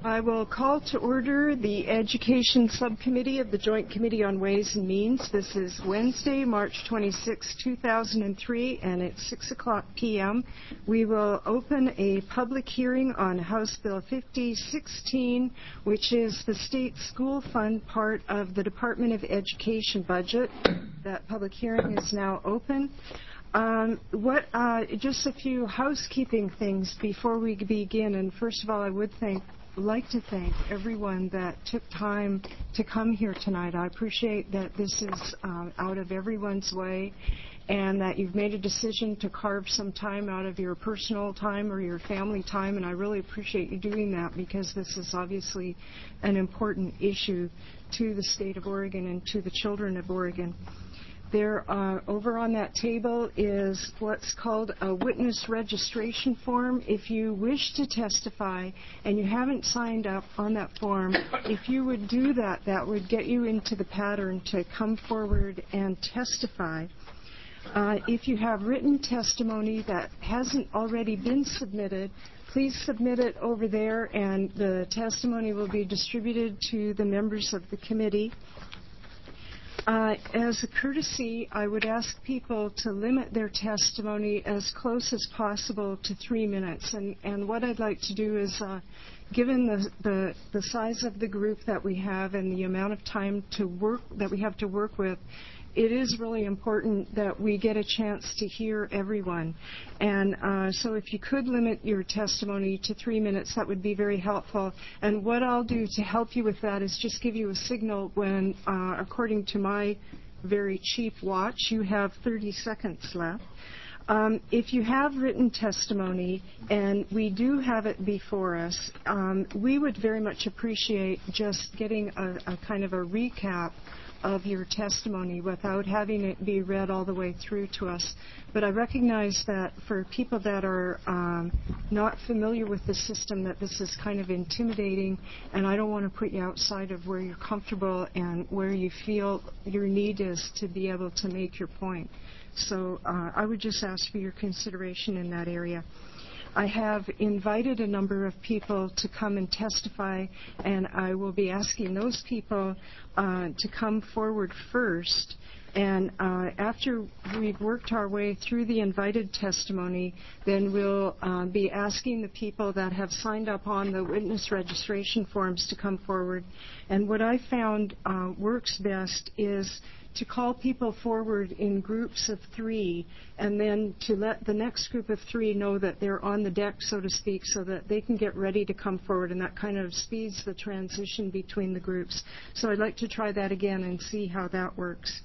I will call to order the Education Subcommittee of the Joint Committee on Ways and Means. This is Wednesday, March 26, 2003, and it's 6 o'clock p.m. We will open a public hearing on House Bill 5016, which is the state school fund part of the Department of Education budget. That public hearing is now open. Just a few housekeeping things before we begin. And first of all, I would like to thank everyone that took time to come here tonight. I appreciate that this is out of everyone's way and that you've made a decision to carve some time out of your personal time or your family time, and I really appreciate you doing that because this is obviously an important issue to the state of Oregon and to the children of Oregon. There, over on that table is what's called a witness registration form. If you wish to testify and you haven't signed up on that form, if you would do that, that would get you into the pattern to come forward and testify. If you have written testimony that hasn't already been submitted, please submit it over there, and the testimony will be distributed to the members of the committee. As a courtesy, I would ask people to limit their testimony as close as possible to 3 minutes. And what I'd like to do is, given the size of the group that we have and the amount of time that we have to work with, it is really important that we get a chance to hear everyone. And so if you could limit your testimony to 3 minutes, that would be very helpful. And what I'll do to help you with that is just give you a signal when, according to my very cheap watch, you have 30 seconds left. If you have written testimony, and we do have it before us, we would very much appreciate just getting a kind of a recap of your testimony without having it be read all the way through to us. But I recognize that for people that are not familiar with the system, that this is kind of intimidating, and I don't want to put you outside of where you're comfortable and where you feel your need is to be able to make your point. So I would just ask for your consideration in that area. I have invited a number of people to come and testify, and I will be asking those people to come forward first. And after we've worked our way through the invited testimony, then we'll be asking the people that have signed up on the witness registration forms to come forward. And what I found works best is to call people forward in groups of 3, and then to let the next group of 3 know that they're on the deck, so to speak, so that they can get ready to come forward, and that kind of speeds the transition between the groups. So I'd like to try that again and see how that works.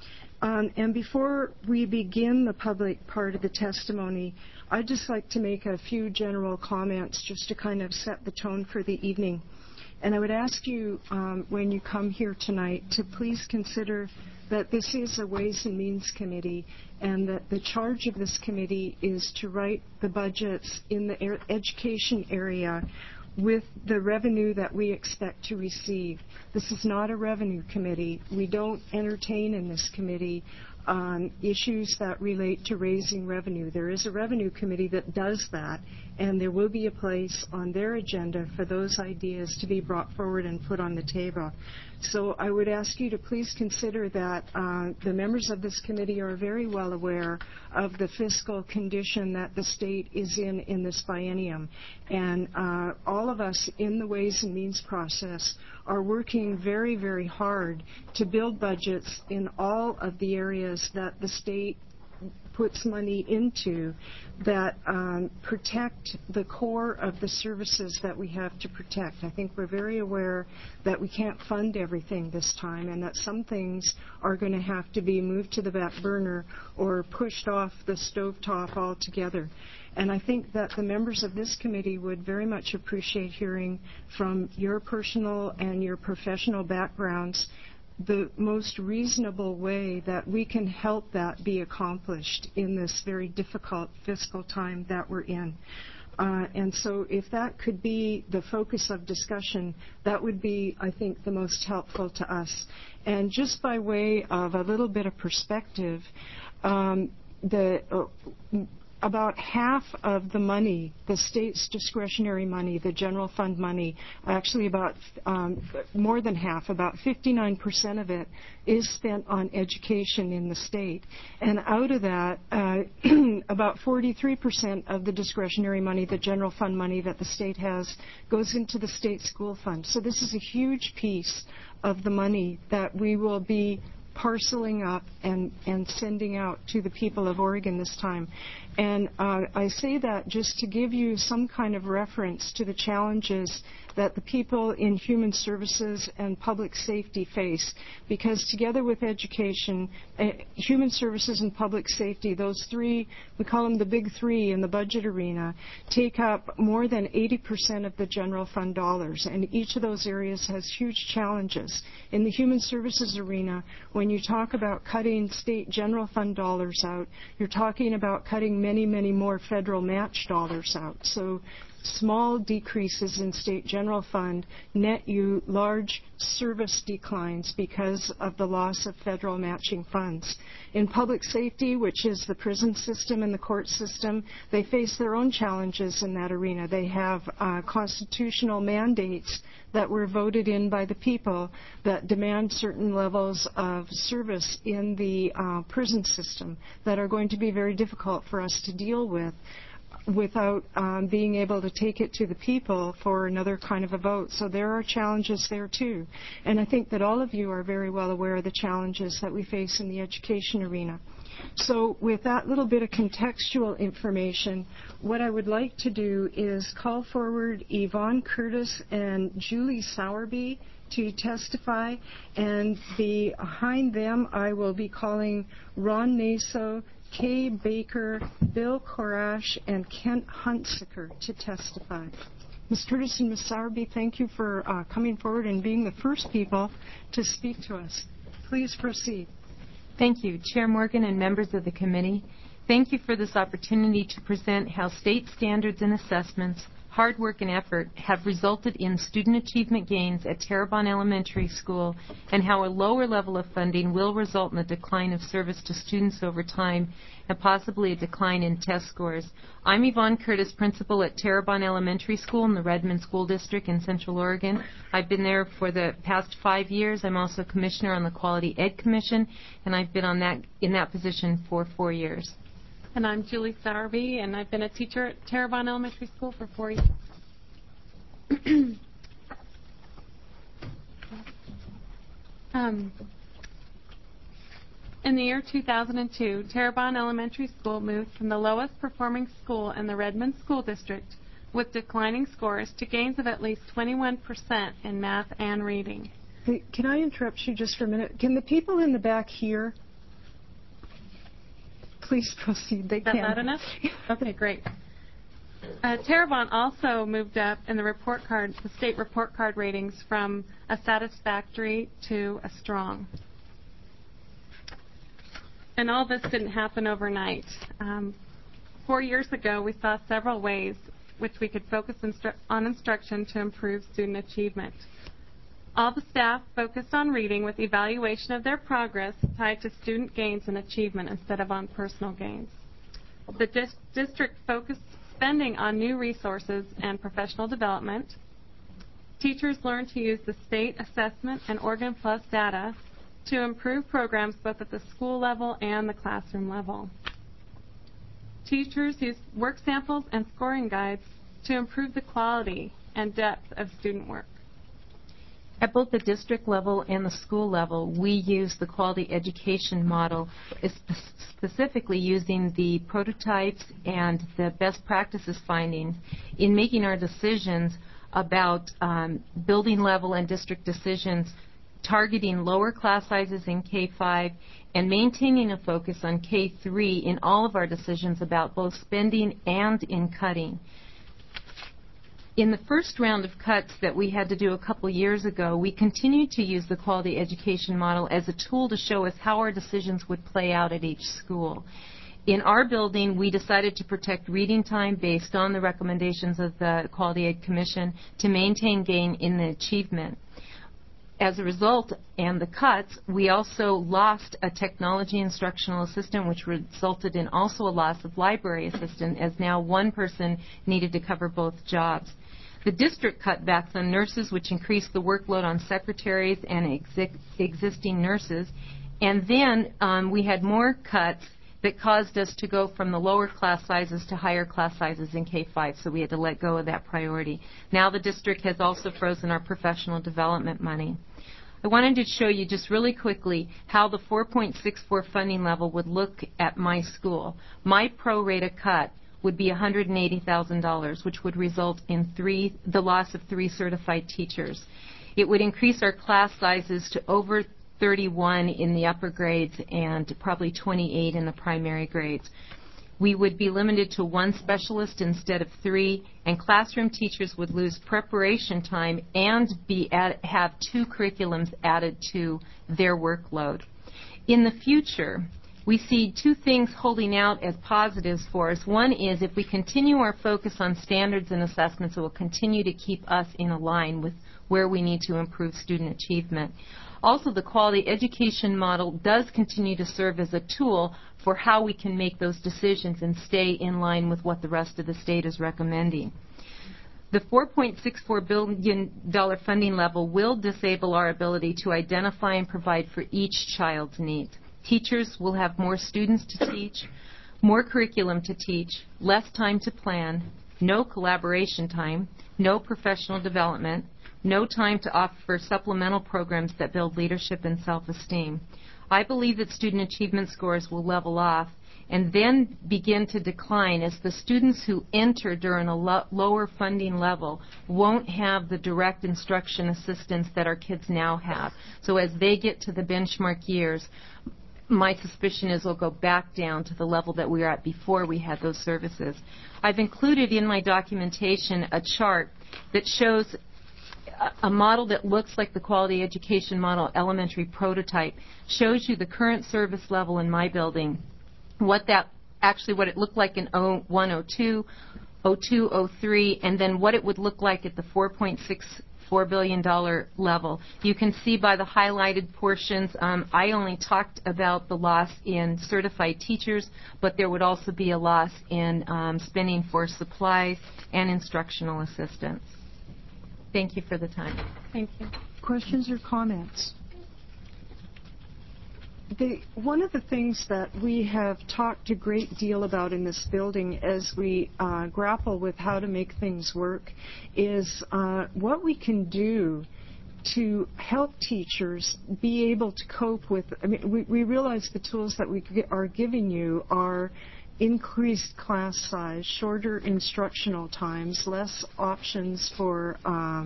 And before we begin the public part of the testimony, I'd just like to make a few general comments just to kind of set the tone for the evening. And I would ask you, when you come here tonight, to please consider that this is a Ways and Means Committee, and that the charge of this committee is to write the budgets in the education area with the revenue that we expect to receive. This is not a revenue committee. We don't entertain in this committee issues that relate to raising revenue. There is a revenue committee that does that, and there will be a place on their agenda for those ideas to be brought forward and put on the table. So I would ask you to please consider that the members of this committee are very well aware of the fiscal condition that the state is in this biennium. And all of us in the Ways and Means process are working very, very hard to build budgets in all of the areas that the state puts money into that protect the core of the services that we have to protect. I think we're very aware that we can't fund everything this time, and that some things are going to have to be moved to the back burner or pushed off the stovetop altogether. And I think that the members of this committee would very much appreciate hearing from your personal and your professional backgrounds the most reasonable way that we can help that be accomplished in this very difficult fiscal time that we're in. And so if that could be the focus of discussion, that would be, I think, the most helpful to us. And just by way of a little bit of perspective, about half of the money, the state's discretionary money, the general fund money, actually about more than half, about 59% of it is spent on education in the state. And out of that, about 43% of the discretionary money, the general fund money that the state has, goes into the state school fund. So this is a huge piece of the money that we will be parceling up and sending out to the people of Oregon this time. And I say that just to give you some kind of reference to the challenges that the people in human services and public safety face, because together with education, human services and public safety, those three, we call them the big three in the budget arena, take up more than 80% of the general fund dollars, and each of those areas has huge challenges. In the human services arena, when you talk about cutting state general fund dollars out, you're talking about cutting many, many more federal match dollars out. So small decreases in state general fund net you large service declines because of the loss of federal matching funds. In public safety, which is the prison system and the court system, they face their own challenges in that arena. They have constitutional mandates that were voted in by the people that demand certain levels of service in the prison system that are going to be very difficult for us to deal with without being able to take it to the people for another kind of a vote. So there are challenges there too. And I think that all of you are very well aware of the challenges that we face in the education arena. So with that little bit of contextual information, what I would like to do is call forward Yvonne Curtis and Julie Sowerby to testify, and behind them I will be calling Ron Naso, Kay Baker, Bill Korash, and Kent Huntsiker to testify. Ms. Curtis and Ms. Sowerby, thank you for coming forward and being the first people to speak to us. Please proceed. Thank you, Chair Morgan and members of the committee. Thank you for this opportunity to present how state standards and assessments, hard work and effort have resulted in student achievement gains at Terrebonne Elementary School, and how a lower level of funding will result in a decline of service to students over time and possibly a decline in test scores. I'm Yvonne Curtis, principal at Terrebonne Elementary School in the Redmond School District in Central Oregon. I've been there for the past 5 years. I'm also commissioner on the Quality Ed Commission, and I've been in that position for 4 years. And I'm Julie Sowerby, and I've been a teacher at Terrebonne Elementary School for 4 years. In the year 2002, Terrebonne Elementary School moved from the lowest performing school in the Redmond School District with declining scores to gains of at least 21% in math and reading. Hey, can I interrupt you just for a minute? Can the people in the back hear? Please proceed. They can. Is that loud enough? Okay, great. Terrebonne also moved up in the state report card ratings from a satisfactory to a strong. And all this didn't happen overnight. 4 years ago, we saw several ways which we could focus on instruction to improve student achievement. All the staff focused on reading with evaluation of their progress tied to student gains and achievement instead of on personal gains. The district focused spending on new resources and professional development. Teachers learned to use the state assessment and Oregon Plus data to improve programs both at the school level and the classroom level. Teachers used work samples and scoring guides to improve the quality and depth of student work. At both the district level and the school level, we use the quality education model, specifically using the prototypes and the best practices findings in making our decisions about building level and district decisions, targeting lower class sizes in K-5 and maintaining a focus on K-3 in all of our decisions about both spending and in cutting. In the first round of cuts that we had to do a couple years ago, we continued to use the quality education model as a tool to show us how our decisions would play out at each school. In our building, we decided to protect reading time based on the recommendations of the Quality Ed Commission to maintain gain in the achievement. as a result, and the cuts, we also lost a technology instructional assistant, which resulted in also a loss of library assistant, as now one person needed to cover both jobs. The district cut backs on nurses, which increased the workload on secretaries and existing nurses. And then we had more cuts that caused us to go from the lower class sizes to higher class sizes in K-5, so we had to let go of that priority. Now the district has also frozen our professional development money. I wanted to show you just really quickly how the 4.64 funding level would look at my school. My pro rata cut would be $180,000, which would result in the loss of 3 certified teachers. It would increase our class sizes to over 31 in the upper grades and probably 28 in the primary grades. We would be limited to 1 specialist instead of 3, and classroom teachers would lose preparation time and have 2 curriculums added to their workload. In the future, we see 2 things holding out as positives for us. One is if we continue our focus on standards and assessments, it will continue to keep us in a line with where we need to improve student achievement. Also, the quality education model does continue to serve as a tool for how we can make those decisions and stay in line with what the rest of the state is recommending. The $4.64 billion funding level will disable our ability to identify and provide for each child's needs. Teachers will have more students to teach, more curriculum to teach, less time to plan, no collaboration time, no professional development, no time to offer supplemental programs that build leadership and self-esteem. I believe that student achievement scores will level off and then begin to decline as the students who enter during a lower funding level won't have the direct instruction assistance that our kids now have. So as they get to the benchmark years, my suspicion is we'll go back down to the level that we were at before we had those services. I've included in my documentation a chart that shows a model that looks like the quality education model elementary prototype, shows you the current service level in my building, what it looked like in 01, 02, 02, 03, and then what it would look like at the $4.64 billion level. You can see by the highlighted portions, I only talked about the loss in certified teachers, but there would also be a loss in spending for supplies and instructional assistants. Thank you for the time. Thank you. Questions or comments? One of the things that we have talked a great deal about in this building as we grapple with how to make things work is what we can do to help teachers be able to cope with. I mean, we realize the tools that we are giving you are increased class size, shorter instructional times, less options for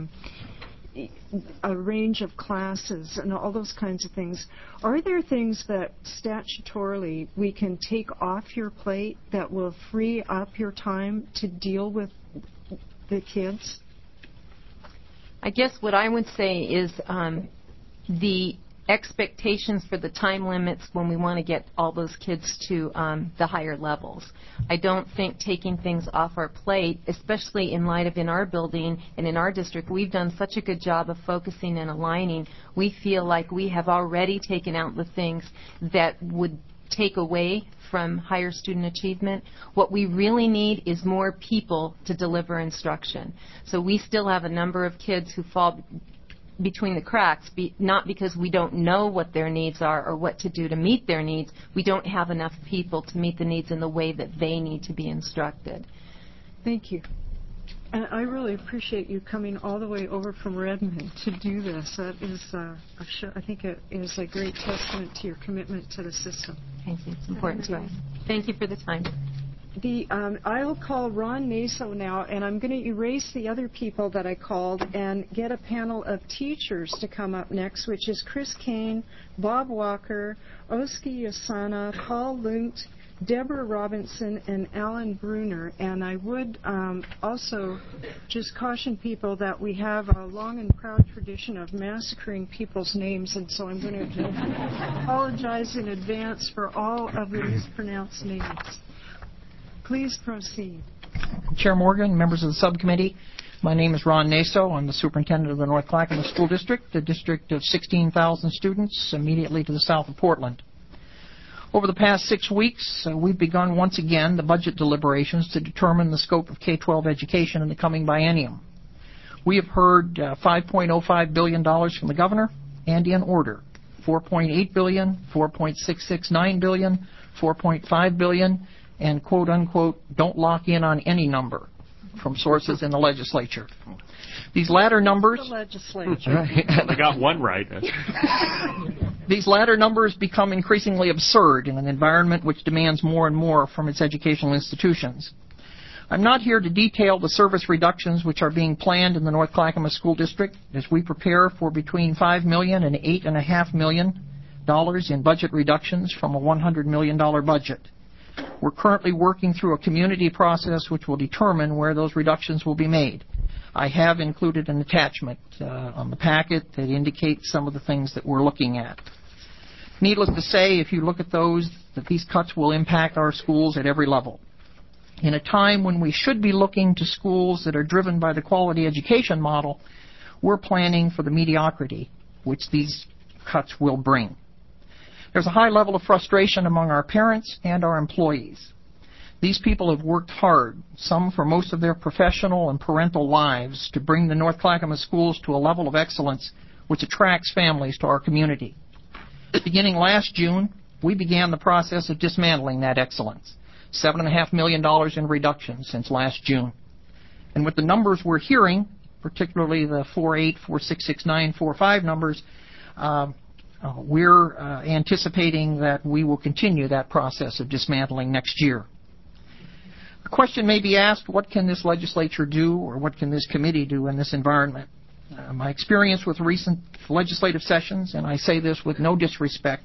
a range of classes and all those kinds of things. Are there things that statutorily we can take off your plate that will free up your time to deal with the kids? I guess what I would say is the expectations for the time limits when we want to get all those kids to the higher levels. I don't think taking things off our plate, especially in light of in our building and in our district, we've done such a good job of focusing and aligning. We feel like we have already taken out the things that would take away from higher student achievement. What we really need is more people to deliver instruction. So we still have a number of kids who fall between the cracks, not because we don't know what their needs are or what to do to meet their needs. We don't have enough people to meet the needs in the way that they need to be instructed. Thank you. And I really appreciate you coming all the way over from Redmond to do this. That is, I think it is a great testament to your commitment to the system. Thank you. It's important to us. Thank you for the time. I'll call Ron Naso now, and I'm going to erase the other people that I called and get a panel of teachers to come up next, which is Chris Kane, Bob Walker, Oski Yasana, Paul Lunt, Deborah Robinson, and Alan Bruner. And I would also just caution people that we have a long and proud tradition of massacring people's names, and so I'm going to apologize in advance for all of the mispronounced names. Please proceed. Chair Morgan, members of the subcommittee, My name is Ron Naso. I'm the superintendent of the North Clackamas School District, a district of 16,000 students immediately to the south of Portland. Over the past 6 weeks, we've begun once again the budget deliberations to determine the scope of K-12 education in the coming biennium. We have heard $5.05 billion from the governor, and in order, $4.8 billion, $4.669 billion, $4.5 billion, and quote-unquote, don't lock in on any number from sources in the legislature. These latter numbers... The legislature. I got one right. These latter numbers become increasingly absurd in an environment which demands more and more from its educational institutions. I'm not here to detail the service reductions which are being planned in the North Clackamas School District as we prepare for between $5 million and $8.5 million in budget reductions from a $100 million budget. We're currently working through a community process which will determine where those reductions will be made. I have included an attachment on the packet that indicates some of the things that we're looking at. Needless to say, if you look at those, that these cuts will impact our schools at every level. In a time when we should be looking to schools that are driven by the quality education model, we're planning for the mediocrity which these cuts will bring. There's a high level of frustration among our parents and our employees. These people have worked hard, some for most of their professional and parental lives, to bring the North Clackamas schools to a level of excellence which attracts families to our community. Beginning last June, we began the process of dismantling that excellence. $7.5 million in reductions since last June. And with the numbers we're hearing, particularly the 4.8, 4.6, 6.9, 4.5 numbers, we're anticipating that we will continue that process of dismantling next year. The question may be asked, what can this legislature do or what can this committee do in this environment? My experience with recent legislative sessions, and I say this with no disrespect,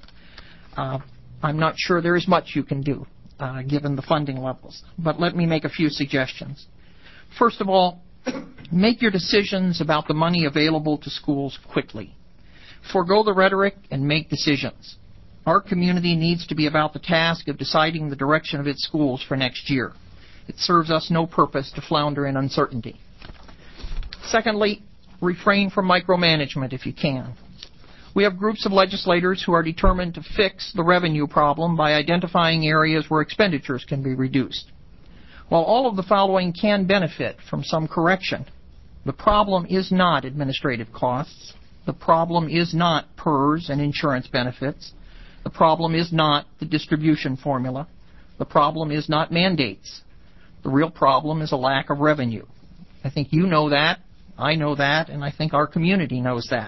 I'm not sure there is much you can do given the funding levels. But let me make a few suggestions. First of all, make your decisions about the money available to schools quickly. Forgo the rhetoric and make decisions. Our community needs to be about the task of deciding the direction of its schools for next year. It serves us no purpose to flounder in uncertainty. Secondly, refrain from micromanagement if you can. We have groups of legislators who are determined to fix the revenue problem by identifying areas where expenditures can be reduced. While all of the following can benefit from some correction, the problem is not administrative costs. The problem is not PERS and insurance benefits. The problem is not the distribution formula. The problem is not mandates. The real problem is a lack of revenue. I think you know that, I know that, and I think our community knows that.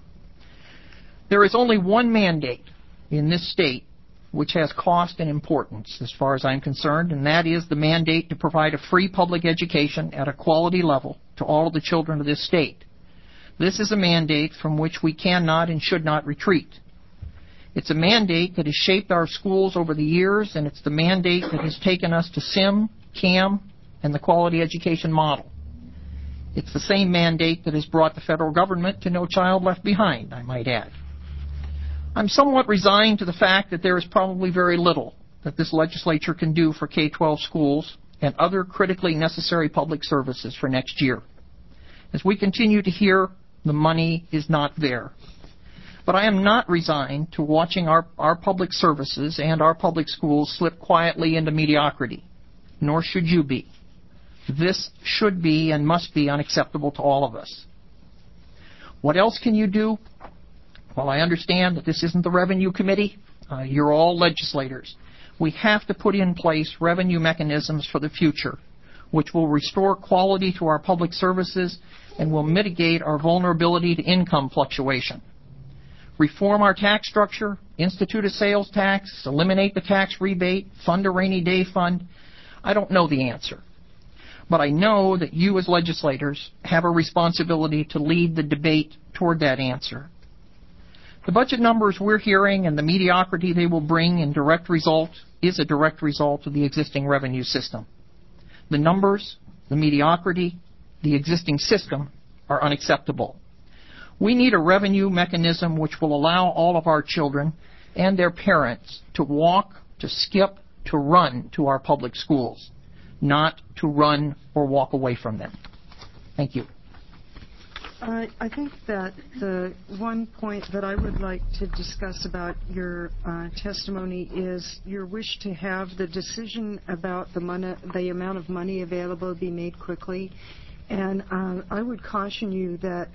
There is only one mandate in this state which has cost and importance as far as I'm concerned, and that is the mandate to provide a free public education at a quality level to all of the children of this state. This is a mandate from which we cannot and should not retreat. It's a mandate that has shaped our schools over the years, and it's the mandate that has taken us to SIM, CAM, and the quality education model. It's the same mandate that has brought the federal government to No Child Left Behind, I might add. I'm somewhat resigned to the fact that there is probably very little that this legislature can do for K-12 schools and other critically necessary public services for next year. As we continue to hear, the money is not there. But I am not resigned to watching our public services and our public schools slip quietly into mediocrity, nor should you be. This should be and must be unacceptable to all of us. What else can you do? Well, I understand that this isn't the Revenue Committee. You're all legislators. We have to put in place revenue mechanisms for the future, which will restore quality to our public services and will mitigate our vulnerability to income fluctuation. Reform our tax structure, institute a sales tax, eliminate the tax rebate, fund a rainy day fund. I don't know the answer. But I know that you as legislators have a responsibility to lead the debate toward that answer. The budget numbers we're hearing and the mediocrity they will bring in direct result is a direct result of the existing revenue system. The numbers, the mediocrity, the existing system are unacceptable. We need a revenue mechanism which will allow all of our children and their parents to walk, to skip, to run to our public schools, not to run or walk away from them. Thank you. I think that the one point that I would like to discuss about your testimony is your wish to have the decision about the amount of money available be made quickly. And I would caution you that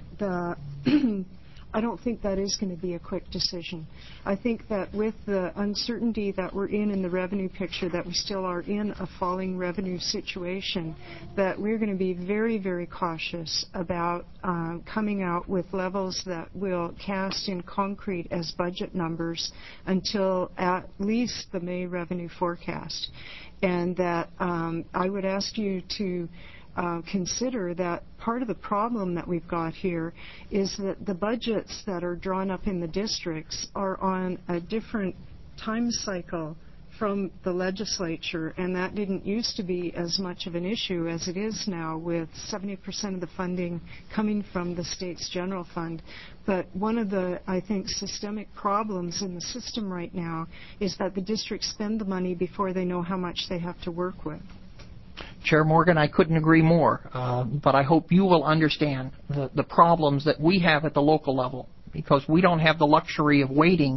I don't think that is going to be a quick decision. I think that with the uncertainty that we're in the revenue picture, that we still are in a falling revenue situation, that we're going to be very, very cautious about coming out with levels that will cast in concrete as budget numbers until at least the May revenue forecast. And that I would ask you to consider that part of the problem that we've got here is that the budgets that are drawn up in the districts are on a different time cycle from the legislature, and that didn't used to be as much of an issue as it is now, with 70% of the funding coming from the state's general fund. But one of the, I think, systemic problems in the system right now is that the districts spend the money before they know how much they have to work with. Chair Morgan, I couldn't agree more, but I hope you will understand the problems that we have at the local level, because we don't have the luxury of waiting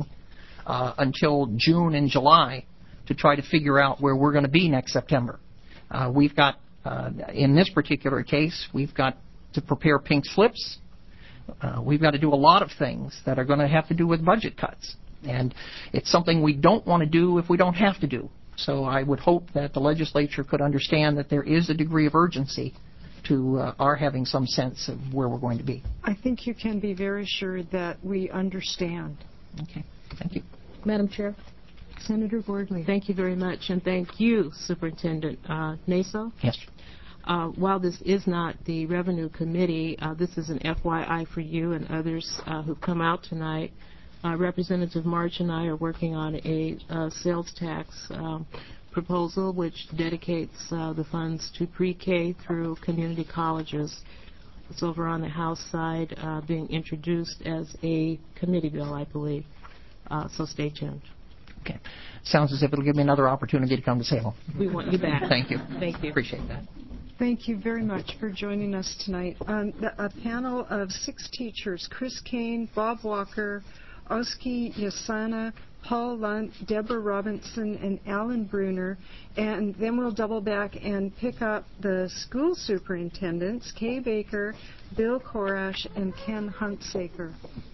until June and July to try to figure out where we're going to be next September. We've got, in this particular case, we've got to prepare pink slips. We've got to do a lot of things that are going to have to do with budget cuts. And it's something we don't want to do if we don't have to do. So I would hope that the legislature could understand that there is a degree of urgency to our having some sense of where we're going to be. I think you can be very sure that we understand. Okay. Thank you. Madam Chair. Senator Gordley. Thank you very much, and thank you, Superintendent Naso. Yes. While this is not the Revenue Committee, this is an FYI for you and others who've come out tonight. Representative March and I are working on a sales tax proposal which dedicates the funds to pre-K through community colleges. It's over on the House side, being introduced as a committee bill, I believe. So stay tuned. Okay. Sounds as if it'll give me another opportunity to come to Salem. We want you back. Thank you. Thank you. Appreciate that. Thank you very much for joining us tonight. A panel of 6 teachers, Chris Kane, Bob Walker, Oski Yasana, Paul Lunt, Deborah Robinson, and Alan Bruner. And then we'll double back and pick up the school superintendents, Kay Baker, Bill Korash, and Ken Huntsaker.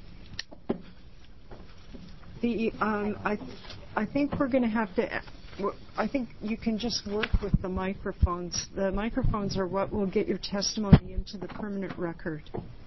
I think we're going to have to... I think you can just work with the microphones. The microphones are what will get your testimony into the permanent record.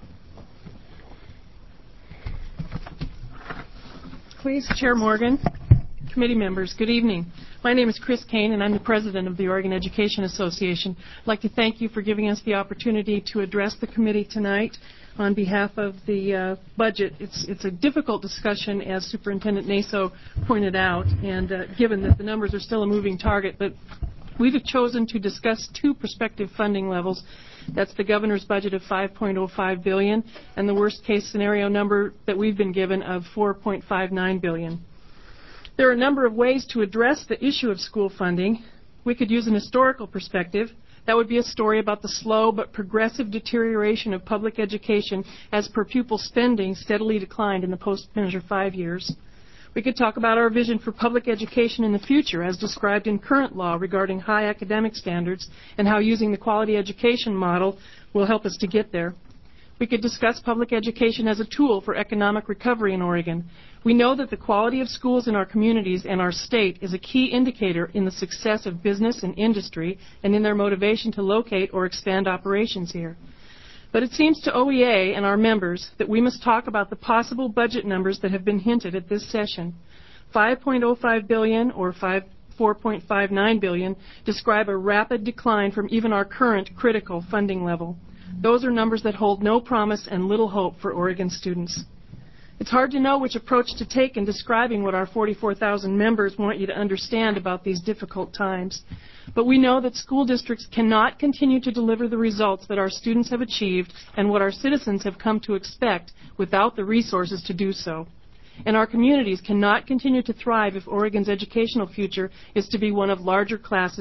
Please, Chair Morgan, committee members, good evening. My name is Chris Kane, and I'm the president of the Oregon Education Association. I'd like to thank you for giving us the opportunity to address the committee tonight on behalf of the budget. It's a difficult discussion, as Superintendent Naso pointed out, and given that the numbers are still a moving target, but we've chosen to discuss 2 prospective funding levels. That's the governor's budget of $5.05 billion and the worst-case scenario number that we've been given of $4.59 billion. There are a number of ways to address the issue of school funding. We could use an historical perspective. That would be a story about the slow but progressive deterioration of public education as per pupil spending steadily declined in the post-Measure 5 years. We could talk about our vision for public education in the future as described in current law regarding high academic standards and how using the quality education model will help us to get there. We could discuss public education as a tool for economic recovery in Oregon. We know that the quality of schools in our communities and our state is a key indicator in the success of business and industry and in their motivation to locate or expand operations here. But it seems to OEA and our members that we must talk about the possible budget numbers that have been hinted at this session. $5.05 billion or $4.59 billion describe a rapid decline from even our current critical funding level. Those are numbers that hold no promise and little hope for Oregon students. It's hard to know which approach to take in describing what our 44,000 members want you to understand about these difficult times. But we know that school districts cannot continue to deliver the results that our students have achieved and what our citizens have come to expect without the resources to do so. And our communities cannot continue to thrive if Oregon's educational future is to be one of larger classes,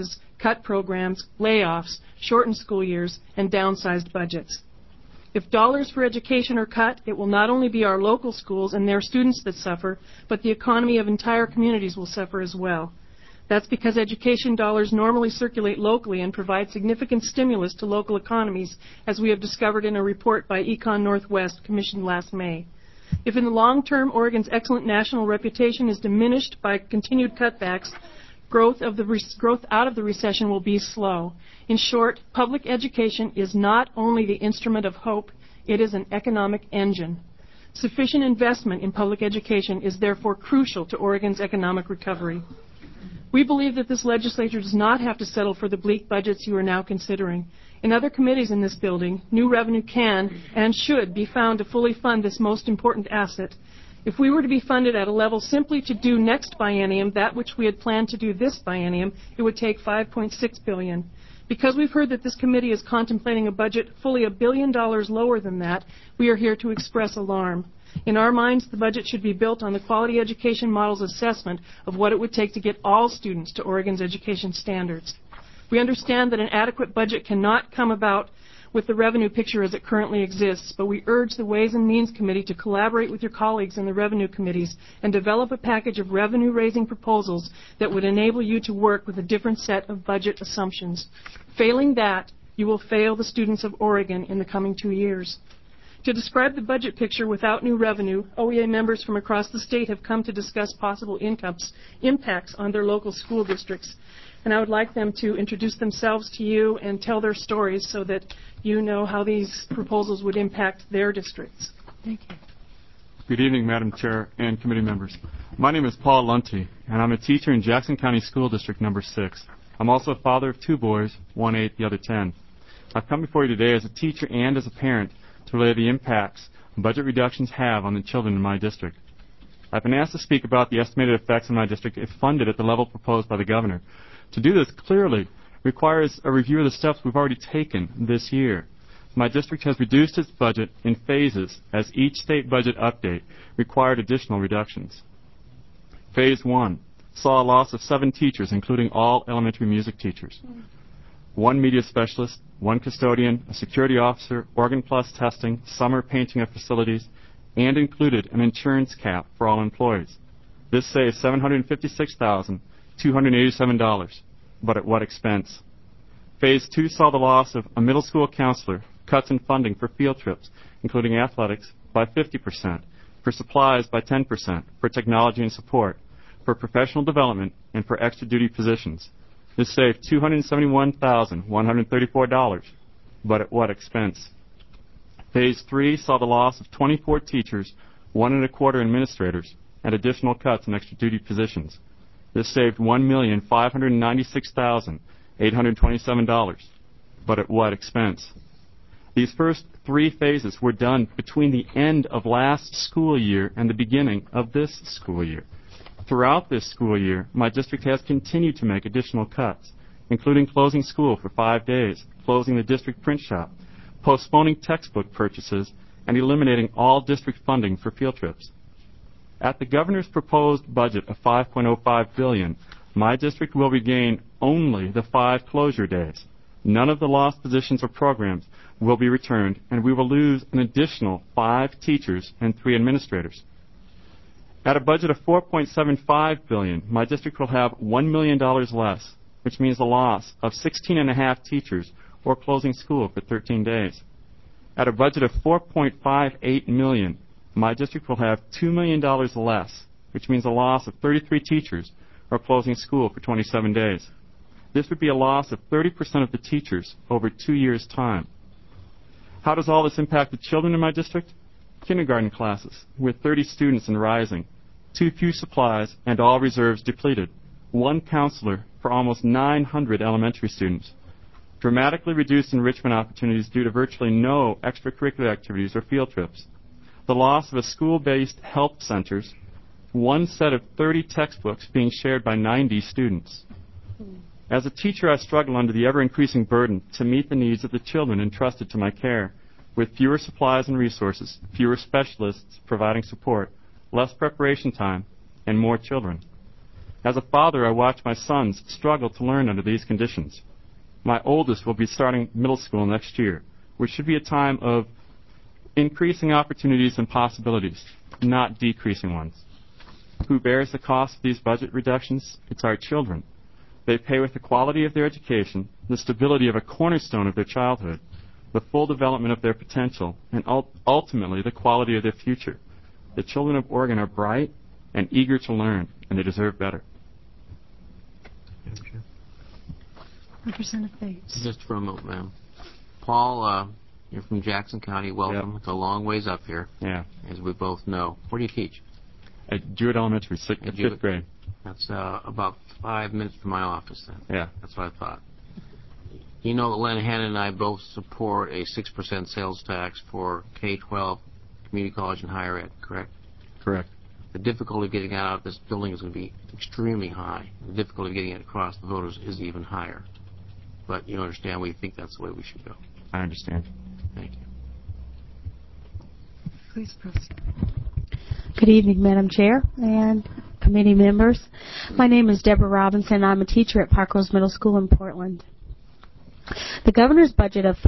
cut programs, layoffs, shortened school years, and downsized budgets. If dollars for education are cut, it will not only be our local schools and their students that suffer, but the economy of entire communities will suffer as well. That's because education dollars normally circulate locally and provide significant stimulus to local economies, as we have discovered in a report by Econ Northwest commissioned last May. If in the long term Oregon's excellent national reputation is diminished by continued cutbacks, growth out of the recession will be slow. In short, public education is not only the instrument of hope, it is an economic engine. Sufficient investment in public education is therefore crucial to Oregon's economic recovery. We believe that this legislature does not have to settle for the bleak budgets you are now considering. In other committees in this building, new revenue can and should be found to fully fund this most important asset. If we were to be funded at a level simply to do next biennium that which we had planned to do this biennium, it would take $5.6 billion. Because we've heard that this committee is contemplating a budget fully $1 billion lower than that, we are here to express alarm. In our minds, the budget should be built on the Quality Education Model's assessment of what it would take to get all students to Oregon's education standards. We understand that an adequate budget cannot come about with the revenue picture as it currently exists, but we urge the Ways and Means Committee to collaborate with your colleagues in the revenue committees and develop a package of revenue-raising proposals that would enable you to work with a different set of budget assumptions. Failing that, you will fail the students of Oregon in the coming 2 years. To describe the budget picture without new revenue, OEA members from across the state have come to discuss possible impacts on their local school districts. And I would like them to introduce themselves to you and tell their stories so that you know how these proposals would impact their districts. Thank you. Good evening, Madam Chair and committee members. My name is Paul Lunte, and I'm a teacher in Jackson County School District number 6. I'm also a father of 2 boys, one 8, the other 10. I've come before you today as a teacher and as a parent to relay the impacts budget reductions have on the children in my district. I've been asked to speak about the estimated effects in my district if funded at the level proposed by the governor. To do this clearly requires a review of the steps we've already taken this year. My district has reduced its budget in phases as each state budget update required additional reductions. Phase 1 saw a loss of 7 teachers, including all elementary music teachers, 1 media specialist, 1 custodian, a security officer, Oregon Plus testing, summer painting of facilities, and included an insurance cap for all employees. This saves $756,287, but at what expense? Phase 2 saw the loss of a middle school counselor, cuts in funding for field trips, including athletics, by 50%, for supplies by 10%, for technology and support, for professional development, and for extra duty positions. This saved $271,134, but at what expense? Phase 3 saw the loss of 24 teachers, 1 1/4 administrators, and additional cuts in extra duty positions. This saved $1,596,827, but at what expense? These first 3 phases were done between the end of last school year and the beginning of this school year. Throughout this school year, my district has continued to make additional cuts, including closing school for 5 days, closing the district print shop, postponing textbook purchases, and eliminating all district funding for field trips. At the governor's proposed budget of $5.05 billion, my district will regain only the 5 closure days. None of the lost positions or programs will be returned, and we will lose an additional 5 teachers and 3 administrators. At a budget of $4.75 billion, my district will have $1 million less, which means a loss of 16.5 teachers or closing school for 13 days. At a budget of $4.58 million, my district will have $2 million less, which means a loss of 33 teachers or closing school for 27 days. This would be a loss of 30% of the teachers over 2 years' time. How does all this impact the children in my district? Kindergarten classes with 30 students and rising, too few supplies and all reserves depleted, 1 counselor for almost 900 elementary students, dramatically reduced enrichment opportunities due to virtually no extracurricular activities or field trips, the loss of a school-based health centers, 1 set of 30 textbooks being shared by 90 students. As a teacher, I struggle under the ever-increasing burden to meet the needs of the children entrusted to my care, with fewer supplies and resources, fewer specialists providing support, less preparation time, and more children. As a father, I watch my sons struggle to learn under these conditions. My oldest will be starting middle school next year, which should be a time of increasing opportunities and possibilities, not decreasing ones. Who bears the cost of these budget reductions? It's our children. They pay with the quality of their education, the stability of a cornerstone of their childhood, the full development of their potential, and ultimately the quality of their future. The children of Oregon are bright and eager to learn, and they deserve better. Representative Bates. Just for a moment, ma'am. Paul, you're from Jackson County. Welcome. Yep. It's a long ways up here, Yeah. as we both know. Where do you teach? At Jewett Elementary, fifth grade. That's about 5 minutes from my office then. Yeah. That's what I thought. You know that Len Hannon and I both support a 6% sales tax for K-12, community college, and higher ed, correct? Correct. The difficulty of getting that out of this building is going to be extremely high. The difficulty of getting it across the voters is even higher. But you understand, we think that's the way we should go. I understand. Thank you. Please proceed. Good evening, Madam Chair and committee members. My name is Deborah Robinson. I'm a teacher at Parkrose Middle School in Portland. The governor's budget of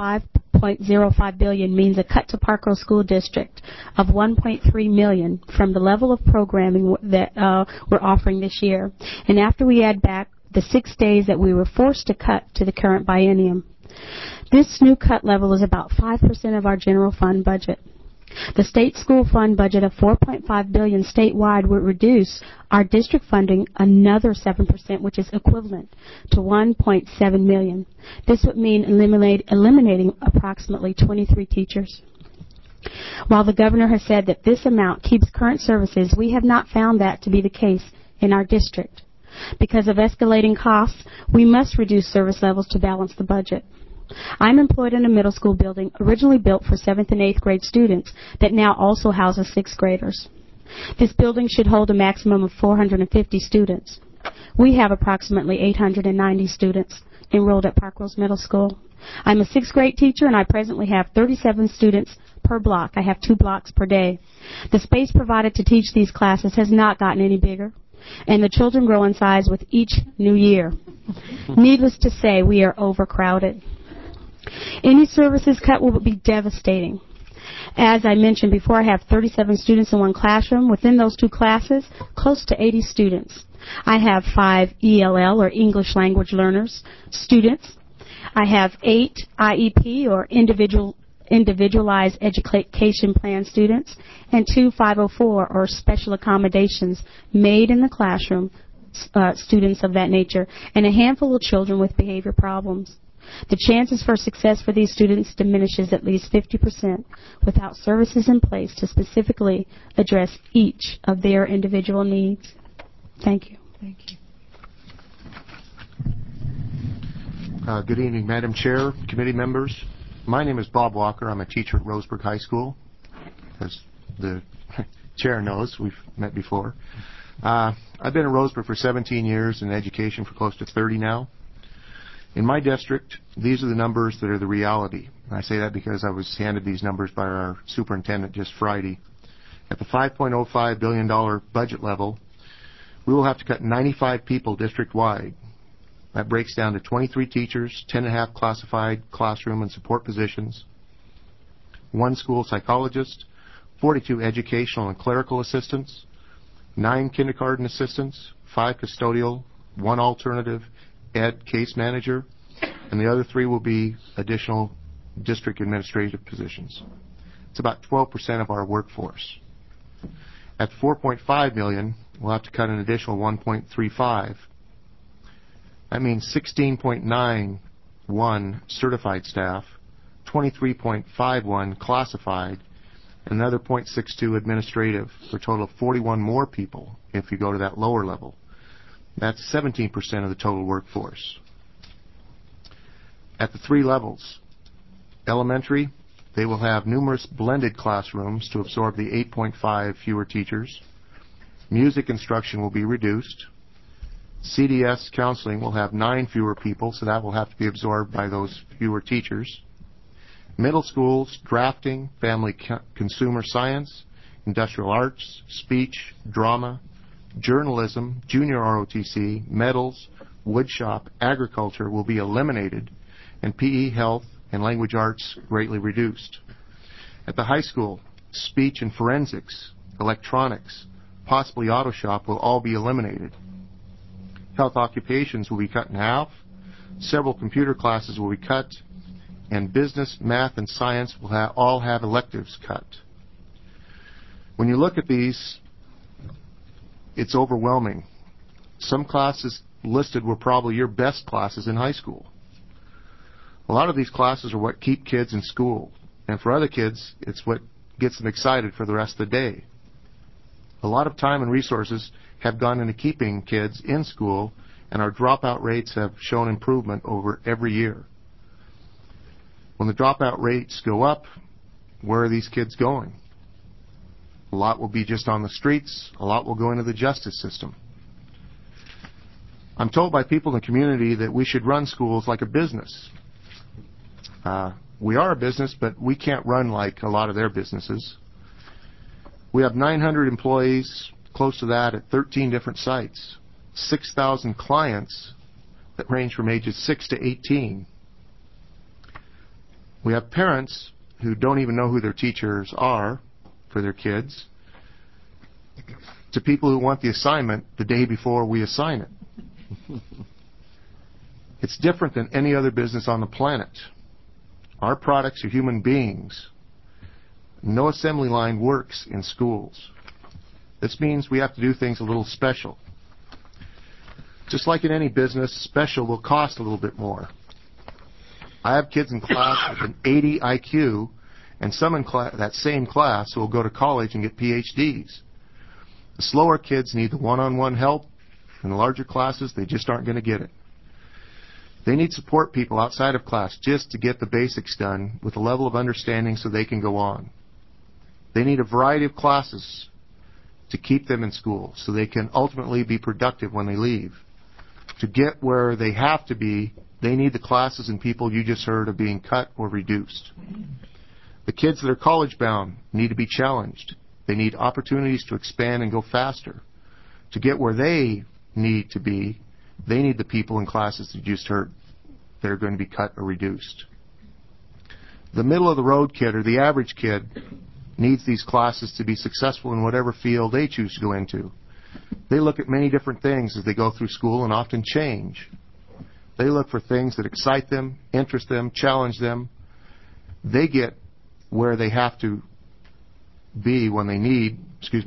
$5.05 billion means a cut to Parkrose School District of $1.3 million from the level of programming that we're offering this year, and after we add back the 6 days that we were forced to cut to the current biennium. This new cut level is about 5% of our general fund budget. The state school fund budget of $4.5 billion statewide would reduce our district funding another 7%, which is equivalent to $1.7 million. This would mean eliminating approximately 23 teachers. While the governor has said that this amount keeps current services, we have not found that to be the case in our district. Because of escalating costs, we must reduce service levels to balance the budget. I'm employed in a middle school building originally built for 7th and 8th grade students that now also houses 6th graders. This building should hold a maximum of 450 students. We have approximately 890 students enrolled at Parkrose Middle School. I'm a 6th grade teacher and I presently have 37 students per block. I have 2 blocks per day. The space provided to teach these classes has not gotten any bigger, and the children grow in size with each new year. Needless to say, we are overcrowded. Any services cut will be devastating. As I mentioned before, I have 37 students in one classroom. Within those 2 classes, close to 80 students. I have 5 ELL, or English Language Learners, students. I have 8 IEP, or Individualized Education Plan students, and 2 504, or Special Accommodations Made in the Classroom students of that nature, and a handful of children with behavior problems. The chances for success for these students diminishes at least 50% without services in place to specifically address each of their individual needs. Thank you. Thank you. Good evening, Madam Chair, committee members. My name is Bob Walker. I'm a teacher at Roseburg High School. As the chair knows, we've met before. I've been at Roseburg for 17 years and in education for close to 30 now. In my district, these are the numbers that are the reality. And I say that because I was handed these numbers by our superintendent just Friday. At the $5.05 billion budget level, we will have to cut 95 people district-wide. That breaks down to 23 teachers, 10.5 classified classroom and support positions, 1 school psychologist, 42 educational and clerical assistants, 9 kindergarten assistants, 5 custodial, 1 alternative ed case manager, and the other 3 will be additional district administrative positions. It's about 12% of our workforce. At $4.5 million, we'll have to cut an additional 1.35. That means 16.91 certified staff, 23.51 classified, and another 0.62 administrative, for a total of 41 more people if you go to that lower level. That's 17% of the total workforce. At the 3 levels, elementary, they will have numerous blended classrooms to absorb the 8.5 fewer teachers. Music instruction will be reduced. CDS counseling will have 9 fewer people, so that will have to be absorbed by those fewer teachers. Middle schools, drafting, family consumer science, industrial arts, speech, drama, journalism, junior ROTC, metals, woodshop, agriculture will be eliminated, and PE, health, and language arts greatly reduced. At the high school, speech and forensics, electronics, possibly auto shop will all be eliminated. Health occupations will be cut in half, several computer classes will be cut, and business, math, and science will all have electives cut. When you look at these, it's overwhelming. Some classes listed were probably your best classes in high school. A lot of these classes are what keep kids in school, and for other kids, it's what gets them excited for the rest of the day. A lot of time and resources have gone into keeping kids in school, and our dropout rates have shown improvement over every year. When the dropout rates go up, where are these kids going? A lot will be just on the streets. A lot will go into the justice system. I'm told by people in the community that we should run schools like a business. We are a business, but we can't run like a lot of their businesses. We have 900 employees, close to that, at 13 different sites, 6,000 clients that range from ages 6 to 18. We have parents who don't even know who their teachers are for their kids, to people who want the assignment the day before we assign it. It's different than any other business on the planet. Our products are human beings. No assembly line works in schools. This means we have to do things a little special. Just like in any business, special will cost a little bit more. I have kids in class with an 80 IQ, and some in that same class who will go to college and get PhDs. The slower kids need the one-on-one help. In the larger classes, they just aren't going to get it. They need support people outside of class just to get the basics done with a level of understanding so they can go on. They need a variety of classes to keep them in school so they can ultimately be productive when they leave. To get where they have to be, they need the classes and people you just heard are being cut or reduced. The kids that are college-bound need to be challenged. They need opportunities to expand and go faster. To get where they need to be, they need the people in classes that you just heard that are going to be cut or reduced. The middle-of-the-road kid or the average kid needs these classes to be successful in whatever field they choose to go into. They look at many different things as they go through school and often change. They look for things that excite them, interest them, challenge them. They get where they have to be when they need,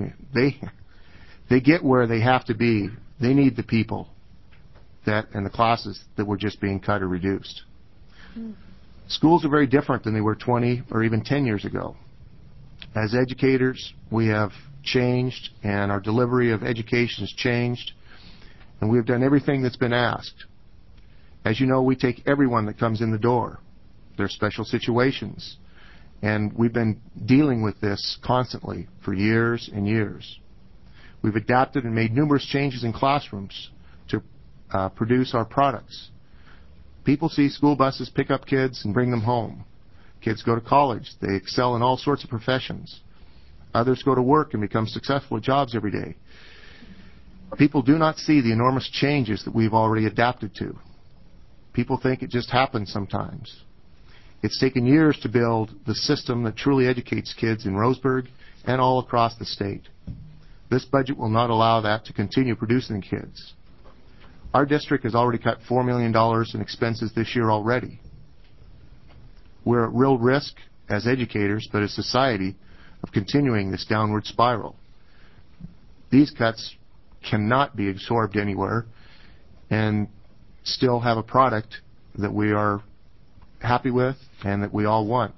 they get where they have to be. They need the people that and the classes that were just being cut or reduced. Schools are very different than they were 20 or even 10 years ago. As educators, we have changed, and our delivery of education has changed, and we have done everything that's been asked. As you know, we take everyone that comes in the door. There are special situations, and we've been dealing with this constantly for years and years. We've adapted and made numerous changes in classrooms to produce our products. People see school buses pick up kids and bring them home. Kids go to college. They excel in all sorts of professions. Others go to work and become successful at jobs every day. People do not see the enormous changes that we've already adapted to. People think it just happens sometimes. It's taken years to build the system that truly educates kids in Roseburg and all across the state. This budget will not allow that to continue producing kids. Our district has already cut $4 million in expenses this year already. We're at real risk as educators, but as society, of continuing this downward spiral. These cuts cannot be absorbed anywhere and still have a product that we are happy with and that we all want.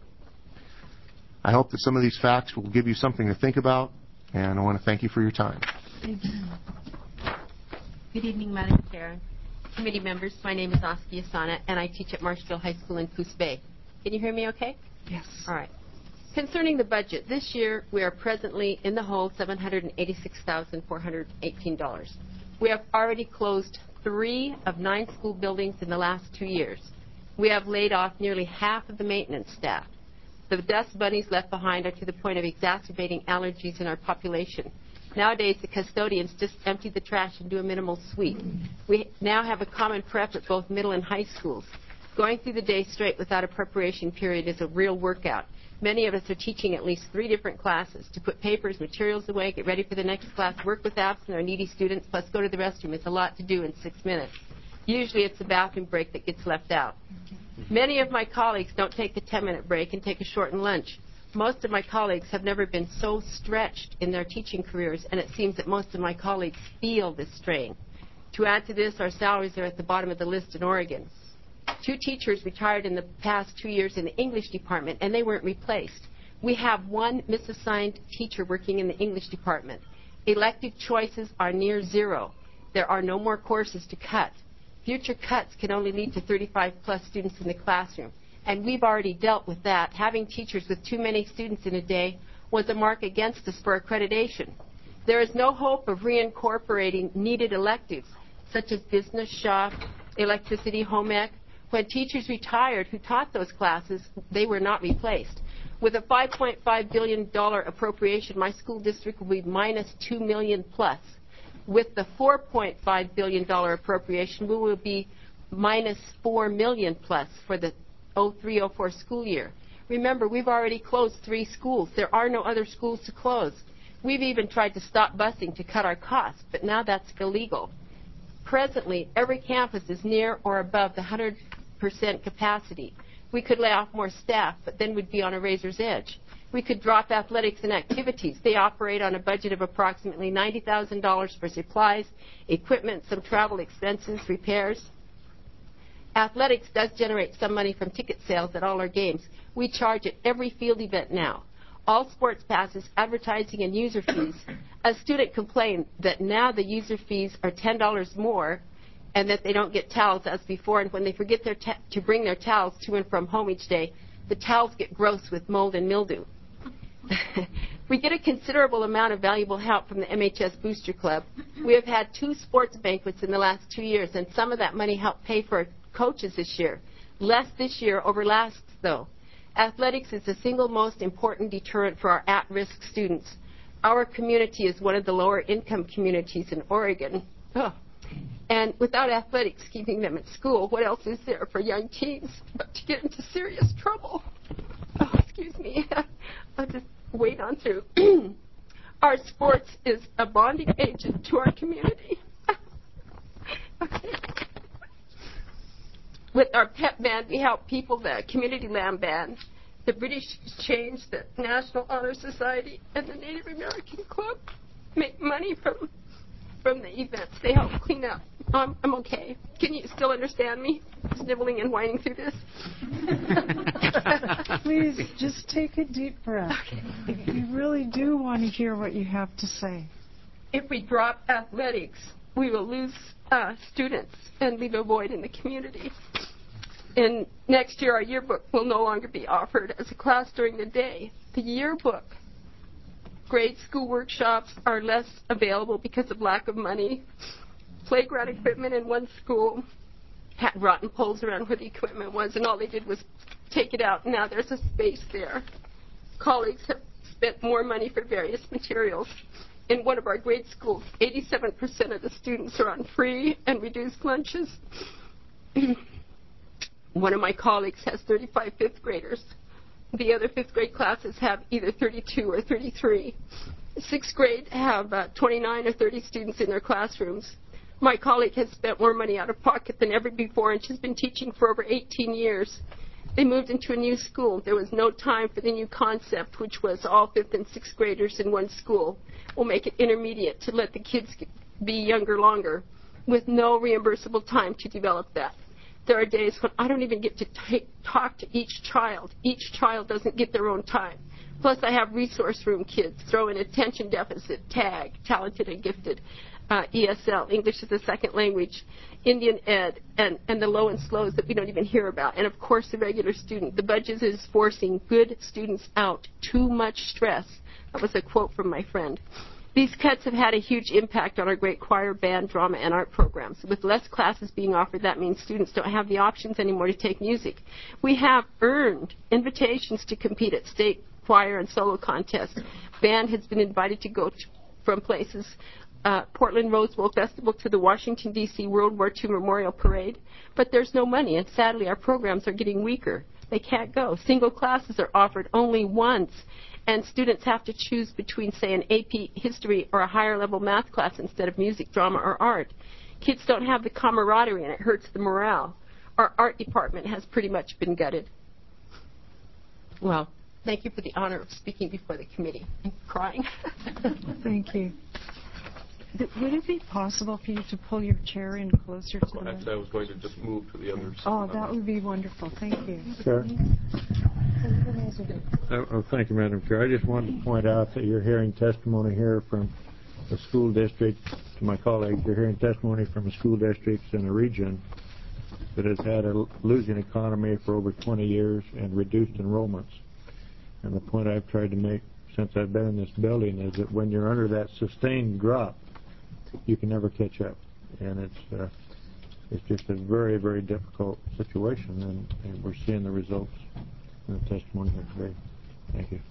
I hope that some of these facts will give you something to think about, and I want to thank you for your time. Thank you. Good evening, Madam Chair, committee members. My name is Oski Asana, and I teach at Marshville High School in Coos Bay. Can you hear me okay? Yes. All right. Concerning the budget, this year we are presently in the hole $786,418. We have already closed 3 of 9 school buildings in the last 2 years. We have laid off nearly half of the maintenance staff. The dust bunnies left behind are to the point of exacerbating allergies in our population. Nowadays, the custodians just empty the trash and do a minimal sweep. We now have a common prep at both middle and high schools. Going through the day straight without a preparation period is a real workout. Many of us are teaching at least 3 different classes to put papers, materials away, get ready for the next class, work with absent or needy students, plus go to the restroom. It's a lot to do in 6 minutes. Usually it's the bathroom break that gets left out. Many of my colleagues don't take the 10-minute break and take a shortened lunch. Most of my colleagues have never been so stretched in their teaching careers, and it seems that most of my colleagues feel this strain. To add to this, our salaries are at the bottom of the list in Oregon. 2 teachers retired in the past 2 years in the English department, and they weren't replaced. We have 1 misassigned teacher working in the English department. Elective choices are near zero. There are no more courses to cut. Future cuts can only lead to 35-plus students in the classroom, and we've already dealt with that. Having teachers with too many students in a day was a mark against us for accreditation. There is no hope of reincorporating needed electives, such as business, shop, electricity, home ec. When teachers retired who taught those classes, they were not replaced. With a $5.5 billion appropriation, my school district will be minus $2 million plus. With the $4.5 billion appropriation, we will be minus $4 million plus for the 03-04 school year. Remember, we've already closed 3 schools. There are no other schools to close. We've even tried to stop busing to cut our costs, but now that's illegal. Presently, every campus is near or above the 100% capacity. We could lay off more staff, but then we'd be on a razor's edge. We could drop athletics and activities. They operate on a budget of approximately $90,000 for supplies, equipment, some travel expenses, repairs. Athletics does generate some money from ticket sales at all our games. We charge at every field event now. All sports passes, advertising, and user fees. A student complained that now the user fees are $10 more and that they don't get towels as before, and when they forget to bring their towels to and from home each day, the towels get gross with mold and mildew. We get a considerable amount of valuable help from the MHS Booster Club. We have had 2 sports banquets in the last 2 years, and some of that money helped pay for coaches this year. Less this year over last, though. Athletics is the single most important deterrent for our at-risk students. Our community is one of the lower-income communities in Oregon. And without athletics keeping them at school, what else is there for young teens but to get into serious trouble? Excuse me. I'll just wait on through. Our sports is a bonding agent to our community. Okay. With our pep band, we help people, the Community Lamb Band, the British Exchange, the National Honor Society, and the Native American Club make money from the events. They help clean up. I'm okay. Can you still understand me? Sniveling and whining through this? Please, just take a deep breath. Okay. You really do want to hear what you have to say. If we drop athletics, we will lose students and leave a void in the community. And next year, our yearbook will no longer be offered as a class during the day. The yearbook. Grade school workshops are less available because of lack of money. Playground equipment in one school had rotten poles around where the equipment was, and all they did was take it out. Now there's a space there. Colleagues have spent more money for various materials. In one of our grade schools, 87% of the students are on free and reduced lunches. One of my colleagues has 35 fifth graders. The other fifth grade classes have either 32 or 33. Sixth grade have 29 or 30 students in their classrooms. My colleague has spent more money out of pocket than ever before, and she's been teaching for over 18 years. They moved into a new school. There was no time for the new concept, which was all fifth and sixth graders in one school. We'll make it intermediate to let the kids be younger longer, with no reimbursable time to develop that. There are days when I don't even get to talk to each child. Each child doesn't get their own time. Plus, I have resource room kids, throw in attention deficit, TAG, talented and gifted, ESL, English as a second language, Indian Ed, and the low and slows that we don't even hear about. And, of course, the regular student. The budget is forcing good students out. Too much stress. That was a quote from my friend. These cuts have had a huge impact on our great choir, band, drama, and art programs. With less classes being offered, that means students don't have the options anymore to take music. We have earned invitations to compete at state choir and solo contests. Band has been invited to go from places. Portland Rose Bowl Festival to the Washington, D.C. World War II Memorial Parade, but there's no money, and sadly our programs are getting weaker. They can't go. Single classes are offered only once, and students have to choose between, say, an AP history or a higher level math class instead of music, drama, or art. Kids don't have the camaraderie, and it hurts the morale. Our art department has pretty much been gutted. Well, thank you for the honor of speaking before the committee and crying. Thank you. Would it be possible for you to pull your chair in closer to the... Actually, I was going to just move to the other side. Oh, that would be wonderful. Thank you. Chair. Thank you, Madam Chair. I just wanted to point out that you're hearing testimony here from the school district. To my colleagues, you're hearing testimony from the school districts in a region that has had a losing economy for over 20 years and reduced enrollments. And the point I've tried to make since I've been in this building is that when you're under that sustained drop, you can never catch up, and it's just a very, very difficult situation, and we're seeing the results in the testimony here today. Thank you.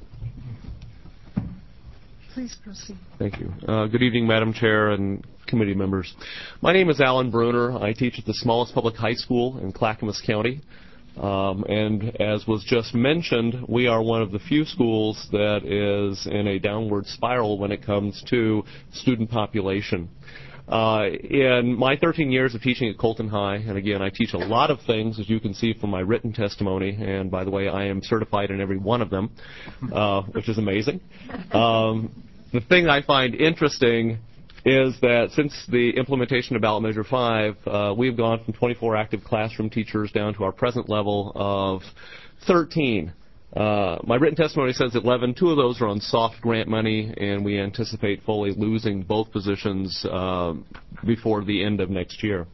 Please proceed. Thank you. Good evening, Madam Chair and committee members. My name is Alan Bruner. I teach at the smallest public high school in Clackamas County. And as was just mentioned, we are one of the few schools that is in a downward spiral when it comes to student population. In my 13 years of teaching at Colton High, and again, I teach a lot of things, as you can see from my written testimony, and by the way, I am certified in every one of them, which is amazing. The thing I find interesting is that since the implementation of Ballot Measure 5, we've gone from 24 active classroom teachers down to our present level of 13. My written testimony says 11. 2 of those are on soft grant money, and we anticipate fully losing both positions before the end of next year.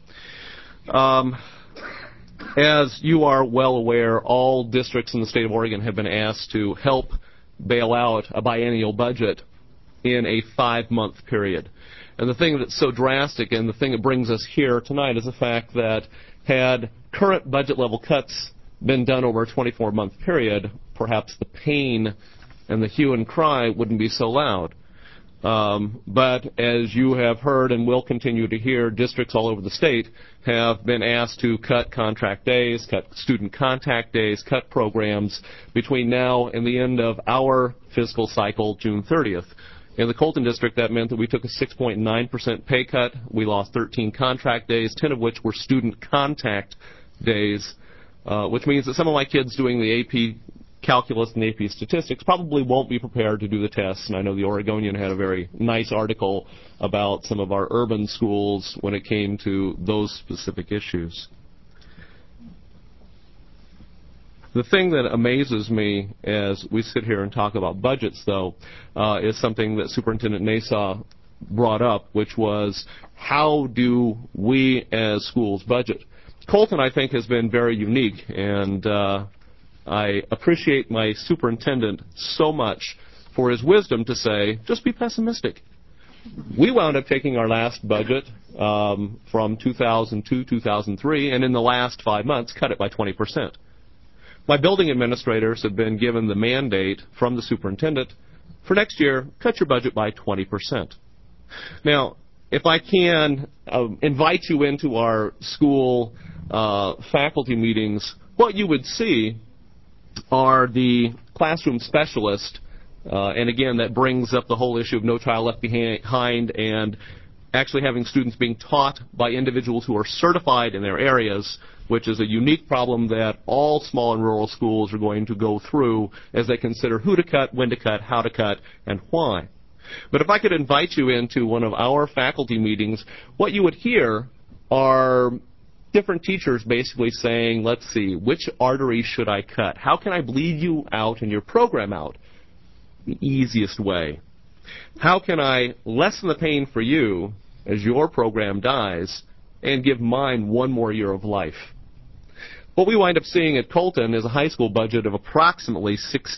As you are well aware, all districts in the state of Oregon have been asked to help bail out a biennial budget in a 5-month period. And the thing that's so drastic and the thing that brings us here tonight is the fact that had current budget level cuts been done over a 24-month period, perhaps the pain and the hue and cry wouldn't be so loud. But as you have heard and will continue to hear, districts all over the state have been asked to cut contract days, cut student contact days, cut programs between now and the end of our fiscal cycle, June 30th. In the Colton district, that meant that we took a 6.9% pay cut. We lost 13 contract days, 10 of which were student contact days, which means that some of my kids doing the AP calculus and AP statistics probably won't be prepared to do the tests. And I know the Oregonian had a very nice article about some of our urban schools when it came to those specific issues. The thing that amazes me as we sit here and talk about budgets, though, is something that Superintendent Nasaw brought up, which was how do we as schools budget? Colton, I think, has been very unique, and I appreciate my superintendent so much for his wisdom to say, just be pessimistic. We wound up taking our last budget from 2002, 2003, and in the last 5 months, cut it by 20%. My building administrators have been given the mandate from the superintendent for next year, cut your budget by 20%. Now, if I can invite you into our school faculty meetings, what you would see are the classroom specialists, and again, that brings up the whole issue of No Child Left Behind and actually having students being taught by individuals who are certified in their areas, which is a unique problem that all small and rural schools are going to go through as they consider who to cut, when to cut, how to cut, and why. But if I could invite you into one of our faculty meetings, what you would hear are different teachers basically saying, let's see, which artery should I cut? How can I bleed you out and your program out the easiest way? How can I lessen the pain for you as your program dies and give mine one more year of life? What we wind up seeing at Colton is a high school budget of approximately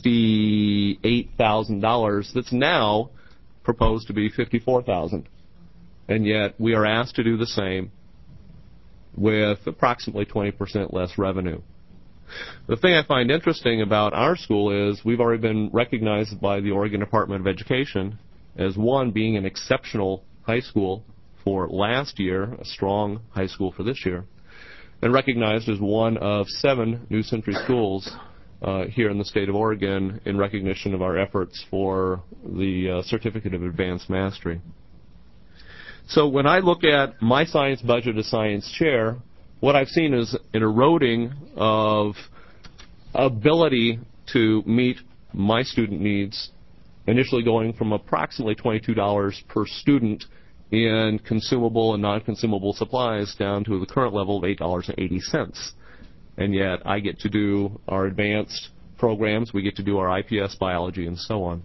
$68,000 that's now proposed to be $54,000. And yet we are asked to do the same with approximately 20% less revenue. The thing I find interesting about our school is we've already been recognized by the Oregon Department of Education as one, being an exceptional high school for last year, a strong high school for this year, and recognized as one of 7 New Century schools here in the state of Oregon in recognition of our efforts for the Certificate of Advanced Mastery. So when I look at my science budget as science chair, what I've seen is an eroding of ability to meet my student needs, initially going from approximately $22 per student in consumable and non-consumable supplies down to the current level of $8.80. And yet I get to do our advanced programs, we get to do our IPS biology, and so on.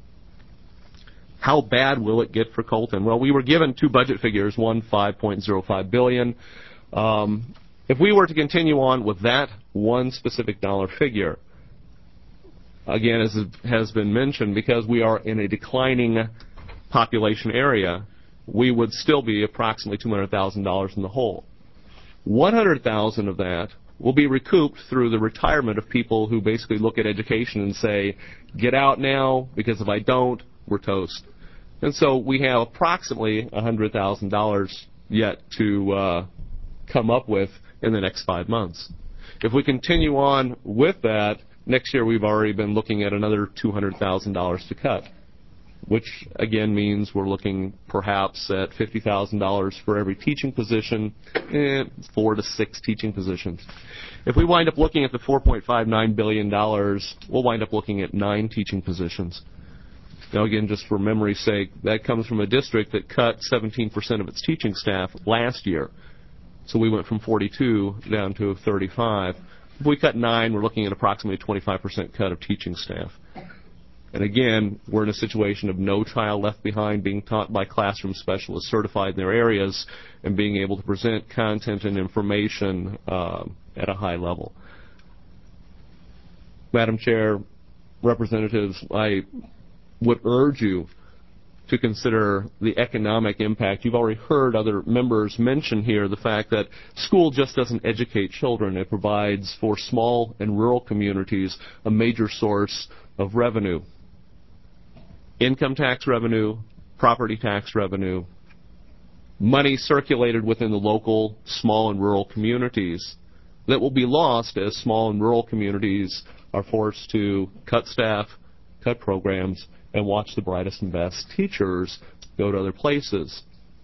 How bad will it get for Colton? Well, we were given 2 budget figures, one $5.05 billion. If we were to continue on with that one specific dollar figure, again, as has been mentioned, because we are in a declining population area, we would still be approximately $200,000 in the hole. $100,000 of that will be recouped through the retirement of people who basically look at education and say, get out now, because if I don't, we're toast. And so we have approximately $100,000 yet to come up with in the next 5 months. If we continue on with that, next year we've already been looking at another $200,000 to cut, which again means we're looking perhaps at $50,000 for every teaching position and 4 to 6 teaching positions. If we wind up looking at the $4.59 billion, we'll wind up looking at 9 teaching positions. Now again, just for memory's sake, that comes from a district that cut 17% of its teaching staff last year. So we went from 42 down to 35. If we cut 9, we're looking at approximately a 25% cut of teaching staff. And again, we're in a situation of no child left behind, being taught by classroom specialists certified in their areas and being able to present content and information at a high level. Madam Chair, representatives, I would urge you to consider the economic impact. You've already heard other members mention here the fact that school just doesn't educate children. It provides for small and rural communities a major source of revenue. Income tax revenue, property tax revenue, money circulated within the local small and rural communities that will be lost as small and rural communities are forced to cut staff, cut programs, and watch the brightest and best teachers go to other places.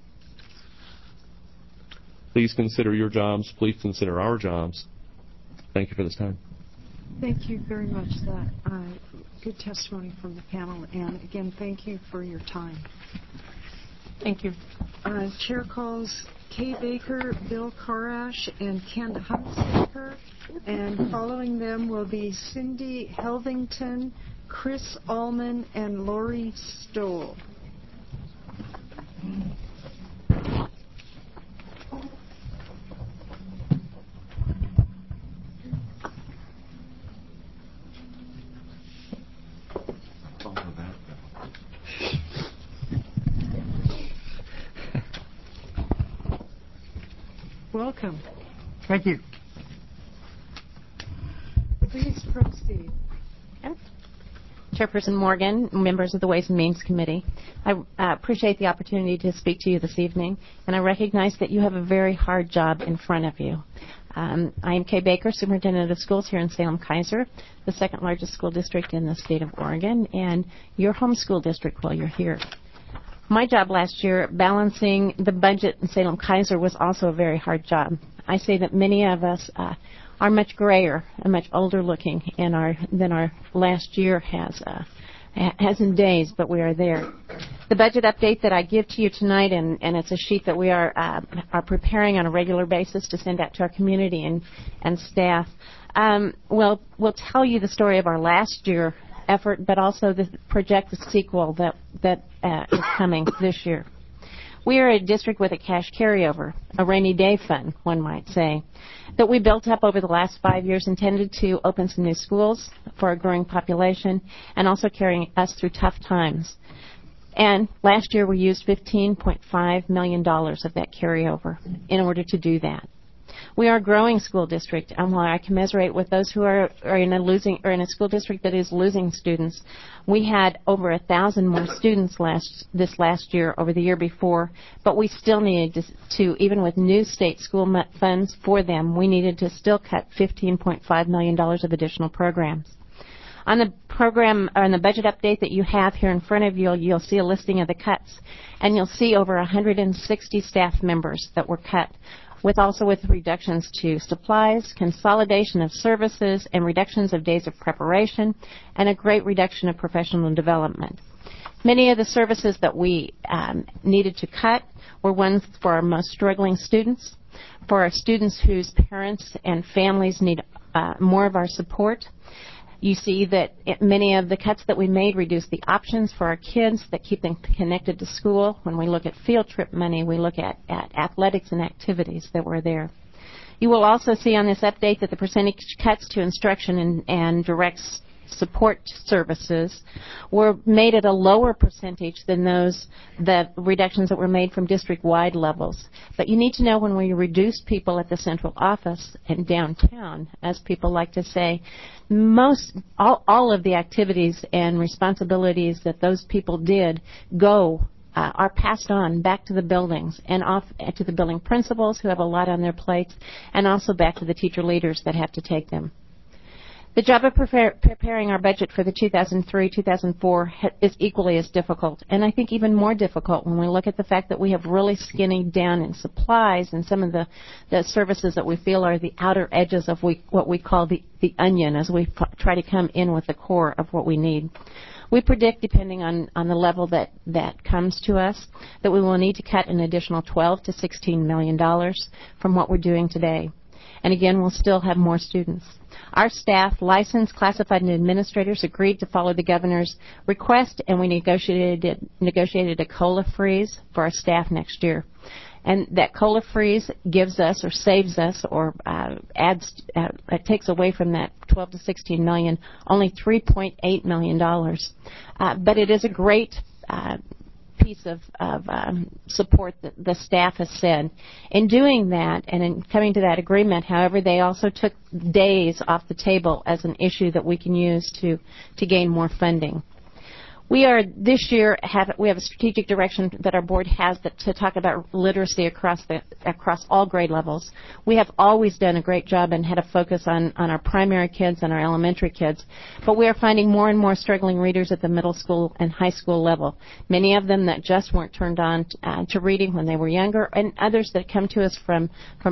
Please consider your jobs. Please consider our jobs. Thank you for this time. Thank you very much. That good testimony from the panel, and again, thank you for your time. Thank you. Chair calls Kay Baker, Bill Korash, and Ken Hunsaker, and following them will be Cindy Helvington, Chris Allman, and Lori Stoll. Welcome. Thank you. Please proceed. Chairperson Morgan, members of the Ways and Means Committee, I appreciate the opportunity to speak to you this evening, and I recognize that you have a very hard job in front of you. I am Kay Baker, Superintendent of Schools here in Salem-Keizer, the second largest school district in the state of Oregon, and your home school district while you're here. My job last year, balancing the budget in Salem-Keizer, was also a very hard job. I say that many of us are much grayer and much older looking than our last year has in days, but we are there. The budget update that I give to you tonight, and it's a sheet that we are preparing on a regular basis to send out to our community and staff, will tell you the story of our last year effort, but also project the sequel that is coming this year. We are a district with a cash carryover, a rainy day fund, one might say, that we built up over the last 5 years intended to open some new schools for a growing population and also carrying us through tough times. And last year we used $15.5 million of that carryover in order to do that. We are a growing school district, and while I commiserate with those who are in a school district that is losing students, we had over 1,000 more students this last year over the year before, but we still needed to even with new state school funds for them, we needed to still cut $15.5 million of additional programs. On the program, or on the budget update that you have here in front of you, you'll see a listing of the cuts, and you'll see over 160 staff members that were cut, with reductions to supplies, consolidation of services, and reductions of days of preparation, and a great reduction of professional development. Many of the services that we needed to cut were ones for our most struggling students, for our students whose parents and families need more of our support. You see that many of the cuts that we made reduce the options for our kids that keep them connected to school. When we look at field trip money, we look at athletics and activities that were there. You will also see on this update that the percentage cuts to instruction and direct support services were made at a lower percentage than the reductions that were made from district-wide levels. But you need to know when we reduce people at the central office and downtown, as people like to say, all of the activities and responsibilities that those people did are passed on back to the buildings and off to the building principals who have a lot on their plates, and also back to the teacher leaders that have to take them. The job of preparing our budget for the 2003-2004 is equally as difficult, and I think even more difficult when we look at the fact that we have really skinnied down in supplies and some of the services that we feel are the outer edges of what we call the onion as we try to come in with the core of what we need. We predict, depending on the level that comes to us, that we will need to cut an additional $12 to $16 million from what we're doing today. And again, we'll still have more students. Our staff, licensed, classified, and administrators agreed to follow the governor's request, and we negotiated a COLA freeze for our staff next year. And that COLA freeze gives us, or saves us, or it takes away from that 12 to 16 million, only $3.8 million. But it is a great piece of support that the staff has said. In doing that and in coming to that agreement, however, they also took days off the table as an issue that we can use to gain more funding. We are this year we have a strategic direction that our board has to talk about literacy across all grade levels. We have always done a great job and had a focus on our primary kids and our elementary kids, but we are finding more and more struggling readers at the middle school and high school level. Many of them that just weren't turned on to reading when they were younger, and others that come to us from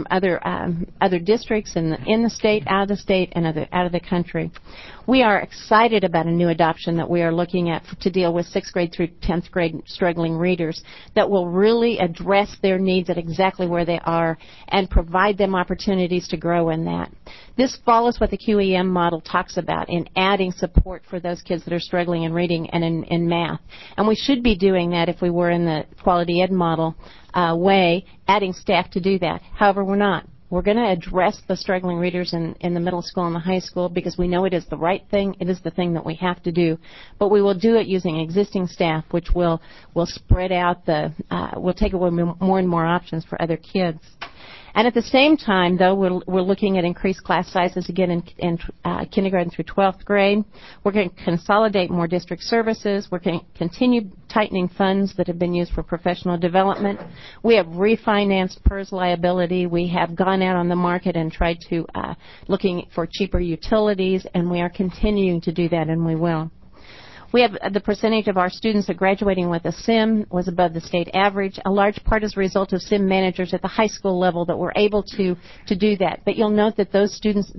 other districts in the state, out of the state, and out of the country. We are excited about a new adoption that we are looking at to deal with 6th grade through 10th grade struggling readers that will really address their needs at exactly where they are and provide them opportunities to grow in that. This follows what the QEM model talks about in adding support for those kids that are struggling in reading and in math. And we should be doing that if we were in the quality ed model way, adding staff to do that. However, we're not. We're going to address the struggling readers in the middle school and the high school because we know it is the right thing. It is the thing that we have to do. But we will do it using existing staff, which will spread out we'll take away more and more options for other kids. And at the same time, though, we're looking at increased class sizes again in kindergarten through 12th grade. We're going to consolidate more district services. We're going to continue tightening funds that have been used for professional development. We have refinanced PERS liability. We have gone out on the market and tried to looking for cheaper utilities, and we are continuing to do that, and we will. We have the percentage of our students that graduating with a SIM was above the state average. A large part as a result of SIM managers at the high school level that were able to do that. But you'll note that those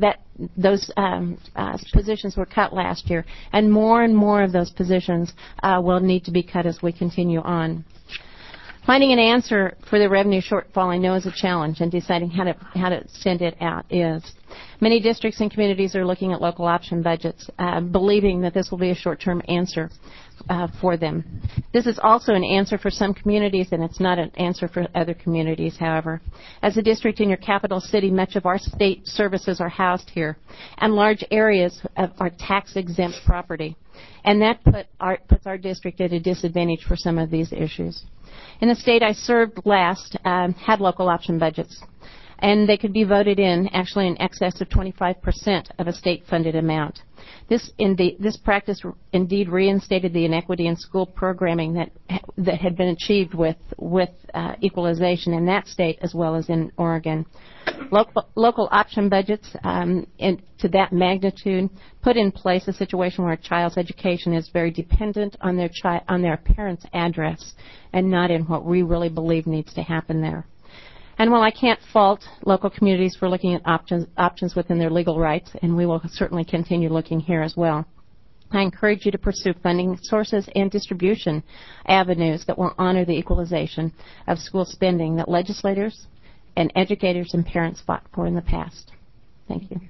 positions were cut last year, and more of those positions will need to be cut as we continue on. Finding an answer for the revenue shortfall I know is a challenge, and deciding how to send it out is. Many districts and communities are looking at local option budgets, believing that this will be a short-term answer for them. This is also an answer for some communities, and it's not an answer for other communities, however. As a district in your capital city, much of our state services are housed here, and large areas are tax-exempt property. And that puts our district at a disadvantage for some of these issues. In the state I served last, had local option budgets. and they could be voted in actually in excess of 25% of a state-funded amount. This practice indeed reinstated the inequity in school programming that had been achieved with equalization in that state as well as in Oregon. Local option budgets to that magnitude put in place a situation where a child's education is very dependent on their parents' address and not in what we really believe needs to happen there. And while I can't fault local communities for looking at options within their legal rights, and we will certainly continue looking here as well, I encourage you to pursue funding sources and distribution avenues that will honor the equalization of school spending that legislators and educators and parents fought for in the past. Thank you.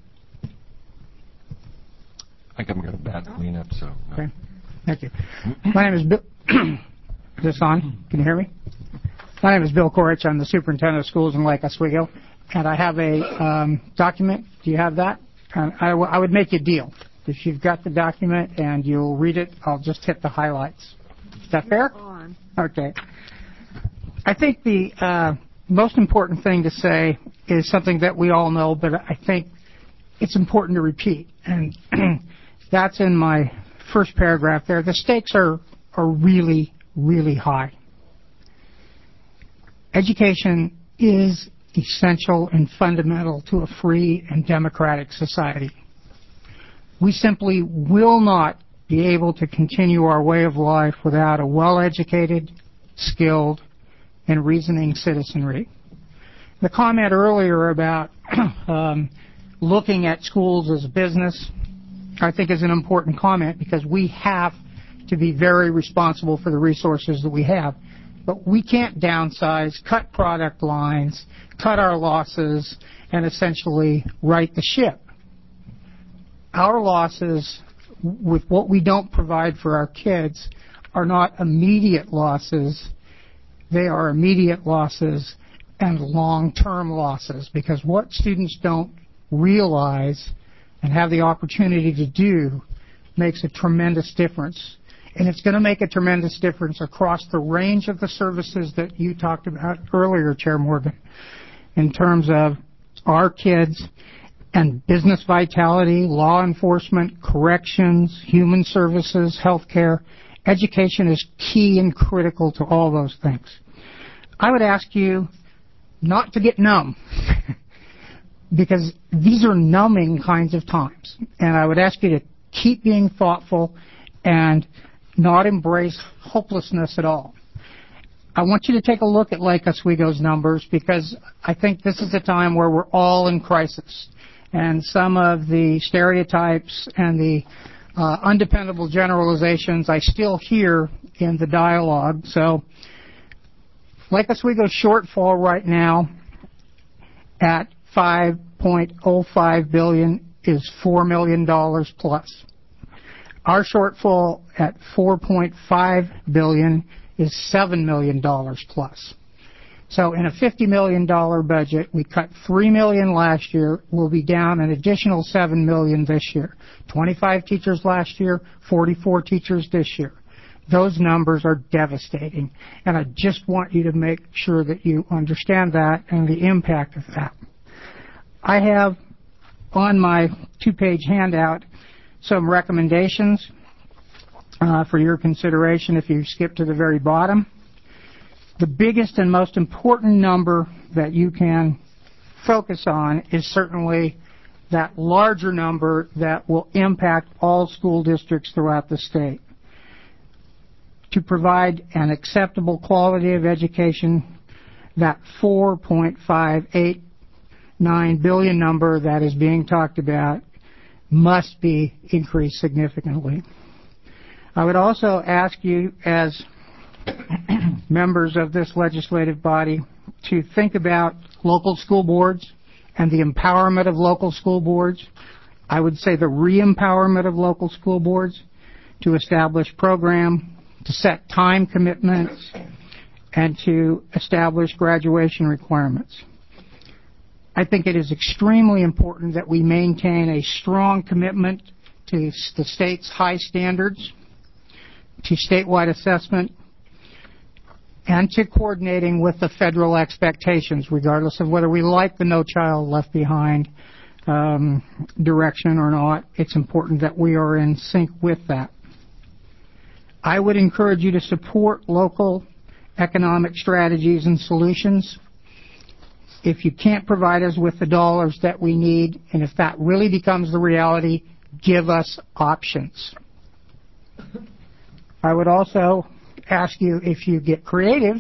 I think I'm going to bat clean up, so. No. Okay. Thank you. My name is Bill. Is this on? Can you hear me? My name is Bill Korich. I'm the superintendent of schools in Lake Oswego, and I have a document. Do you have that? I would make you a deal. If you've got the document and you'll read it, I'll just hit the highlights. Is that fair? Okay. I think the most important thing to say is something that we all know, but I think it's important to repeat, and that's in my first paragraph there. The stakes are really, really high. Education is essential and fundamental to a free and democratic society. We simply will not be able to continue our way of life without a well-educated, skilled, and reasoning citizenry. The comment earlier about looking at schools as a business, I think is an important comment because we have to be very responsible for the resources that we have. But we can't downsize, cut product lines, cut our losses, and essentially right the ship. Our losses with what we don't provide for our kids are not immediate losses. They are immediate losses and long-term losses, because what students don't realize and have the opportunity to do makes a tremendous difference. And it's going to make a tremendous difference across the range of the services that you talked about earlier, Chair Morgan, in terms of our kids and business vitality, law enforcement, corrections, human services, healthcare. Education is key and critical to all those things. I would ask you not to get numb, because these are numbing kinds of times. And I would ask you to keep being thoughtful and not embrace hopelessness at all. I want you to take a look at Lake Oswego's numbers, because I think this is a time where we're all in crisis. And some of the stereotypes and the undependable generalizations I still hear in the dialogue. So Lake Oswego's shortfall right now at $5.05 billion is $4 million plus. Our shortfall at $4.5 billion is $7 million plus. So in a $50 million budget, we cut $3 million last year. We'll be down an additional $7 million this year. 25 teachers last year, 44 teachers this year. Those numbers are devastating. And I just want you to make sure that you understand that and the impact of that. I have on my 2-page handout some recommendations for your consideration if you skip to the very bottom. The biggest and most important number that you can focus on is certainly that larger number that will impact all school districts throughout the state. To provide an acceptable quality of education, that $4.589 billion number that is being talked about must be increased significantly. I would also ask you, as members of this legislative body, to think about local school boards and the empowerment of local school boards. I would say the re-empowerment of local school boards to establish program, to set time commitments, and to establish graduation requirements. I think it is extremely important that we maintain a strong commitment to the state's high standards, to statewide assessment, and to coordinating with the federal expectations, regardless of whether we like the No Child Left Behind direction or not. It's important that we are in sync with that. I would encourage you to support local economic strategies and solutions. If you can't provide us with the dollars that we need, and if that really becomes the reality, give us options. I would also ask you, if you get creative,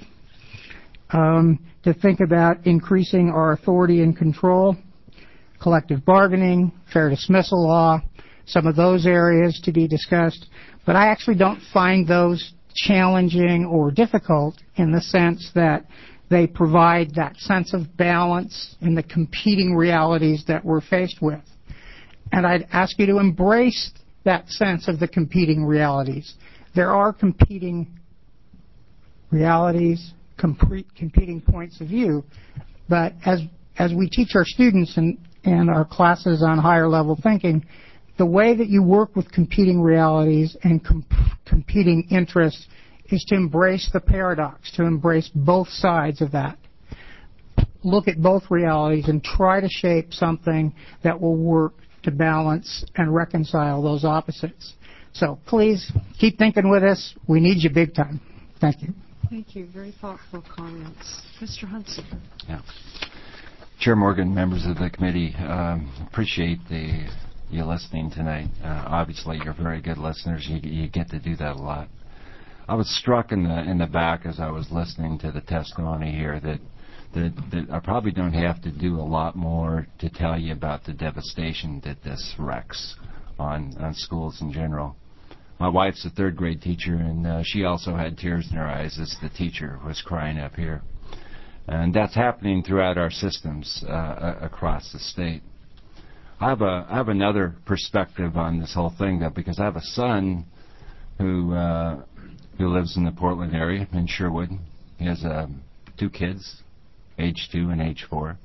to think about increasing our authority and control, collective bargaining, fair dismissal law, some of those areas to be discussed. But I actually don't find those challenging or difficult in the sense that they provide that sense of balance in the competing realities that we're faced with. And I'd ask you to embrace that sense of the competing realities. There are competing realities, competing points of view, but as we teach our students in our classes on higher level thinking, the way that you work with competing realities and competing interests is to embrace the paradox, to embrace both sides of that. Look at both realities and try to shape something that will work to balance and reconcile those opposites. So please keep thinking with us. We need you big time. Thank you. Thank you. Very thoughtful comments. Mr. Hunsaker. Yeah. Chair Morgan, members of the committee, appreciate you listening tonight. Obviously, you're very good listeners. You get to do that a lot. I was struck in the back as I was listening to the testimony here that I probably don't have to do a lot more to tell you about the devastation that this wreaks on schools in general. My wife's a third grade teacher, and she also had tears in her eyes as the teacher was crying up here. And that's happening throughout our systems across the state. I have another perspective on this whole thing, though, because I have a son who lives in the Portland area, in Sherwood. He has 2 kids, age 2 and age 4.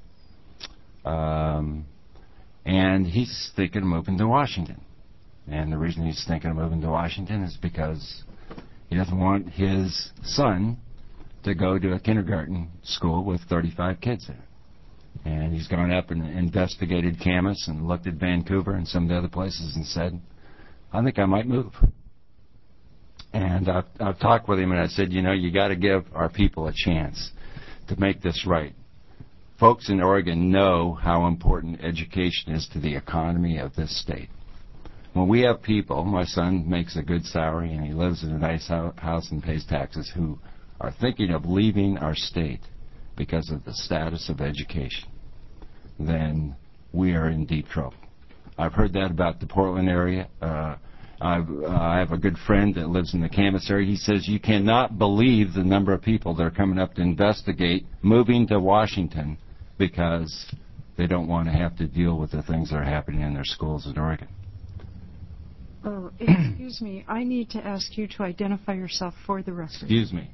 And he's thinking of moving to Washington. And the reason he's thinking of moving to Washington is because he doesn't want his son to go to a kindergarten school with 35 kids in it. And he's gone up and investigated Camas and looked at Vancouver and some of the other places and said, I think I might move. And I've talked with him and I said, you got to give our people a chance to make this right. Folks in Oregon know how important education is to the economy of this state. When we have people, my son makes a good salary and he lives in a nice house and pays taxes, who are thinking of leaving our state because of the status of education, then we are in deep trouble. I've heard that about the Portland area. I have a good friend that lives in the Camas area. He says you cannot believe the number of people that are coming up to investigate moving to Washington because they don't want to have to deal with the things that are happening in their schools in Oregon. Oh, excuse me. I need to ask you to identify yourself for the record. Excuse me.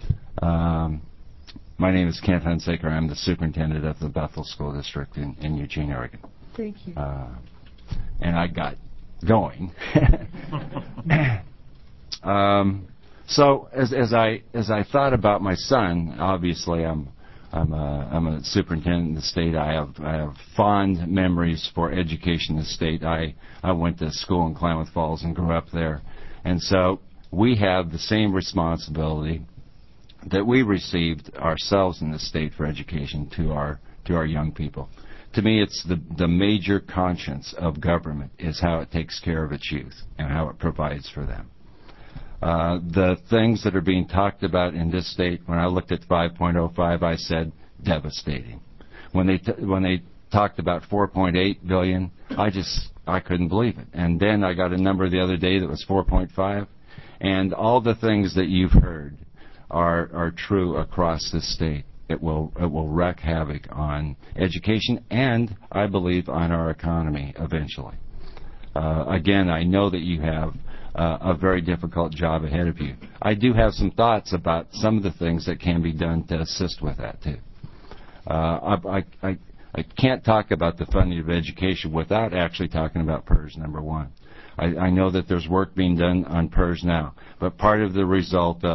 My name is Kent Hunsaker. I'm the superintendent of the Bethel School District in Eugene, Oregon. Thank you. And I got going. So as I thought about my son, obviously I'm a superintendent in the state. I have fond memories for education in the state. I went to school in Klamath Falls and grew up there, and so we have the same responsibility that we received ourselves in the state for education to our young people. To me, it's the major conscience of government is how it takes care of its youth and how it provides for them. The things that are being talked about in this state, when I looked at 5.05, I said devastating. When they talked about 4.8 billion, I couldn't believe it. And then I got a number the other day that was 4.5, and all the things that you've heard are true across the state. It will wreak havoc on education and, I believe, on our economy eventually. Again, I know that you have a very difficult job ahead of you. I do have some thoughts about some of the things that can be done to assist with that, too. I can't talk about the funding of education without actually talking about PERS, number one. I know that there's work being done on PERS now, but part of the result of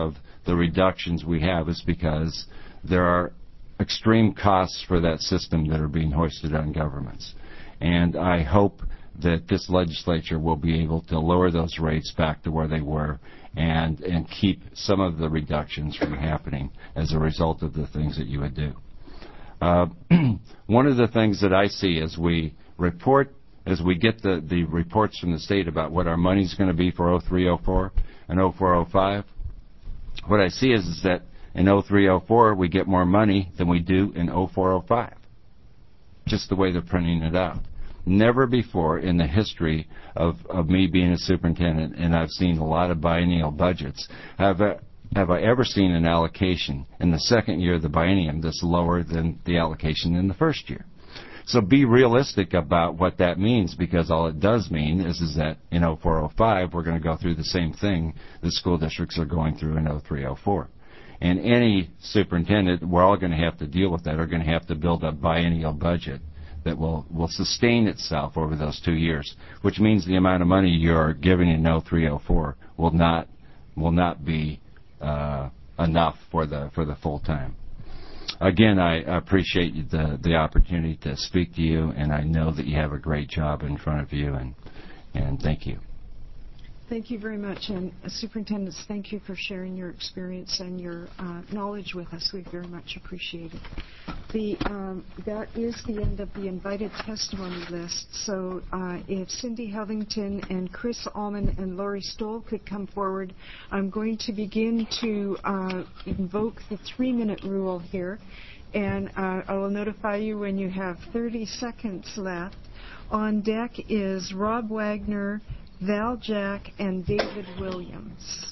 the reductions we have is because there are extreme costs for that system that are being hoisted on governments. And I hope that this legislature will be able to lower those rates back to where they were and keep some of the reductions from happening as a result of the things that you would do. One of the things that I see as we get the reports from the state about what our money's going to be for 03-04 and 04-05, what I see is that in 03-04 we get more money than we do in 04-05, just the way they're printing it out. Never before in the history of me being a superintendent, and I've seen a lot of biennial budgets, have I ever seen an allocation in the second year of the biennium that's lower than the allocation in the first year. So be realistic about what that means, because all it does mean is that in 04-05 we're going to go through the same thing the school districts are going through in 03-04. And any superintendent, we're all going to have to deal with that, are going to have to build a biennial budget that will sustain itself over those 2 years, which means the amount of money you're giving in 03-04 will not be enough for the full time. Again, I appreciate the opportunity to speak to you, and I know that you have a great job in front of you, and thank you. Thank you very much, and superintendents, thank you for sharing your experience and your knowledge with us. We very much appreciate it. That is the end of the invited testimony list. So if Cindy Hevington and Chris Allman and Laurie Stoll could come forward, I'm going to begin to invoke the 3-minute rule here, and I will notify you when you have 30 seconds left. On deck is Rob Wagner, Val Jack, and David Williams.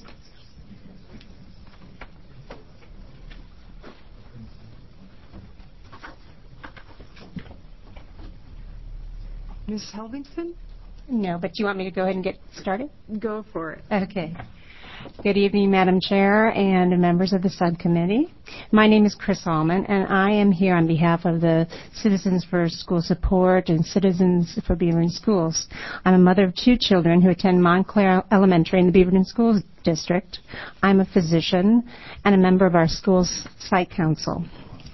Ms. Helvington? No, but you want me to go ahead and get started? Go for it. Okay. Good evening, Madam Chair and members of the subcommittee. My name is Chris Allman, and I am here on behalf of the Citizens for School Support and Citizens for Beaverton Schools. I'm a mother of 2 children who attend Montclair Elementary in the Beaverton Schools District. I'm a physician and a member of our school's site council.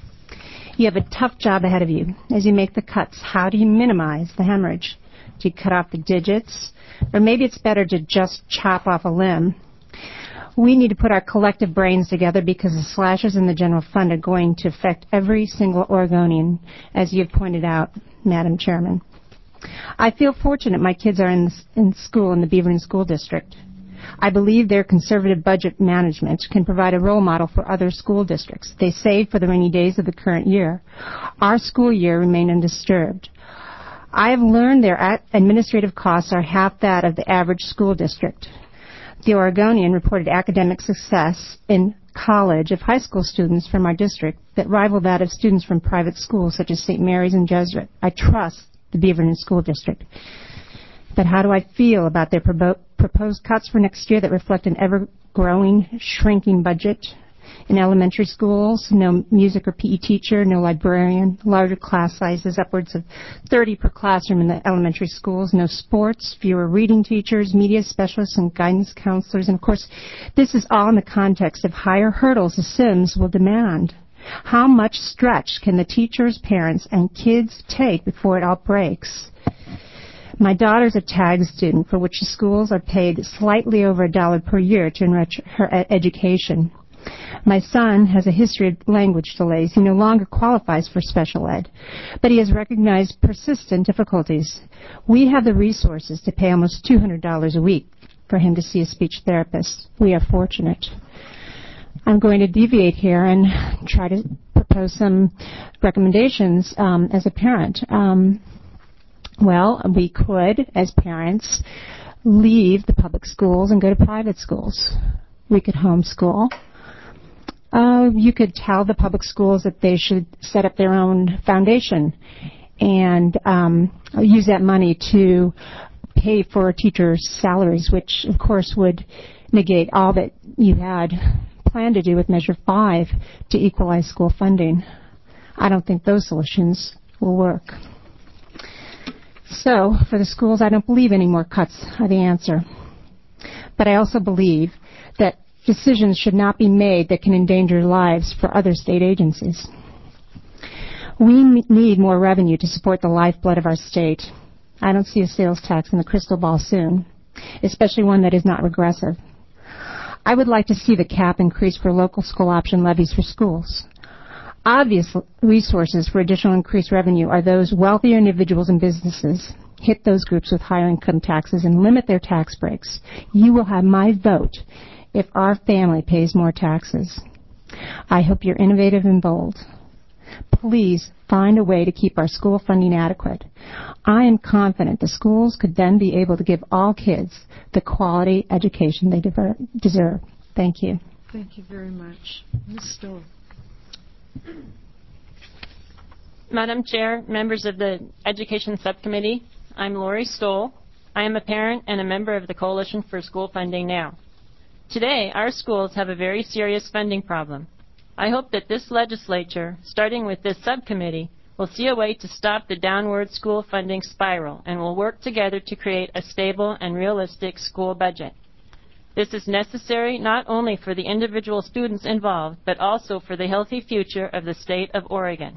You have a tough job ahead of you as you make the cuts. How do you minimize the hemorrhage? Do you cut off the digits? Or maybe it's better to just chop off a limb. We need to put our collective brains together because the slashes in the general fund are going to affect every single Oregonian, as you have pointed out, Madam Chairman. I feel fortunate my kids are in school in the Beaverton School District. I believe their conservative budget management can provide a role model for other school districts. They save for the rainy days of the current year. Our school year remained undisturbed. I have learned their administrative costs are half that of the average school district. The Oregonian reported academic success in college of high school students from our district that rival that of students from private schools such as St. Mary's and Jesuit. I trust the Beaverton School District. But how do I feel about their proposed cuts for next year that reflect an ever-growing, shrinking budget? In elementary schools, no music or PE teacher, no librarian, larger class sizes, upwards of 30 per classroom in the elementary schools, no sports, fewer reading teachers, media specialists, and guidance counselors. And, of course, this is all in the context of higher hurdles the SIMS will demand. How much stretch can the teachers, parents, and kids take before it all breaks? My daughter's a TAG student for which the schools are paid slightly over $1 per year to enrich her education. My son has a history of language delays. He no longer qualifies for special ed, but he has recognized persistent difficulties. We have the resources to pay almost $200 a week for him to see a speech therapist. We are fortunate. I'm going to deviate here and try to propose some recommendations as a parent. Well, we could, as parents, leave the public schools and go to private schools. We could homeschool. You could tell the public schools that they should set up their own foundation and use that money to pay for teachers' salaries, which, of course, would negate all that you had planned to do with Measure 5 to equalize school funding. I don't think those solutions will work. So, for the schools, I don't believe any more cuts are the answer. But I also believe that decisions should not be made that can endanger lives for other state agencies. We need more revenue to support the lifeblood of our state. I don't see a sales tax in the crystal ball soon, especially one that is not regressive. I would like to see the cap increase for local school option levies for schools. Obvious resources for additional increased revenue are those wealthier individuals and businesses. Hit those groups with higher income taxes and limit their tax breaks. You will have my vote if our family pays more taxes. I hope you're innovative and bold. Please find a way to keep our school funding adequate. I am confident the schools could then be able to give all kids the quality education they deserve. Thank you. Thank you very much. Ms. Stoll. Madam Chair, members of the Education Subcommittee, I'm Lori Stoll. I am a parent and a member of the Coalition for School Funding Now. Today, our schools have a very serious funding problem. I hope that this legislature, starting with this subcommittee, will see a way to stop the downward school funding spiral and will work together to create a stable and realistic school budget. This is necessary not only for the individual students involved, but also for the healthy future of the state of Oregon.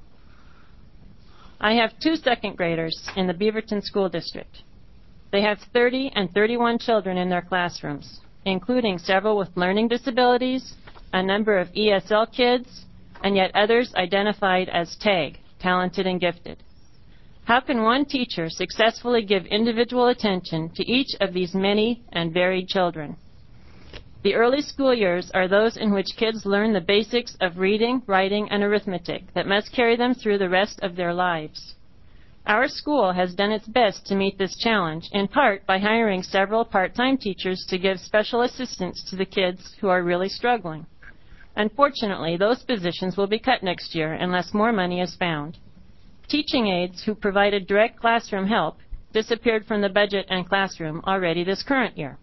I have 2 second graders in the Beaverton School District. They have 30 and 31 children in their classrooms, including several with learning disabilities, a number of ESL kids, and yet others identified as TAG, talented and gifted. How can one teacher successfully give individual attention to each of these many and varied children? The early school years are those in which kids learn the basics of reading, writing, and arithmetic that must carry them through the rest of their lives. Our school has done its best to meet this challenge, in part by hiring several part-time teachers to give special assistance to the kids who are really struggling. Unfortunately, those positions will be cut next year unless more money is found. Teaching aides who provided direct classroom help disappeared from the budget and classroom already this current year.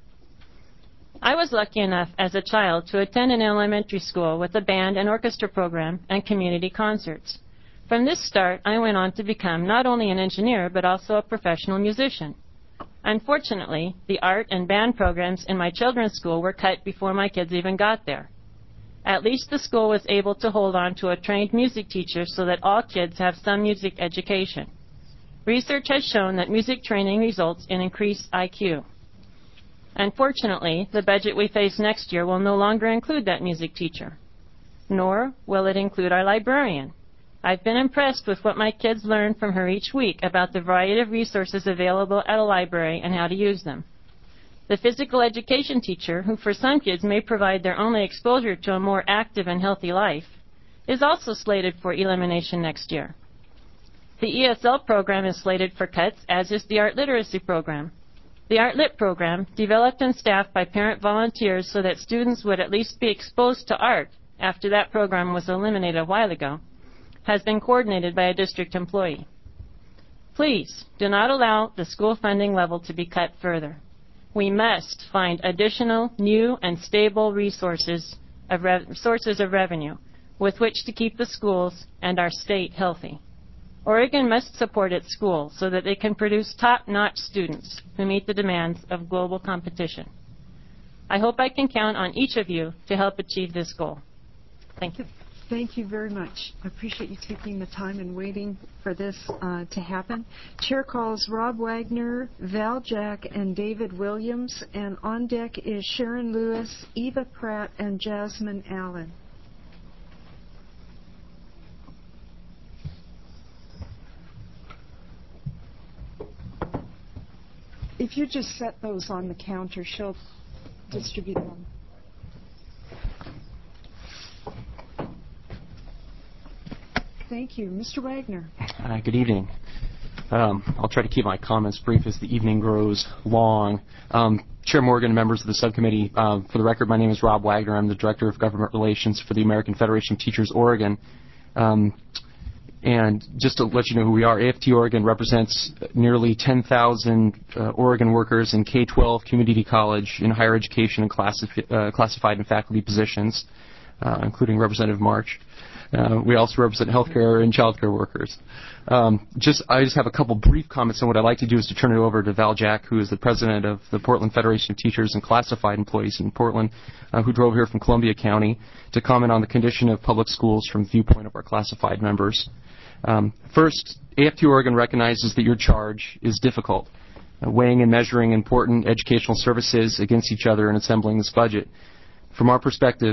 I was lucky enough as a child to attend an elementary school with a band and orchestra program and community concerts. From this start, I went on to become not only an engineer but also a professional musician. Unfortunately, the art and band programs in my children's school were cut before my kids even got there. At least the school was able to hold on to a trained music teacher so that all kids have some music education. Research has shown that music training results in increased IQ. Unfortunately, the budget we face next year will no longer include that music teacher, nor will it include our librarian. I've been impressed with what my kids learn from her each week about the variety of resources available at a library and how to use them. The physical education teacher, who for some kids may provide their only exposure to a more active and healthy life, is also slated for elimination next year. The ESL program is slated for cuts, as is the art literacy program. The Art Lit program, developed and staffed by parent volunteers so that students would at least be exposed to art after that program was eliminated a while ago, has been coordinated by a district employee. Please do not allow the school funding level to be cut further. We must find additional, new, and stable sources of revenue with which to keep the schools and our state healthy. Oregon must support its schools so that they can produce top-notch students who meet the demands of global competition. I hope I can count on each of you to help achieve this goal. Thank you. Thank you very much. I appreciate you taking the time and waiting for this to happen. Chair calls Rob Wagner, Val Jack, and David Williams, and on deck is Sharon Lewis, Eva Pratt, and Jasmine Allen. If you just set those on the counter, she'll distribute them. Thank you. Mr. Wagner. Good evening. I'll try to keep my comments brief as the evening grows long. Chair Morgan, members of the subcommittee, for the record, my name is Rob Wagner. I'm the Director of Government Relations for the American Federation of Teachers Oregon. And just to let you know who we are, AFT Oregon represents nearly 10,000 Oregon workers in K-12, community college, in higher education, and classified and faculty positions. including Representative March. We also represent healthcare and childcare workers. I just have a couple brief comments, and what I'd like to do is to turn it over to Val Jack, who is the president of the Portland Federation of Teachers and Classified Employees in Portland, who drove here from Columbia County to comment on the condition of public schools from the viewpoint of our classified members. First, AFT Oregon recognizes that your charge is difficult, weighing and measuring important educational services against each other and assembling this budget. From our perspective,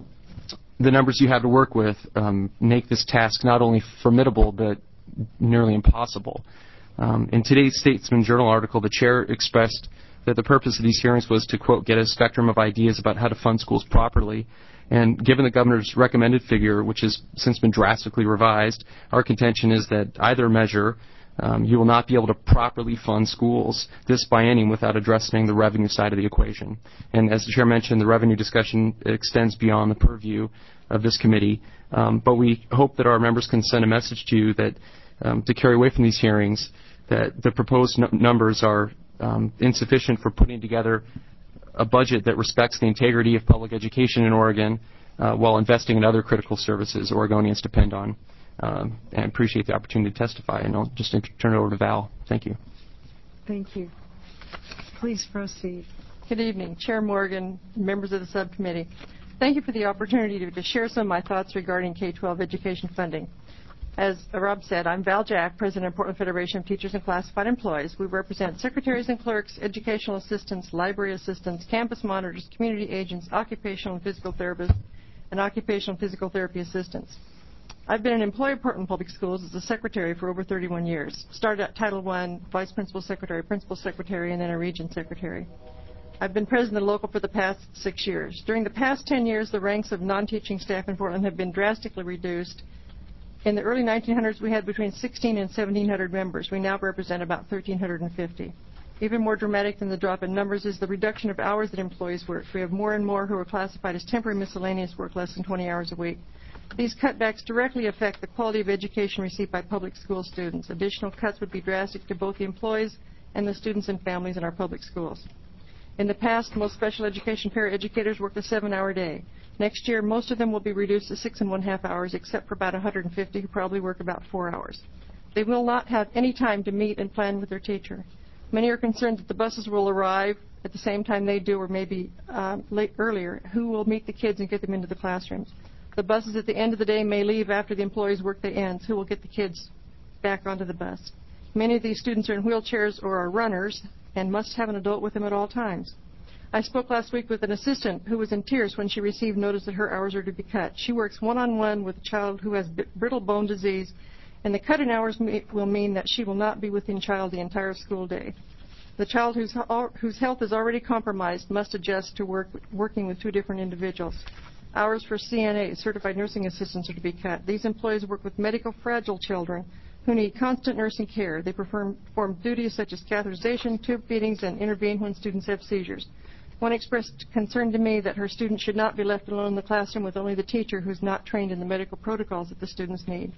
the numbers you have to work with make this task not only formidable but nearly impossible. In today's Statesman Journal article, the chair expressed that the purpose of these hearings was to, quote, get a spectrum of ideas about how to fund schools properly. And given the governor's recommended figure, which has since been drastically revised, our contention is that either measure, you will not be able to properly fund schools this biennium without addressing the revenue side of the equation. And as the chair mentioned, the revenue discussion extends beyond the purview of this committee. But we hope that our members can send a message to you that to carry away from these hearings that the proposed numbers are insufficient for putting together a budget that respects the integrity of public education in Oregon while investing in other critical services Oregonians depend on. And appreciate the opportunity to testify. And I'll just turn it over to Val. Thank you. Thank you. Please proceed. Good evening, Chair Morgan, members of the subcommittee. Thank you for the opportunity to share some of my thoughts regarding K-12 education funding. As Rob said, I'm Val Jack, President of Portland Federation of Teachers and Classified Employees. We represent secretaries and clerks, educational assistants, library assistants, campus monitors, community agents, occupational and physical therapists, and occupational and physical therapy assistants. I've been an employee of Portland Public Schools as a secretary for over 31 years. Started at Title I, vice principal secretary, and then a region secretary. I've been president of the local for the past 6 years. During the past 10 years, the ranks of non-teaching staff in Portland have been drastically reduced. In the early 1900s, we had between 16 and 1,700 members. We now represent about 1,350. Even more dramatic than the drop in numbers is the reduction of hours that employees work. We have more and more who are classified as temporary miscellaneous work, less than 20 hours a week. These cutbacks directly affect the quality of education received by public school students. Additional cuts would be drastic to both the employees and the students and families in our public schools. In the past, most special education paraeducators worked a 7-hour day. Next year, most of them will be reduced to 6½ hours, except for about 150 who probably work about 4 hours. They will not have any time to meet and plan with their teacher. Many are concerned that the buses will arrive at the same time they do, or maybe earlier. Who will meet the kids and get them into the classrooms? The buses at the end of the day may leave after the employees' workday ends. Who will get the kids back onto the bus? Many of these students are in wheelchairs or are runners and must have an adult with them at all times. I spoke last week with an assistant who was in tears when she received notice that her hours are to be cut. She works one-on-one with a child who has brittle bone disease, and the cut in hours will mean that she will not be within child the entire school day. The child whose health is already compromised must adjust to working with 2 different individuals. Hours for CNA, certified nursing assistants, are to be cut. These employees work with medical fragile children who need constant nursing care. They perform duties such as catheterization, tube feedings, and intervene when students have seizures. One expressed concern to me that her student should not be left alone in the classroom with only the teacher who's not trained in the medical protocols that the students need.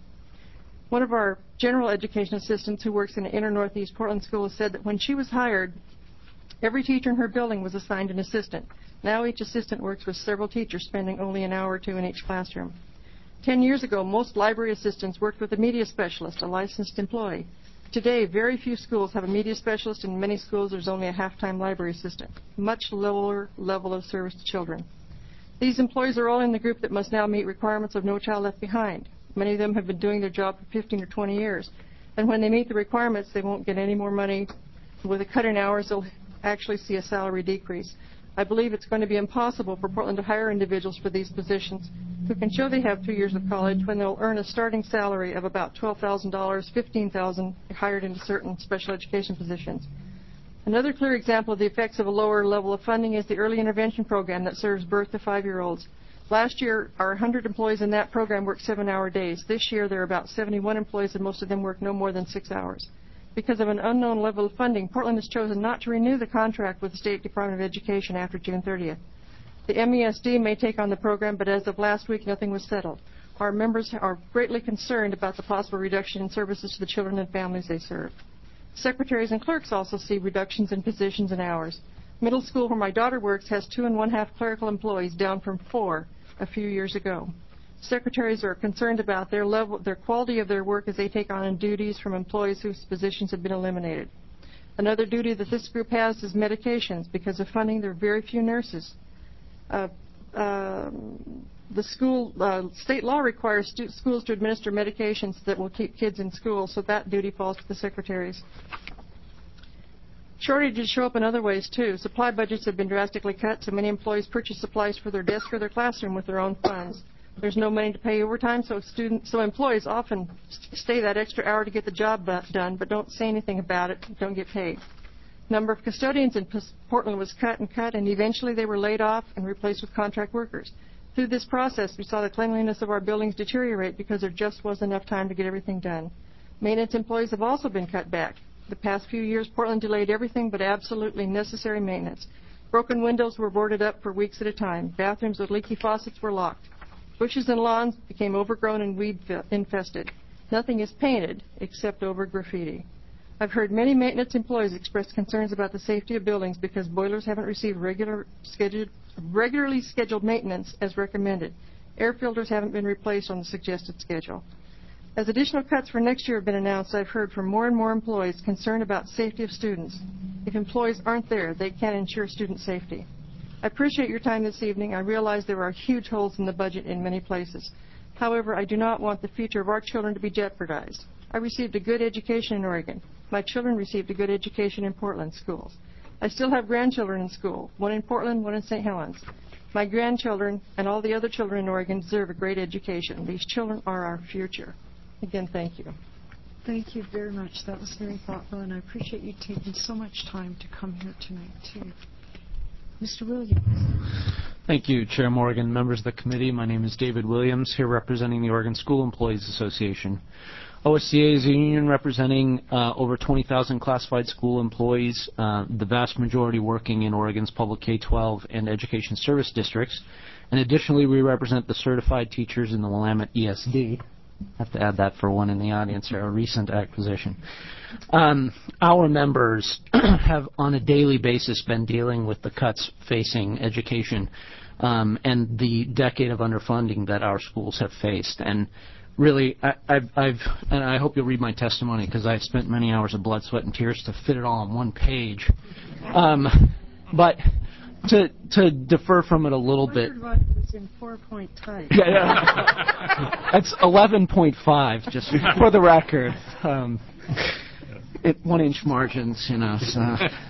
One of our general education assistants who works in an inner northeast Portland school said that when she was hired, every teacher in her building was assigned an assistant. Now each assistant works with several teachers, spending only an hour or 2 in each classroom. 10 years ago, most library assistants worked with a media specialist, a licensed employee. Today, very few schools have a media specialist, and in many schools there's only a half-time library assistant, much lower level of service to children. These employees are all in the group that must now meet requirements of No Child Left Behind. Many of them have been doing their job for 15 or 20 years, and when they meet the requirements, they won't get any more money. With a cut in hours, they'll actually see a salary decrease. I believe it's going to be impossible for Portland to hire individuals for these positions who can show they have 2 years of college when they'll earn a starting salary of about $12,000, $15,000 hired into certain special education positions. Another clear example of the effects of a lower level of funding is the early intervention program that serves birth to 5-year-olds. Last year, our 100 employees in that program worked 7-hour days. This year, there are about 71 employees, and most of them work no more than 6 hours. Because of an unknown level of funding, Portland has chosen not to renew the contract with the State Department of Education after June 30th. The MESD may take on the program, but as of last week, nothing was settled. Our members are greatly concerned about the possible reduction in services to the children and families they serve. Secretaries and clerks also see reductions in positions and hours. Middle school, where my daughter works, has 2 1/2 clerical employees, down from 4. a few years ago. Secretaries are concerned about their quality of their work as they take on duties from employees whose positions have been eliminated. Another duty that this group has is medications. Because of funding, there are very few nurses. The state law requires schools to administer medications that will keep kids in school, so that duty falls to the secretaries. Shortages show up in other ways, too. Supply budgets have been drastically cut, so many employees purchase supplies for their desk or their classroom with their own funds. There's no money to pay overtime, so employees often stay that extra hour to get the job done, but don't say anything about it, don't get paid. Number of custodians in Portland was cut, and eventually they were laid off and replaced with contract workers. Through this process, we saw the cleanliness of our buildings deteriorate because there just wasn't enough time to get everything done. Maintenance employees have also been cut back. The past few years, Portland delayed everything but absolutely necessary maintenance. Broken windows were boarded up for weeks at a time. Bathrooms with leaky faucets were locked. Bushes and lawns became overgrown and weed-infested. Nothing is painted except over graffiti. I've heard many maintenance employees express concerns about the safety of buildings because boilers haven't received regularly scheduled maintenance as recommended. Air filters haven't been replaced on the suggested schedule. As additional cuts for next year have been announced, I've heard from more and more employees concerned about safety of students. If employees aren't there, they can't ensure student safety. I appreciate your time this evening. I realize there are huge holes in the budget in many places. However, I do not want the future of our children to be jeopardized. I received a good education in Oregon. My children received a good education in Portland schools. I still have grandchildren in school, one in Portland, one in St. Helens. My grandchildren and all the other children in Oregon deserve a great education. These children are our future. Again, thank you. Thank you very much. That was very thoughtful, and I appreciate you taking so much time to come here tonight, too. Mr. Williams. Thank you, Chair Morgan, members of the committee. My name is David Williams, here representing the Oregon School Employees Association. OSCA is a union representing over 20,000 classified school employees, the vast majority working in Oregon's public K-12 and education service districts. And additionally, we represent the certified teachers in the Willamette ESD. I have to add that for one in the audience here, a recent acquisition. Our members have on a daily basis been dealing with the cuts facing education and the decade of underfunding that our schools have faced. And really, and I hope you'll read my testimony because I've spent many hours of blood, sweat, and tears to fit it all on one page. But to defer from it a little bit. I wondered what was in 4-point type. That's 11.5, just for the record. 1-inch margins, you know. So,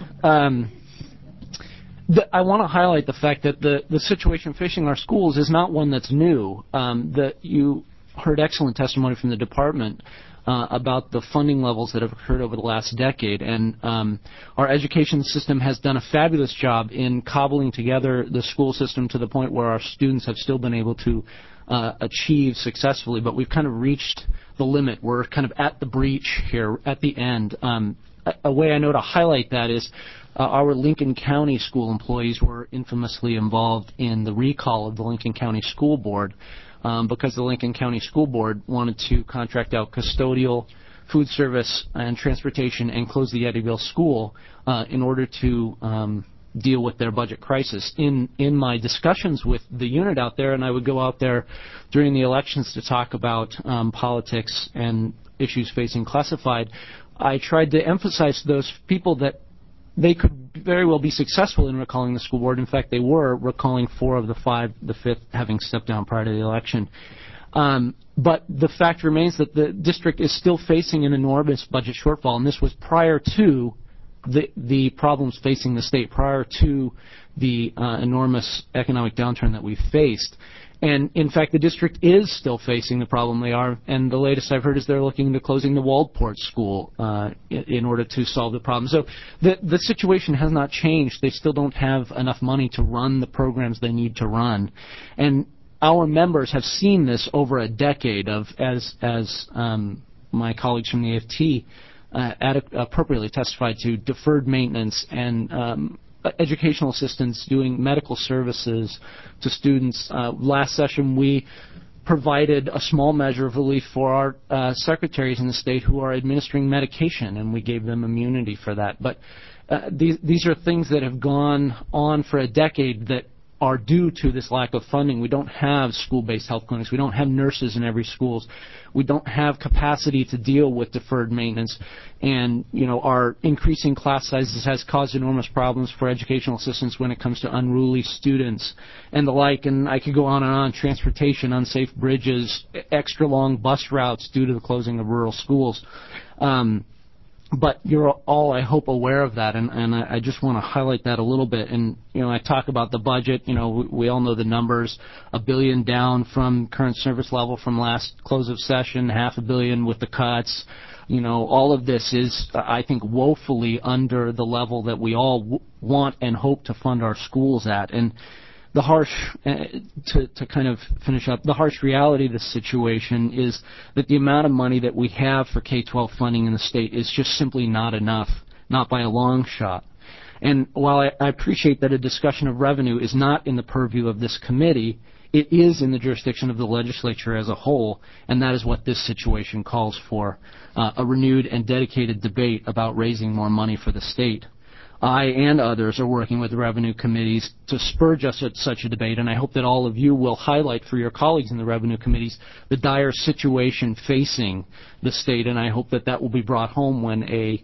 I want to highlight the fact that the situation facing our schools is not one that's new. That you heard excellent testimony from the department about the funding levels that have occurred over the last decade. And our education system has done a fabulous job in cobbling together the school system to the point where our students have still been able to achieve successfully. But we've kind of reached the limit. We're kind of at the breach here, at the end. A way I know to highlight that is our Lincoln County school employees were infamously involved in the recall of the Lincoln County School Board. Because the Lincoln County School Board wanted to contract out custodial, food service, and transportation and close the Eddyville School in order to deal with their budget crisis. In my discussions with the unit out there, and I would go out there during the elections to talk about politics and issues facing classified, I tried to emphasize to those people that they could very well be successful in recalling the school board. In fact, they were recalling 4 of the 5, the 5th having stepped down prior to the election. But the fact remains that the district is still facing an enormous budget shortfall, and this was prior to the problems facing the state, prior to the enormous economic downturn that we've faced. And, in fact, the district is still facing the problem they are, and the latest I've heard is they're looking into closing the Waldport School in order to solve the problem. So the situation has not changed. They still don't have enough money to run the programs they need to run. And our members have seen this over a decade of, as my colleagues from the AFT appropriately testified to, deferred maintenance and educational assistants doing medical services to students. Last session we provided a small measure of relief for our secretaries in the state who are administering medication, and we gave them immunity for that. But these are things that have gone on for a decade that are due to this lack of funding. We don't have school-based health clinics. We don't have nurses in every school. We don't have capacity to deal with deferred maintenance. And, our increasing class sizes has caused enormous problems for educational assistants when it comes to unruly students and the like. And I could go on and on. Transportation, unsafe bridges, extra long bus routes due to the closing of rural schools. But you're all, I hope, aware of that, and I just want to highlight that a little bit. And, I talk about the budget. We all know the numbers. $1 billion down from current service level from last close of session, $500 million with the cuts. All of this is, I think, woefully under the level that we all want and hope to fund our schools at. And the harsh, to kind of finish up, the harsh reality of this situation is that the amount of money that we have for K-12 funding in the state is just simply not enough, not by a long shot. And while I appreciate that a discussion of revenue is not in the purview of this committee, it is in the jurisdiction of the legislature as a whole, and that is what this situation calls for, a renewed and dedicated debate about raising more money for the state. I and others are working with the revenue committees to spur just such a debate, and I hope that all of you will highlight for your colleagues in the revenue committees the dire situation facing the state, and I hope that that will be brought home when a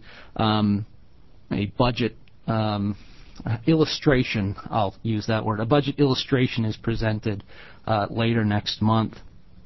budget illustration, I'll use that word, a budget illustration is presented later next month.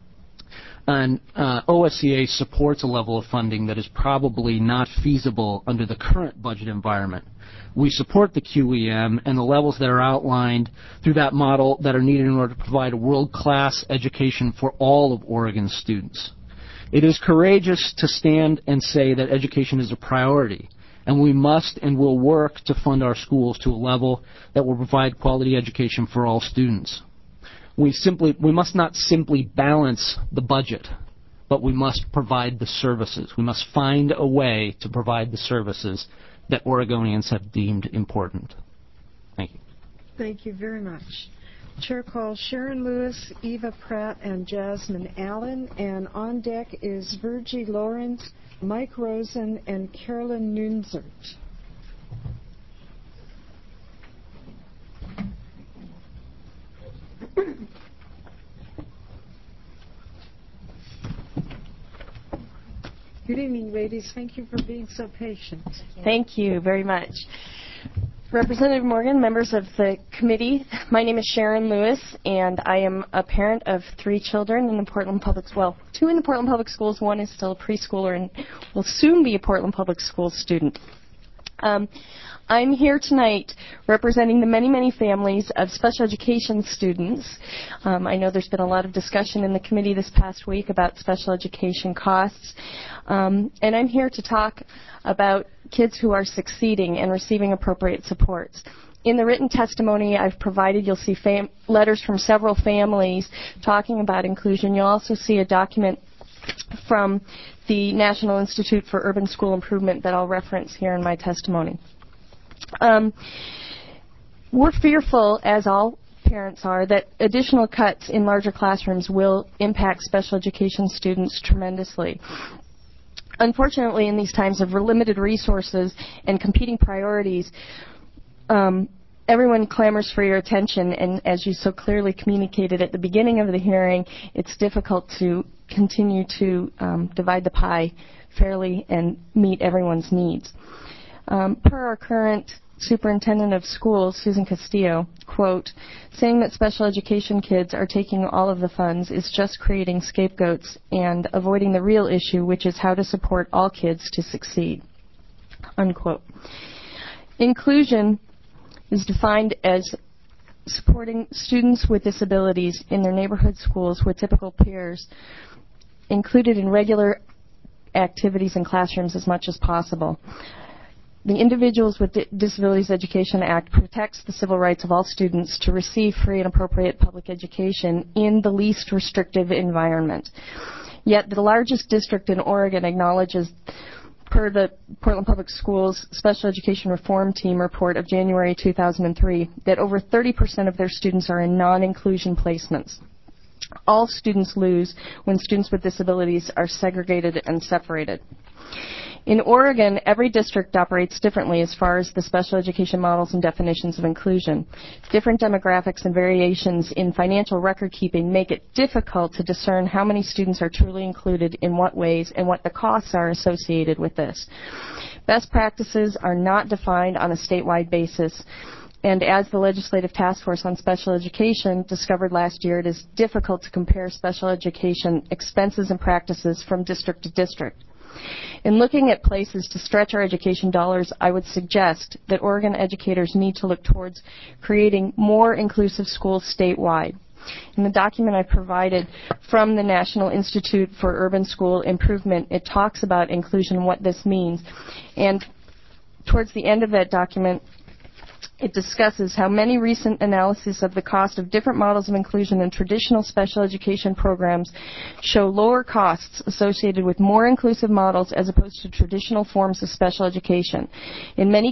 And OSCA supports a level of funding that is probably not feasible under the current budget environment. We support the QEM and the levels that are outlined through that model that are needed in order to provide a world-class education for all of Oregon's students. It is courageous to stand and say that education is a priority, and we must and will work to fund our schools to a level that will provide quality education for all students. We must not simply balance the budget, but we must provide the services. We must find a way to provide the services that Oregonians have deemed important. Thank you. Thank you very much. Chair calls Sharon Lewis, Eva Pratt, and Jasmine Allen. And on deck is Virgie Lawrence, Mike Rosen, and Carolyn Nunzert. Good evening, ladies. Thank you for being so patient. Thank you very much. Representative Morgan, members of the committee, my name is Sharon Lewis, and I am a parent of 3 children in the Portland Public Schools. Well, 2 in the Portland Public Schools, 1 is still a preschooler and will soon be a Portland Public Schools student. I'm here tonight representing the many, many families of special education students. I know there's been a lot of discussion in the committee this past week about special education costs. And I'm here to talk about kids who are succeeding and receiving appropriate supports. In the written testimony I've provided, you'll see letters from several families talking about inclusion. You'll also see a document from the National Institute for Urban School Improvement that I'll reference here in my testimony. We're fearful, as all parents are, that additional cuts in larger classrooms will impact special education students tremendously. Unfortunately, in these times of limited resources and competing priorities, everyone clamors for your attention, and as you so clearly communicated at the beginning of the hearing, it's difficult to continue to divide the pie fairly and meet everyone's needs. Per our current superintendent of schools, Susan Castillo, quote, saying that special education kids are taking all of the funds is just creating scapegoats and avoiding the real issue, which is how to support all kids to succeed, unquote. Inclusion is defined as supporting students with disabilities in their neighborhood schools with typical peers included in regular activities in classrooms as much as possible. The Individuals with Disabilities Education Act protects the civil rights of all students to receive free and appropriate public education in the least restrictive environment. Yet the largest district in Oregon acknowledges, per the Portland Public Schools Special Education Reform Team report of January 2003, that over 30% of their students are in non-inclusion placements. All students lose when students with disabilities are segregated and separated. In Oregon, every district operates differently as far as the special education models and definitions of inclusion. Different demographics and variations in financial record keeping make it difficult to discern how many students are truly included in what ways and what the costs are associated with this. Best practices are not defined on a statewide basis. And as the Legislative Task Force on Special Education discovered last year, it is difficult to compare special education expenses and practices from district to district. In looking at places to stretch our education dollars, I would suggest that Oregon educators need to look towards creating more inclusive schools statewide. In the document I provided from the National Institute for Urban School Improvement, it talks about inclusion and what this means. And towards the end of that document, it discusses how many recent analyses of the cost of different models of inclusion in traditional special education programs show lower costs associated with more inclusive models as opposed to traditional forms of special education. In many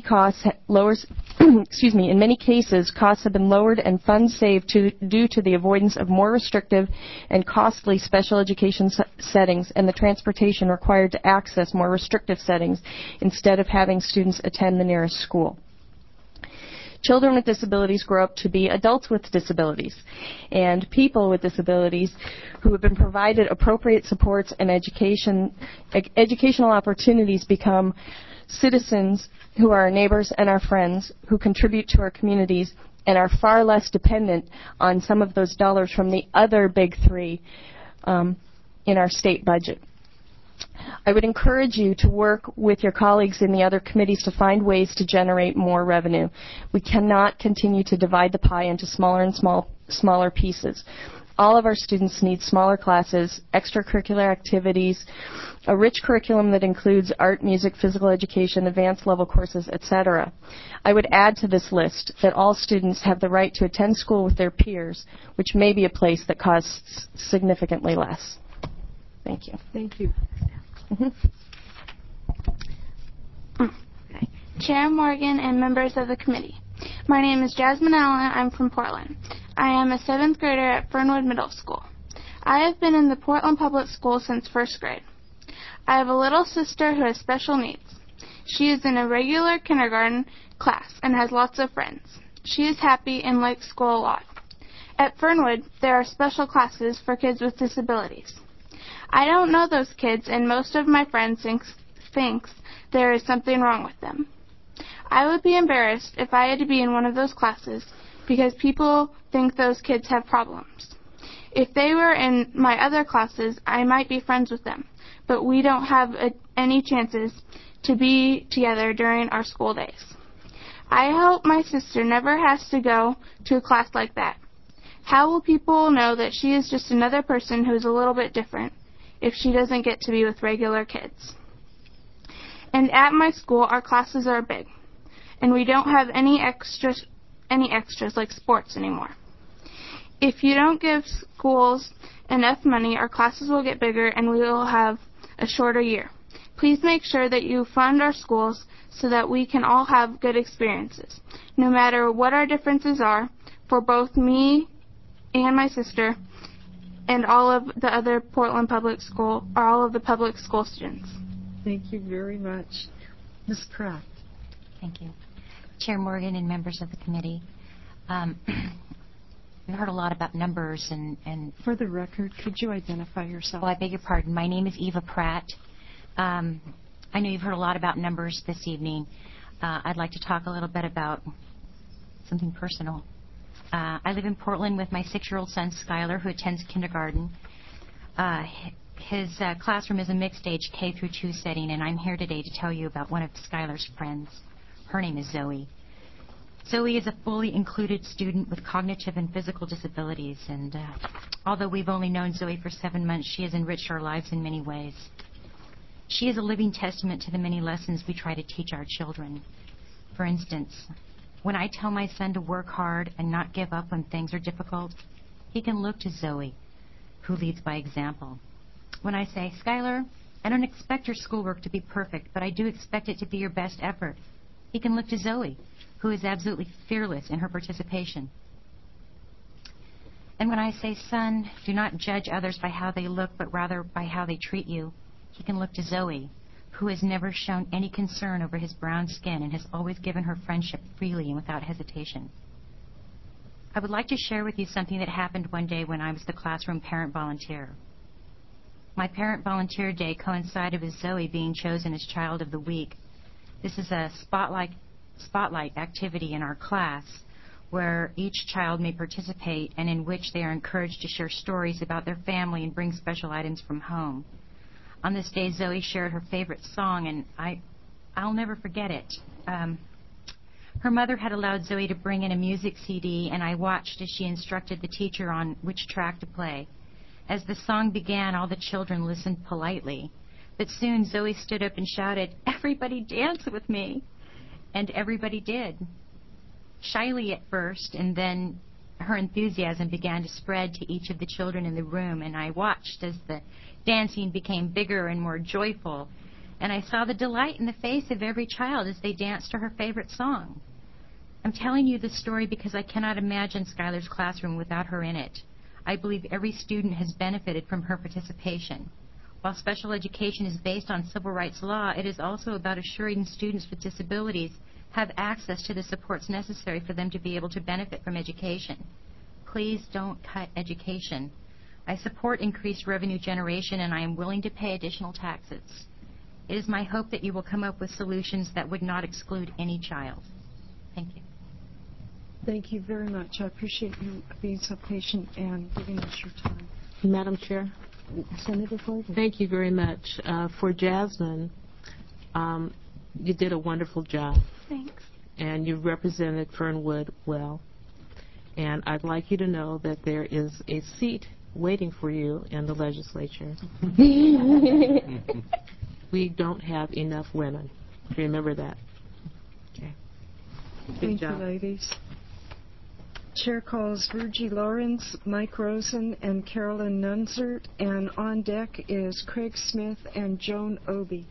in many cases, costs have been lowered and funds saved due to the avoidance of more restrictive and costly special education settings and the transportation required to access more restrictive settings instead of having students attend the nearest school. Children with disabilities grow up to be adults with disabilities, and people with disabilities who have been provided appropriate supports and educational opportunities become citizens who are our neighbors and our friends, who contribute to our communities, and are far less dependent on some of those dollars from the other big three in our state budget. I would encourage you to work with your colleagues in the other committees to find ways to generate more revenue. We cannot continue to divide the pie into smaller and smaller pieces. All of our students need smaller classes, extracurricular activities, a rich curriculum that includes art, music, physical education, advanced level courses, etc. I would add to this list that all students have the right to attend school with their peers, which may be a place that costs significantly less. Thank you. Thank you. Okay. Chair Morgan and members of the committee. My name is Jasmine Allen. I'm from Portland. I am a 7th grader at Fernwood Middle School. I have been in the Portland Public Schools since 1st grade. I have a little sister who has special needs. She is in a regular kindergarten class and has lots of friends. She is happy and likes school a lot. At Fernwood, there are special classes for kids with disabilities. I don't know those kids, and most of my friends thinks there is something wrong with them. I would be embarrassed if I had to be in one of those classes because people think those kids have problems. If they were in my other classes, I might be friends with them, but we don't have any chances to be together during our school days. I hope my sister never has to go to a class like that. How will people know that she is just another person who's a little bit different if she doesn't get to be with regular kids? And at my school, our classes are big, and we don't have any extras like sports anymore. If you don't give schools enough money, our classes will get bigger and we will have a shorter year. Please make sure that you fund our schools so that we can all have good experiences, no matter what our differences are, for both me and my sister and all of the other Portland public school, or all of the public school students. Thank you very much. Ms. Pratt. Thank you. Chair Morgan and members of the committee. We've heard a lot about numbers and... For the record, could you identify yourself? Oh, I beg your pardon. My name is Eva Pratt. I know you've heard a lot about numbers this evening. I'd like to talk a little bit about something personal. I live in Portland with my 6-year-old son, Skylar, who attends kindergarten. His classroom is a mixed-age K-2 setting, and I'm here today to tell you about one of Skylar's friends. Her name is Zoe. Zoe is a fully included student with cognitive and physical disabilities, and although we've only known Zoe for 7 months, she has enriched our lives in many ways. She is a living testament to the many lessons we try to teach our children. For instance, when I tell my son to work hard and not give up when things are difficult, he can look to Zoe, who leads by example. When I say, Skylar, I don't expect your schoolwork to be perfect, but I do expect it to be your best effort, he can look to Zoe, who is absolutely fearless in her participation. And when I say, son, do not judge others by how they look, but rather by how they treat you, he can look to Zoe, who has never shown any concern over his brown skin and has always given her friendship freely and without hesitation. I would like to share with you something that happened one day when I was the classroom parent volunteer. My parent volunteer day coincided with Zoe being chosen as Child of the Week. This is a spotlight activity in our class where each child may participate and in which they are encouraged to share stories about their family and bring special items from home. On this day, Zoe shared her favorite song, and I'll never forget it. Her mother had allowed Zoe to bring in a music CD, and I watched as she instructed the teacher on which track to play. As the song began, all the children listened politely. But soon Zoe stood up and shouted, "Everybody dance with me!" And everybody did. Shyly at first, and then her enthusiasm began to spread to each of the children in the room, and I watched as the dancing became bigger and more joyful, and I saw the delight in the face of every child as they danced to her favorite song. I'm telling you this story because I cannot imagine Skylar's classroom without her in it. I believe every student has benefited from her participation. While special education is based on civil rights law, it is also about assuring students with disabilities have access to the supports necessary for them to be able to benefit from education. Please don't cut education. I support increased revenue generation, and I am willing to pay additional taxes. It is my hope that you will come up with solutions that would not exclude any child. Thank you. Thank you very much. I appreciate you being so patient and giving us your time. Madam Chair. Senator Ford. Thank you very much. For Jasmine, you did a wonderful job. Thanks. And you represented Fernwood well. And I'd like you to know that there is a seat waiting for you in the legislature. We don't have enough women. Remember that. Okay. Thank you, ladies. Chair calls Virgie Lawrence, Mike Rosen, and Carolyn Nunzert, and on deck is Craig Smith and Joan Obie.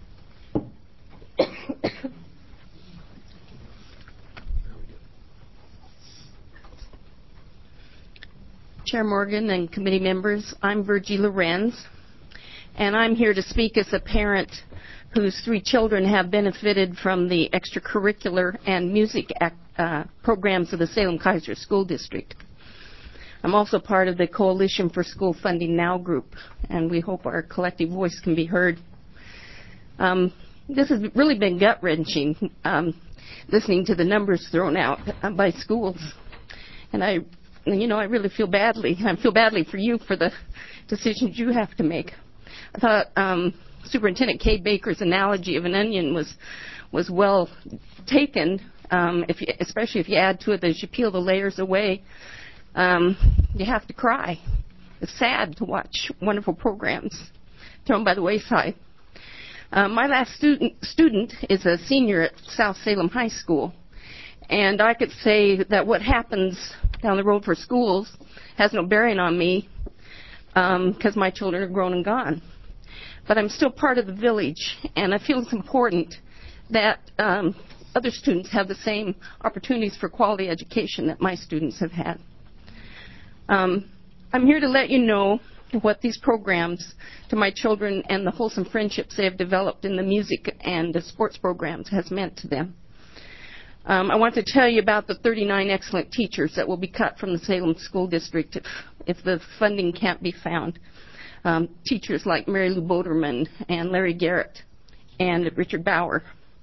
Chair Morgan and committee members, I'm Virgie Lorenz, and I'm here to speak as a parent whose 3 children have benefited from the extracurricular and music programs of the Salem-Keizer School District. I'm also part of the Coalition for School Funding Now group, and we hope our collective voice can be heard. This has really been gut-wrenching, listening to the numbers thrown out by schools. And I really feel badly. I feel badly for you for the decisions you have to make. I thought Superintendent Kay Baker's analogy of an onion was well taken, especially if you add to it that as you peel the layers away, you have to cry. It's sad to watch wonderful programs thrown by the wayside. My last student is a senior at South Salem High School, and I could say that what happens down the road for schools has no bearing on me because my children are grown and gone. But I'm still part of the village, and I feel it's important that other students have the same opportunities for quality education that my students have had. I'm here to let you know what these programs to my children and the wholesome friendships they have developed in the music and the sports programs has meant to them. I want to tell you about the 39 excellent teachers that will be cut from the Salem School District if the funding can't be found. Teachers like Mary Lou Boderman and Larry Garrett and Richard Bauer.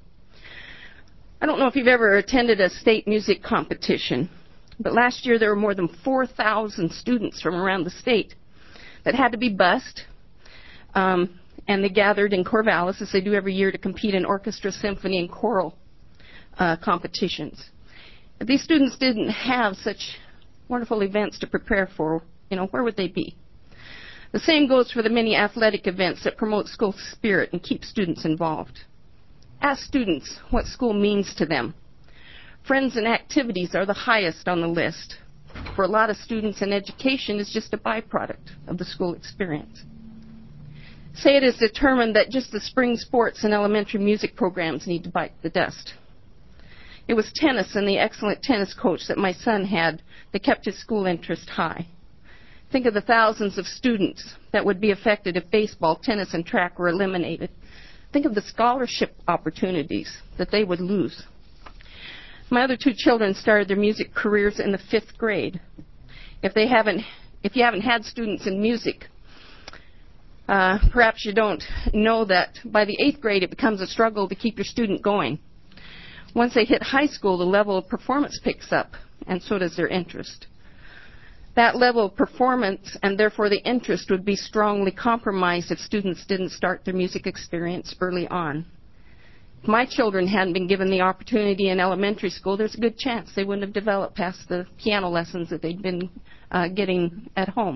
I don't know if you've ever attended a state music competition, but last year there were more than 4,000 students from around the state that had to be bused, and they gathered in Corvallis, as they do every year, to compete in orchestra, symphony, and choral competitions. If these students didn't have such wonderful events to prepare for, where would they be? The same goes for the many athletic events that promote school spirit and keep students involved. Ask students what school means to them. Friends and activities are the highest on the list. For a lot of students, and education is just a byproduct of the school experience. Say it is determined that just the spring sports and elementary music programs need to bite the dust. It was tennis and the excellent tennis coach that my son had that kept his school interest high. Think of the thousands of students that would be affected if baseball, tennis, and track were eliminated. think of the scholarship opportunities that they would lose. My other two children started their music careers in the 5th grade. If you haven't had students in music, perhaps you don't know that by the 8th grade it becomes a struggle to keep your student going. Once they hit high school, the level of performance picks up, and so does their interest. That level of performance, and therefore the interest, would be strongly compromised if students didn't start their music experience early on. If my children hadn't been given the opportunity in elementary school, there's a good chance they wouldn't have developed past the piano lessons that they'd been getting at home.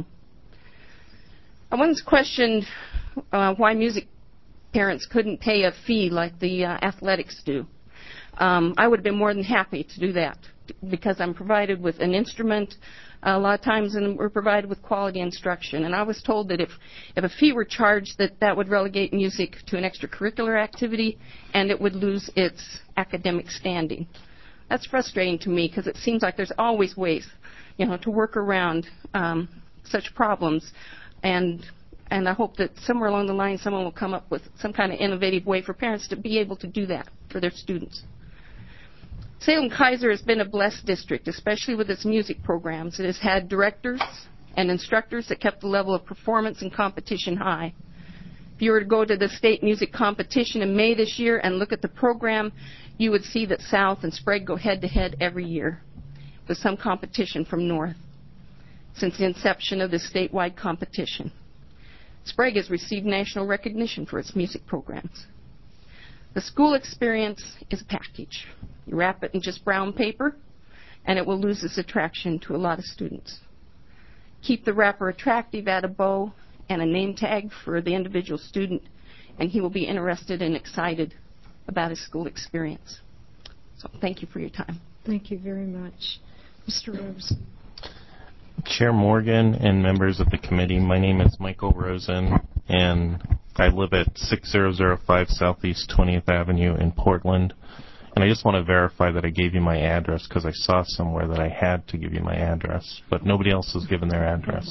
I once questioned why music parents couldn't pay a fee like the athletics do. I would have been more than happy to do that because I'm provided with an instrument a lot of times, and we're provided with quality instruction. And I was told that if a fee were charged, that would relegate music to an extracurricular activity and it would lose its academic standing. That's frustrating to me because it seems like there's always ways, to work around such problems. And I hope that somewhere along the line someone will come up with some kind of innovative way for parents to be able to do that for their students. Salem-Keizer has been a blessed district, especially with its music programs. It has had directors and instructors that kept the level of performance and competition high. If you were to go to the state music competition in May this year and look at the program, you would see that South and Sprague go head-to-head every year with some competition from North since the inception of this statewide competition. Sprague has received national recognition for its music programs. The school experience is a package. You wrap it in just brown paper, and it will lose its attraction to a lot of students. Keep the wrapper attractive, add a bow and a name tag for the individual student, and he will be interested and excited about his school experience. So thank you for your time. Thank you very much. Mr. Rose. Chair Morgan and members of the committee, my name is Michael Rosen, and I live at 6005 Southeast 20th Avenue in Portland. And I just want to verify that I gave you my address because I saw somewhere that I had to give you my address, but nobody else has given their address.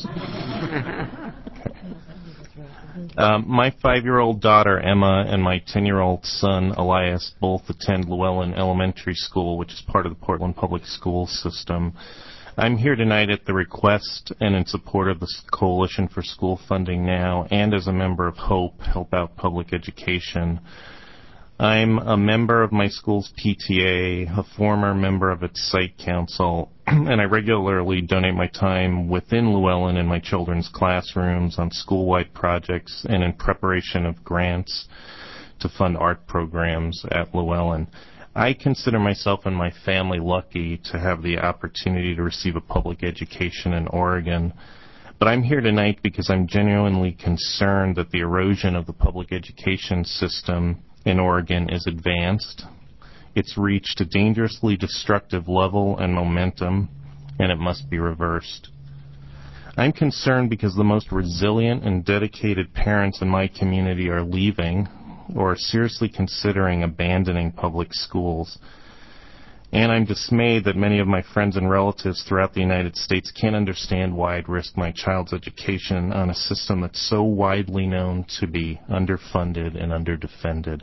My 5-year-old daughter, Emma, and my 10-year-old son, Elias, both attend Llewellyn Elementary School, which is part of the Portland Public School System. I'm here tonight at the request and in support of the Coalition for School Funding Now and as a member of HOPE, Help Out Public Education. I'm a member of my school's PTA, a former member of its site council, and I regularly donate my time within Llewellyn in my children's classrooms on school-wide projects and in preparation of grants to fund art programs at Llewellyn. I consider myself and my family lucky to have the opportunity to receive a public education in Oregon. But I'm here tonight because I'm genuinely concerned that the erosion of the public education system in Oregon is advanced. It's reached a dangerously destructive level and momentum, and it must be reversed. I'm concerned because the most resilient and dedicated parents in my community are leaving or are seriously considering abandoning public schools. And I'm dismayed that many of my friends and relatives throughout the United States can't understand why I'd risk my child's education on a system that's so widely known to be underfunded and underdefended.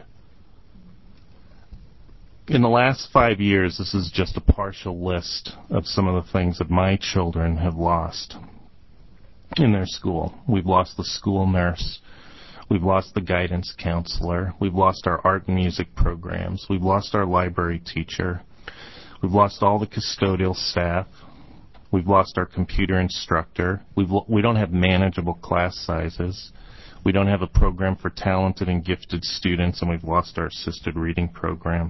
In the last 5 years, this is just a partial list of some of the things that my children have lost in their school. We've lost the school nurse. We've lost the guidance counselor. We've lost our art and music programs. We've lost our library teacher. We've lost all the custodial staff. We've lost our computer instructor. We don't have manageable class sizes. We don't have a program for talented and gifted students, and we've lost our assisted reading program.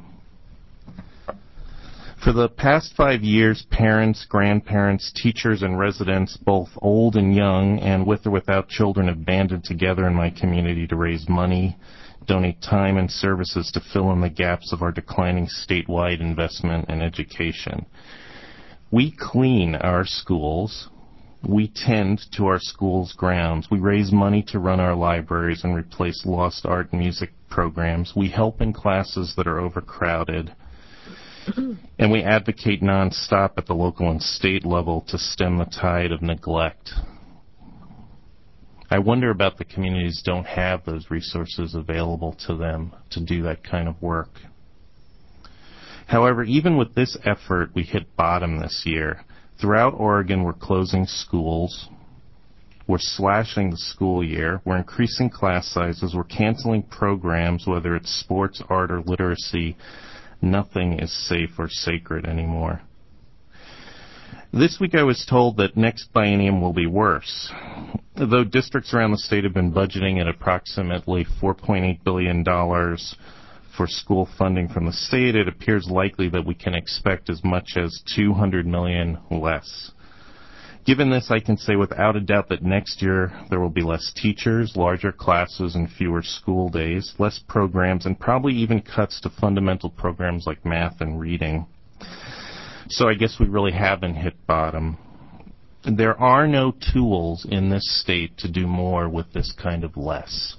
For the past 5 years, parents, grandparents, teachers, and residents, both old and young, and with or without children, have banded together in my community to raise money, donate time and services to fill in the gaps of our declining statewide investment in education. We clean our schools. We tend to our schools' grounds. We raise money to run our libraries and replace lost art and music programs. We help in classes that are overcrowded. And we advocate nonstop at the local and state level to stem the tide of neglect. I wonder about the communities who don't have those resources available to them to do that kind of work. However, even with this effort, we hit bottom this year. Throughout Oregon, we're closing schools. We're slashing the school year. We're increasing class sizes. We're canceling programs, whether it's sports, art, or literacy. Nothing is safe or sacred anymore. This week I was told that next biennium will be worse. Though districts around the state have been budgeting at approximately $4.8 billion for school funding from the state, it appears likely that we can expect as much as $200 million less. Given this, I can say without a doubt that next year there will be less teachers, larger classes, and fewer school days, less programs, and probably even cuts to fundamental programs like math and reading. So I guess we really haven't hit bottom. There are no tools in this state to do more with this kind of less.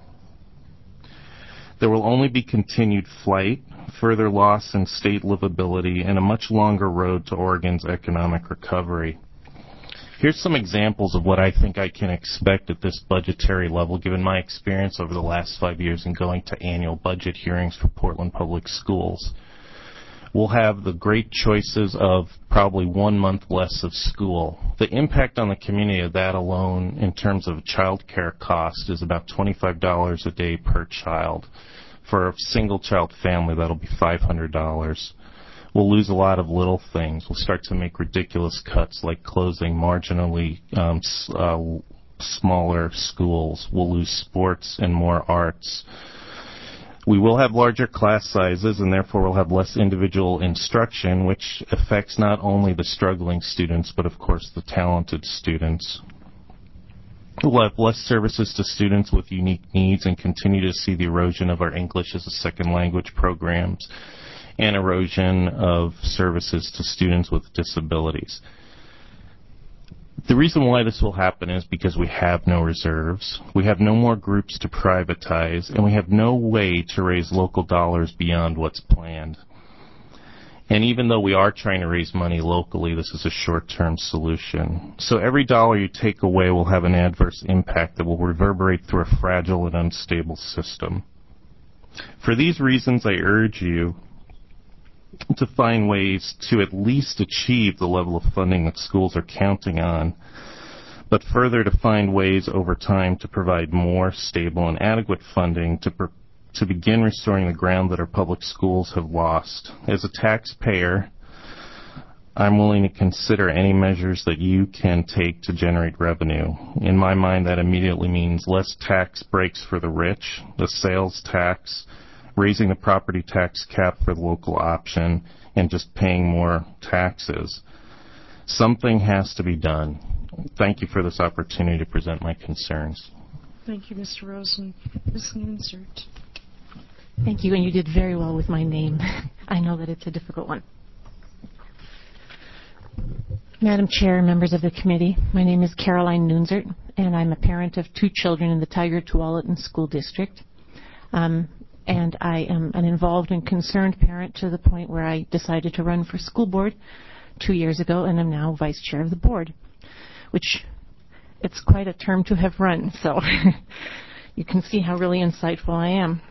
There will only be continued flight, further loss in state livability, and a much longer road to Oregon's economic recovery. Here's some examples of what I think I can expect at this budgetary level, given my experience over the last 5 years in going to annual budget hearings for Portland Public Schools. We'll have the great choices of probably 1 month less of school. The impact on the community of that alone in terms of child care cost is about $25 a day per child. For a single child family, that'll be $500. We'll lose a lot of little things. We'll start to make ridiculous cuts like closing marginally smaller schools. We'll lose sports and more arts. We will have larger class sizes, and therefore we'll have less individual instruction, which affects not only the struggling students, but of course the talented students. We'll have less services to students with unique needs and continue to see the erosion of our English as a second language programs and erosion of services to students with disabilities. The reason why this will happen is because we have no reserves, we have no more groups to privatize, and we have no way to raise local dollars beyond what's planned. And even though we are trying to raise money locally, this is a short-term solution. So every dollar you take away will have an adverse impact that will reverberate through a fragile and unstable system. For these reasons, I urge you to find ways to at least achieve the level of funding that schools are counting on, but further to find ways over time to provide more stable and adequate funding to begin restoring the ground that our public schools have lost. As a taxpayer, I'm willing to consider any measures that you can take to generate revenue. In my mind, that immediately means less tax breaks for the rich, the sales tax, raising the property tax cap for the local option, and just paying more taxes. Something has to be done. Thank you for this opportunity to present my concerns. Thank you, Mr. Rosen. Ms. Nunsert. Thank you, and you did very well with my name. I know that it's a difficult one. Madam Chair, members of the committee, my name is Caroline Nunsert, and I'm a parent of 2 children in the Tigard-Tualatin School District. And I am an involved and concerned parent to the point where I decided to run for school board 2 years ago, and I'm now vice chair of the board, which it's quite a term to have run, so you can see how really insightful I am.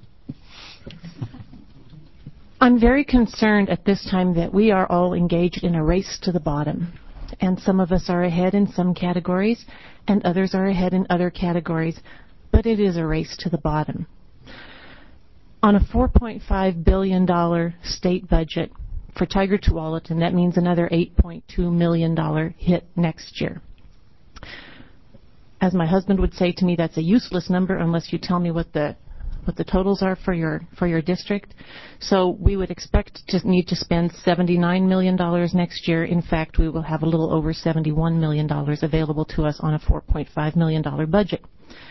I'm very concerned at this time that we are all engaged in a race to the bottom, and some of us are ahead in some categories, and others are ahead in other categories, but it is a race to the bottom. On a $4.5 billion state budget for Tigard-Tualatin, that means another $8.2 million hit next year. As my husband would say to me, that's a useless number unless you tell me what the totals are for your district. So we would expect to need to spend $79 million next year. In fact, we will have a little over $71 million available to us on a $4.5 million budget.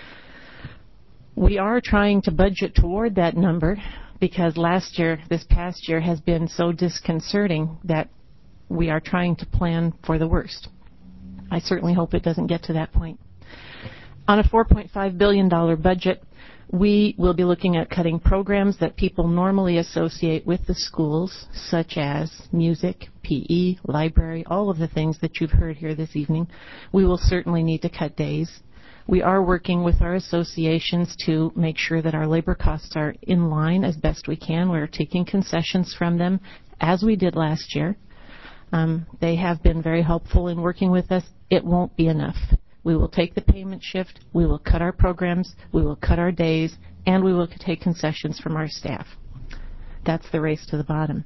We are trying to budget toward that number because this past year has been so disconcerting that we are trying to plan for the worst. I certainly hope it doesn't get to that point. On a $4.5 billion budget, we will be looking at cutting programs that people normally associate with the schools, such as music, PE, library, all of the things that you've heard here this evening. We will certainly need to cut days. We are working with our associations to make sure that our labor costs are in line as best we can. We're taking concessions from them, as we did last year. They have been very helpful in working with us. It won't be enough. We will take the payment shift, we will cut our programs, we will cut our days, and we will take concessions from our staff. That's the race to the bottom.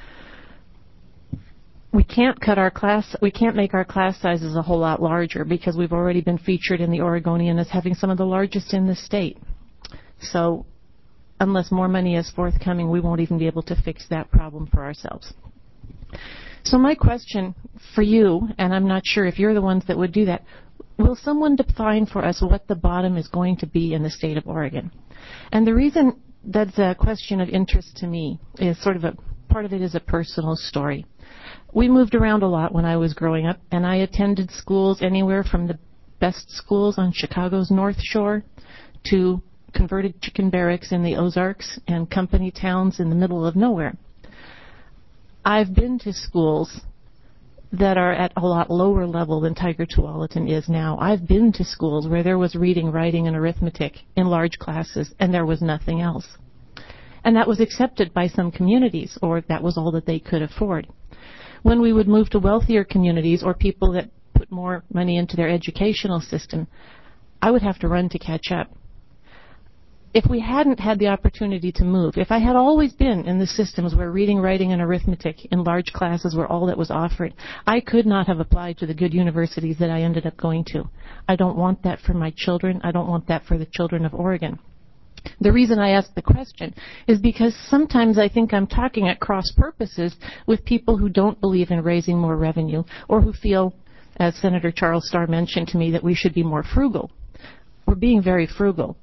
We can't make our class sizes a whole lot larger because we've already been featured in the Oregonian as having some of the largest in the state. So unless more money is forthcoming, we won't even be able to fix that problem for ourselves. So my question for you, and I'm not sure if you're the ones that would do that, will someone define for us what the bottom is going to be in the state of Oregon? And the reason that's a question of interest to me is part of it is a personal story. We moved around a lot when I was growing up, and I attended schools anywhere from the best schools on Chicago's North Shore to converted chicken barracks in the Ozarks and company towns in the middle of nowhere. I've been to schools that are at a lot lower level than Tiger Tualatin is now. I've been to schools where there was reading, writing, and arithmetic in large classes, and there was nothing else. And that was accepted by some communities, or that was all that they could afford. When we would move to wealthier communities or people that put more money into their educational system, I would have to run to catch up. If we hadn't had the opportunity to move, if I had always been in the systems where reading, writing, and arithmetic in large classes were all that was offered, I could not have applied to the good universities that I ended up going to. I don't want that for my children. I don't want that for the children of Oregon. The reason I ask the question is because sometimes I think I'm talking at cross purposes with people who don't believe in raising more revenue or who feel, as Senator Charles Starr mentioned to me, that we should be more frugal. We're being very frugal.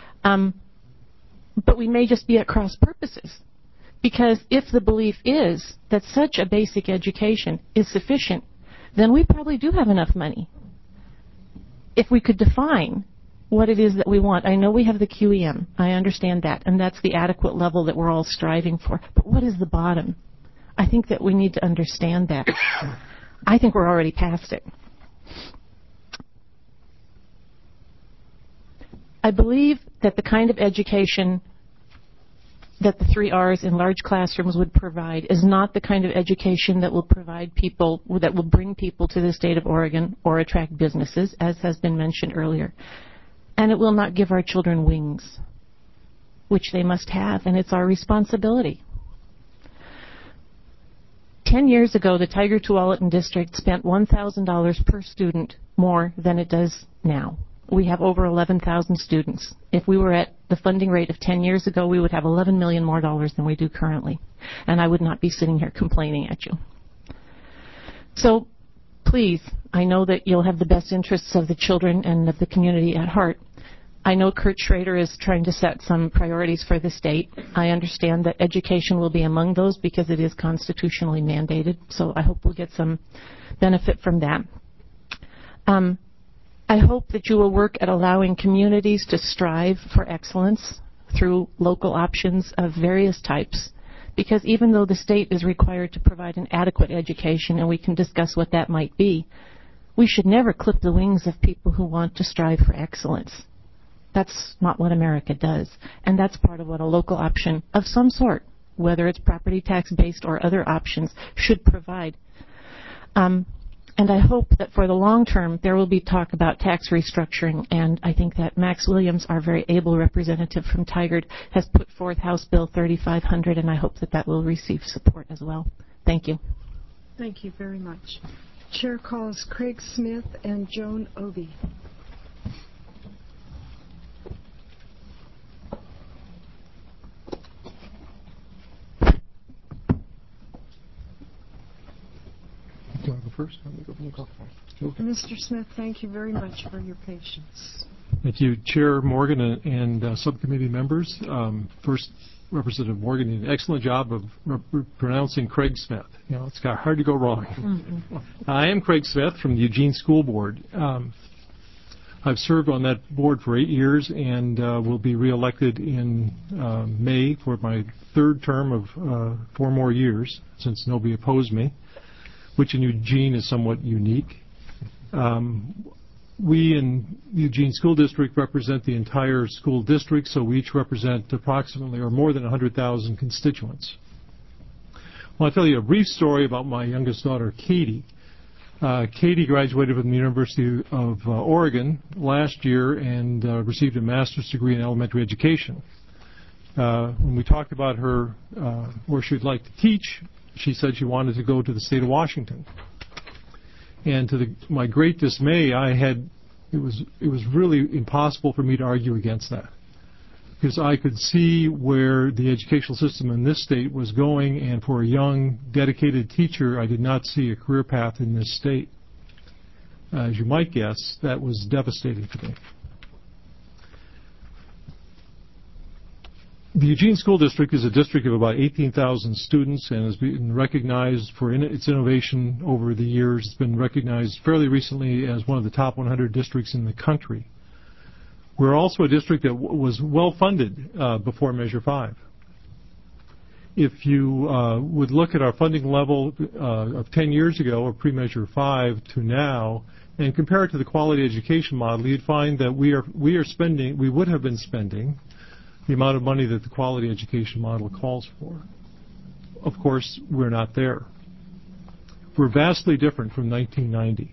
But we may just be at cross purposes. Because if the belief is that such a basic education is sufficient, then we probably do have enough money. If we could define what it is that we want. I know we have the QEM. I understand that, and that's the adequate level that we're all striving for. But what is the bottom? I think that we need to understand that. I think we're already past it. I believe that the kind of education that the 3 R's in large classrooms would provide is not the kind of education that will provide people, that will bring people to the state of Oregon or attract businesses, as has been mentioned earlier. And it will not give our children wings, which they must have, and it's our responsibility. 10 years ago, the Tiger Tualatin District spent $1,000 per student more than it does now. We have over 11,000 students. If we were at the funding rate of 10 years ago, we would have $11 million more than we do currently. And I would not be sitting here complaining at you. So, please, I know that you'll have the best interests of the children and of the community at heart. I know Kurt Schrader is trying to set some priorities for the state. I understand that education will be among those because it is constitutionally mandated, so I hope we'll get some benefit from that. I hope that you will work at allowing communities to strive for excellence through local options of various types. Because even though the state is required to provide an adequate education, and we can discuss what that might be, we should never clip the wings of people who want to strive for excellence. That's not what America does. And that's part of what a local option of some sort, whether it's property tax based or other options, should provide. And I hope that for the long term, there will be talk about tax restructuring, and I think that Max Williams, our very able representative from Tigard, has put forth House Bill 3500, and I hope that that will receive support as well. Thank you. Thank you very much. Chair calls Craig Smith and Joan Obey. Do you want to go first? Okay. Mr. Smith, thank you very much for your patience. Thank you, Chair Morgan and subcommittee members. First, Representative Morgan did an excellent job of pronouncing Craig Smith. You know, it's hard to go wrong. Mm-hmm. I am Craig Smith from the Eugene School Board. I've served on that board for 8 years and will be reelected in May for my third term of 4 more years, since nobody opposed me, which in Eugene is somewhat unique. we in the Eugene School District represent the entire school district, so we each represent approximately or more than 100,000 constituents. Well, I'll tell you a brief story about my youngest daughter, Katie. Katie graduated from the University of Oregon last year and received a master's degree in elementary education. When we talked about her where she'd like to teach, she said she wanted to go to the state of Washington. And to my great dismay, it was really impossible for me to argue against that, because I could see where the educational system in this state was going, and for a young, dedicated teacher, I did not see a career path in this state. As you might guess, that was devastating to me. The Eugene School District is a district of about 18,000 students and has been recognized for its innovation over the years. It's been recognized fairly recently as one of the top 100 districts in the country. We're also a district that was well funded before Measure 5. If you would look at our funding level of 10 years ago, or pre-Measure 5 to now, and compare it to the quality education model, you'd find that we would have been spending the amount of money that the quality education model calls for. Of course, we're not there. We're vastly different from 1990.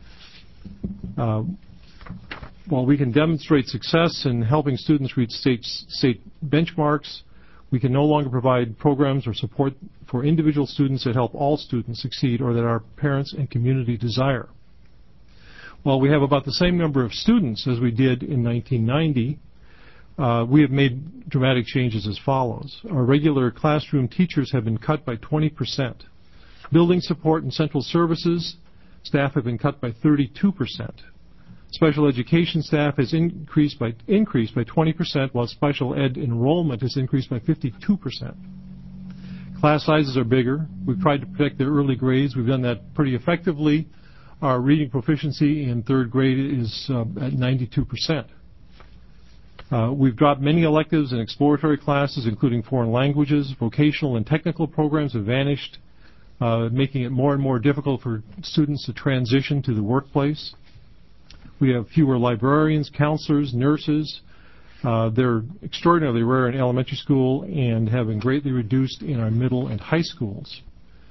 While we can demonstrate success in helping students reach state benchmarks, we can no longer provide programs or support for individual students that help all students succeed or that our parents and community desire. While we have about the same number of students as we did in 1990, we have made dramatic changes as follows. Our regular classroom teachers have been cut by 20%. Building support and central services staff have been cut by 32%. Special education staff has increased by 20%, while special ed enrollment has increased by 52%. Class sizes are bigger. We've tried to protect their early grades. We've done that pretty effectively. Our reading proficiency in third grade is at 92%. We've dropped many electives and exploratory classes, including foreign languages. Vocational and technical programs have vanished, making it more and more difficult for students to transition to the workplace. We have fewer librarians, counselors, nurses. They're extraordinarily rare in elementary school and have been greatly reduced in our middle and high schools.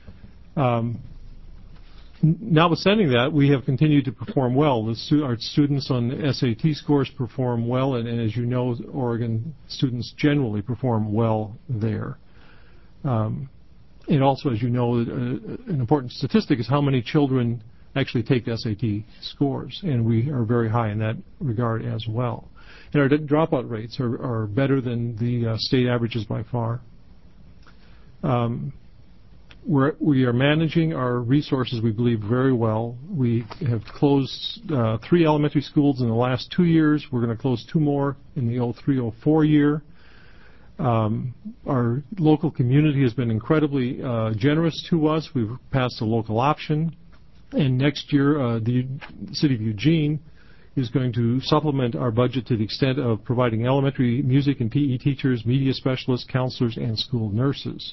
Notwithstanding that, we have continued to perform well. Our students on the SAT scores perform well, and as you know, Oregon students generally perform well there. And also, as you know, an important statistic is how many children actually take the SAT scores, and we are very high in that regard as well. And our dropout rates are better than the state averages by far. We are managing our resources, we believe, very well. We have closed 3 elementary schools in the last 2 years. We're going to close 2 more in the 03-04 year. Our local community has been incredibly generous to us. We've passed a local option. And next year, the City of Eugene is going to supplement our budget to the extent of providing elementary music and PE teachers, media specialists, counselors, and school nurses.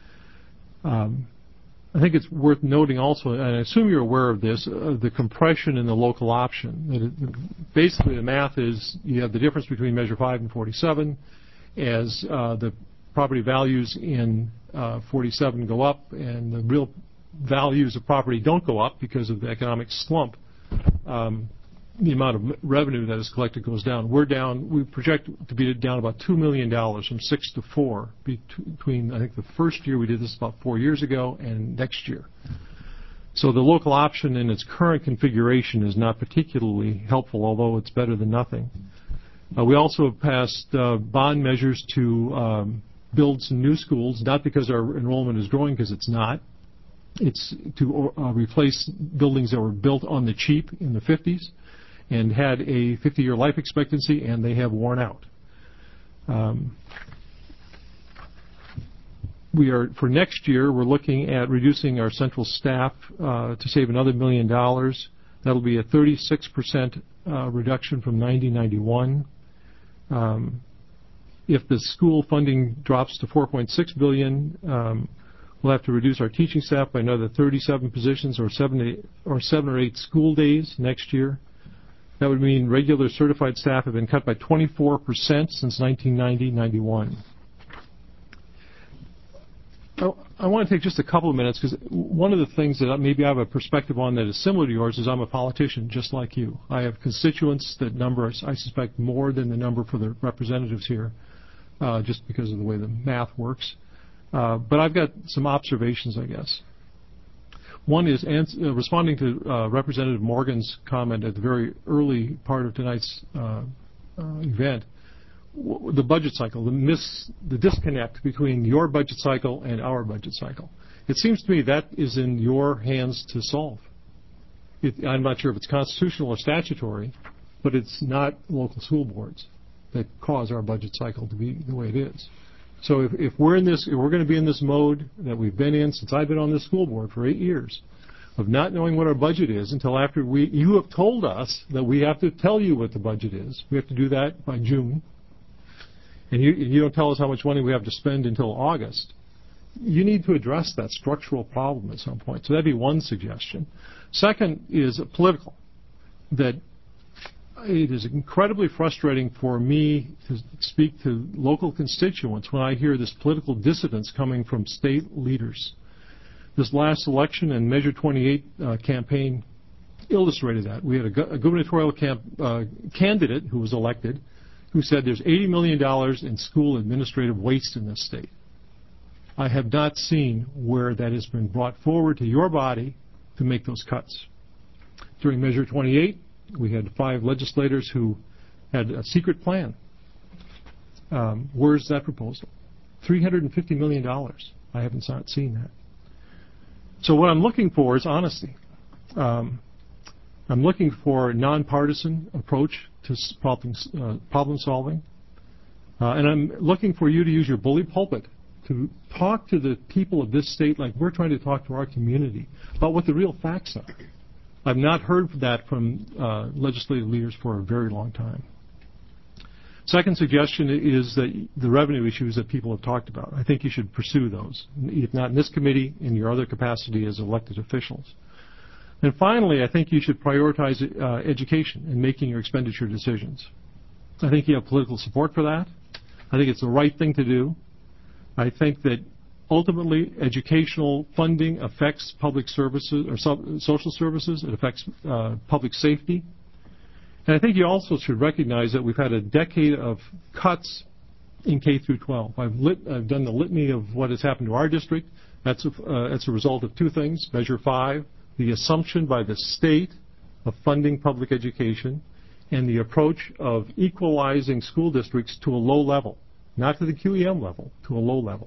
I think it's worth noting also, and I assume you're aware of this, the compression in the local option. Basically, the math is you have the difference between Measure 5 and 47 as the property values in 47 go up and the real values of property don't go up because of the economic slump. The amount of revenue that is collected goes down. We project to be down about $2 million from 6 to 4 between, I think, the first year we did this about 4 years ago and next year. So the local option in its current configuration is not particularly helpful, although it's better than nothing. We also have passed bond measures to build some new schools, not because our enrollment is growing, because it's not. It's to replace buildings that were built on the cheap in the 50s. And had a 50-year life expectancy, and they have worn out. For next year, we're looking at reducing our central staff to save another $1 million. That'll be a 36% reduction from 1991. If the school funding drops to $4.6 billion, we'll have to reduce our teaching staff by another 37 positions, or 7 or 8 school days next year. That would mean regular certified staff have been cut by 24% since 1990-91. I want to take just a couple of minutes because one of the things that maybe I have a perspective on that is similar to yours is I'm a politician just like you. I have constituents that number, I suspect, more than the number for the representatives here just because of the way the math works. But I've got some observations, I guess. One is responding to Representative Morgan's comment at the very early part of tonight's event. The budget cycle, the disconnect between your budget cycle and our budget cycle. It seems to me that is in your hands to solve. I'm not sure if it's constitutional or statutory, but it's not local school boards that cause our budget cycle to be the way it is. So if we're going to be in this mode that we've been in since I've been on this school board for 8 years, of not knowing what our budget is until after you have told us that we have to tell you what the budget is. We have to do that by June. And you don't tell us how much money we have to spend until August. You need to address that structural problem at some point. So that'd be one suggestion. Second is political. That it is incredibly frustrating for me to speak to local constituents when I hear this political dissidence coming from state leaders. This last election and Measure 28 campaign illustrated that. We had a gubernatorial candidate who was elected who said there's $80 million in school administrative waste in this state. I have not seen where that has been brought forward to your body to make those cuts. During Measure 28, we had 5 legislators who had a secret plan. Where's that proposal? $350 million. I haven't seen that. So what I'm looking for is honesty. I'm looking for a nonpartisan approach to problem solving. And I'm looking for you to use your bully pulpit to talk to the people of this state like we're trying to talk to our community about what the real facts are. I've not heard that from legislative leaders for a very long time. Second suggestion is that the revenue issues that people have talked about. I think you should pursue those, if not in this committee, in your other capacity as elected officials. And finally, I think you should prioritize education in making your expenditure decisions. I think you have political support for that. I think it's the right thing to do. I think that ultimately educational funding affects public services or social services. It affects public safety. And I think you also should recognize that we've had a decade of cuts in K through 12. I've done the litany of what has happened to our district. That's a result of two things. Measure 5, the assumption by the state of funding public education, and the approach of equalizing school districts to a low level, not to the QEM level, to a low level.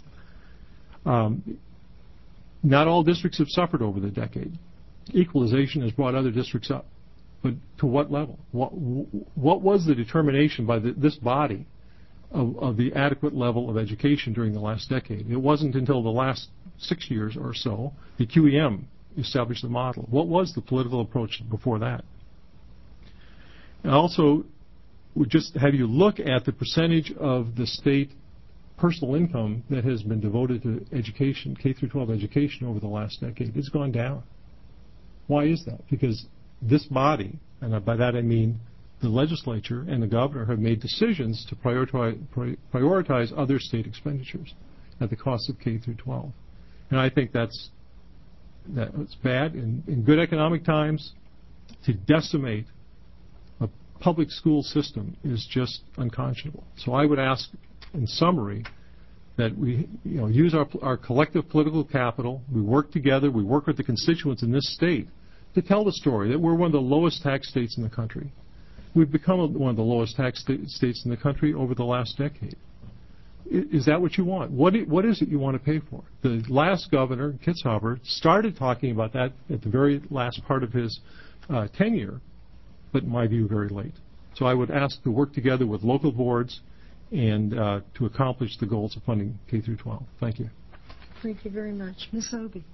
Not all districts have suffered over the decade. Equalization has brought other districts up. But to what level? What was the determination by this body of the adequate level of education during the last decade? It wasn't until the last 6 years or so the QEM established the model. What was the political approach before that? And also, we just have you look at the percentage of the state personal income that has been devoted to education, K through 12 education over the last decade. It's gone down. Why is that? Because this body, and by that I mean the legislature and the governor, have made decisions to prioritize other state expenditures at the cost of K through 12. And I think that's bad. In good economic times, to decimate a public school system is just unconscionable. So I would ask, in summary, that we use our collective political capital, we work together, we work with the constituents in this state to tell the story that we're one of the lowest tax states in the country. We've become one of the lowest tax states in the country over the last decade. Is that what you want? What is it you want to pay for? The last governor, Kitzhaber, started talking about that at the very last part of his tenure, but in my view, very late. So I would ask to work together with local boards and to accomplish the goals of funding K through 12. Thank you. Thank you very much. Ms. Obie.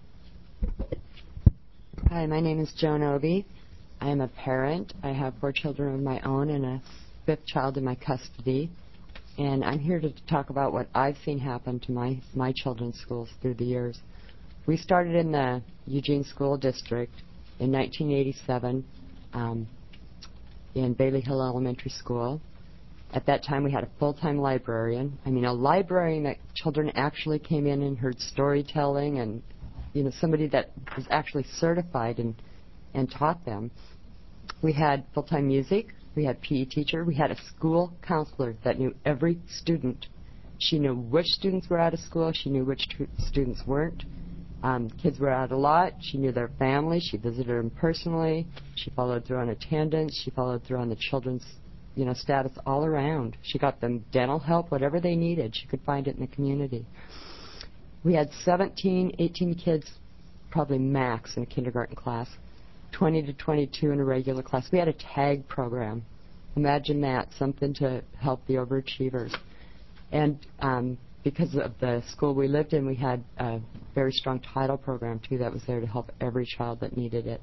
Hi, my name is Joan Obie. I am a parent. I have 4 children of my own and a 5th child in my custody. And I'm here to talk about what I've seen happen to my children's schools through the years. We started in the Eugene School District in 1987. in Bailey Hill Elementary School. At that time, we had a full-time librarian. I mean, a librarian that children actually came in and heard storytelling, and somebody that was actually certified and taught them. We had full-time music. We had PE teacher. We had a school counselor that knew every student. She knew which students were out of school. She knew which students weren't. Kids were out a lot. She knew their families. She visited them personally. She followed through on attendance. She followed through on the children's status all around. She got them dental help, whatever they needed. She could find it in the community. We had 17, 18 kids, probably max, in a kindergarten class, 20 to 22 in a regular class. We had a tag program. Imagine that, something to help the overachievers. And because of the school we lived in, we had a very strong title program, too, that was there to help every child that needed it.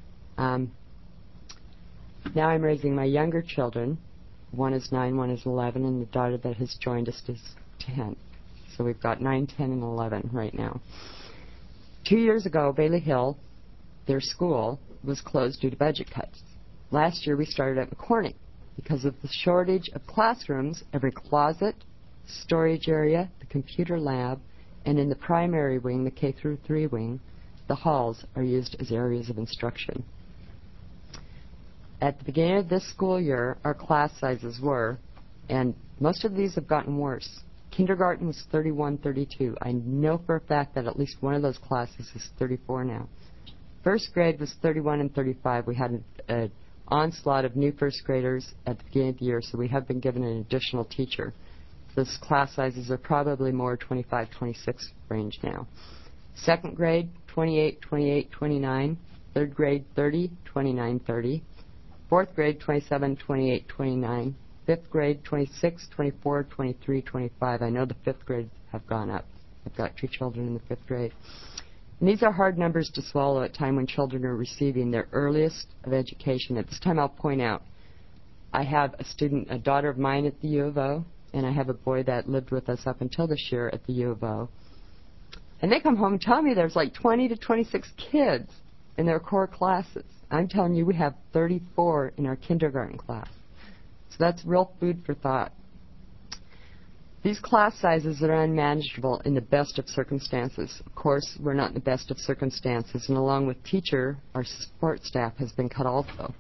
Now I'm raising my younger children. One is 9, one is 11, and the daughter that has joined us is 10. So we've got 9, 10, and 11 right now. 2 years ago, Bailey Hill, their school, was closed due to budget cuts. Last year, we started at McCormick. Because of the shortage of classrooms, every closet, storage area, the computer lab, and in the primary wing, the K-3 wing, the halls are used as areas of instruction. At the beginning of this school year, our class sizes were, and most of these have gotten worse. Kindergarten was 31, 32. I know for a fact that at least one of those classes is 34 now. First grade was 31 and 35. We had an onslaught of new first graders at the beginning of the year, so we have been given an additional teacher. Those class sizes are probably more 25, 26 range now. Second grade, 28, 28, 29. Third grade, 30, 29, 30. Fourth grade, 27, 28, 29. Fifth grade, 26, 24, 23, 25. I know the fifth grade have gone up. I've got 2 children in the fifth grade. And these are hard numbers to swallow at a time when children are receiving their earliest of education. At this time, I'll point out, I have a daughter of mine at the U of O, and I have a boy that lived with us up until this year at the U of O. And they come home and tell me there's like 20 to 26 kids in their core classes. I'm telling you, we have 34 in our kindergarten class. So that's real food for thought. These class sizes are unmanageable in the best of circumstances. Of course, we're not in the best of circumstances, and along with teacher, our support staff has been cut also.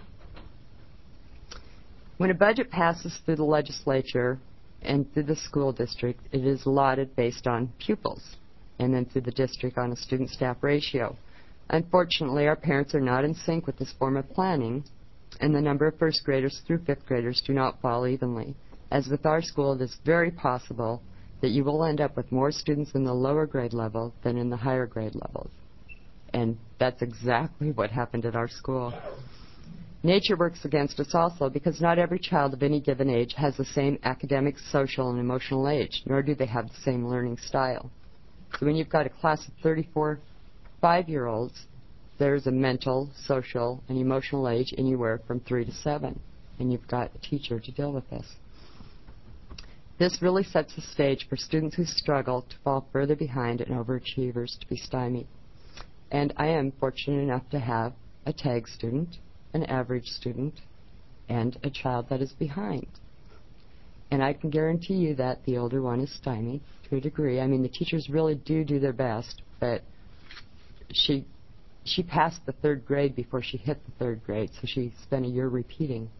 When a budget passes through the legislature and through the school district, it is allotted based on pupils, and then through the district on a student-staff ratio. Unfortunately, our parents are not in sync with this form of planning, and the number of first graders through fifth graders do not fall evenly. As with our school, it is very possible that you will end up with more students in the lower grade level than in the higher grade levels. And that's exactly what happened at our school. Nature works against us also because not every child of any given age has the same academic, social, and emotional age, nor do they have the same learning style. So when you've got a class of 34 5-year-olds, there's a mental, social, and emotional age anywhere from 3 to 7, and you've got a teacher to deal with this. This really sets the stage for students who struggle to fall further behind and overachievers to be stymied. And I am fortunate enough to have a tag student, an average student, and a child that is behind. And I can guarantee you that the older one is stymied to a degree. I mean, the teachers really do their best, but she passed the third grade before she hit the third grade, so she spent a year repeating,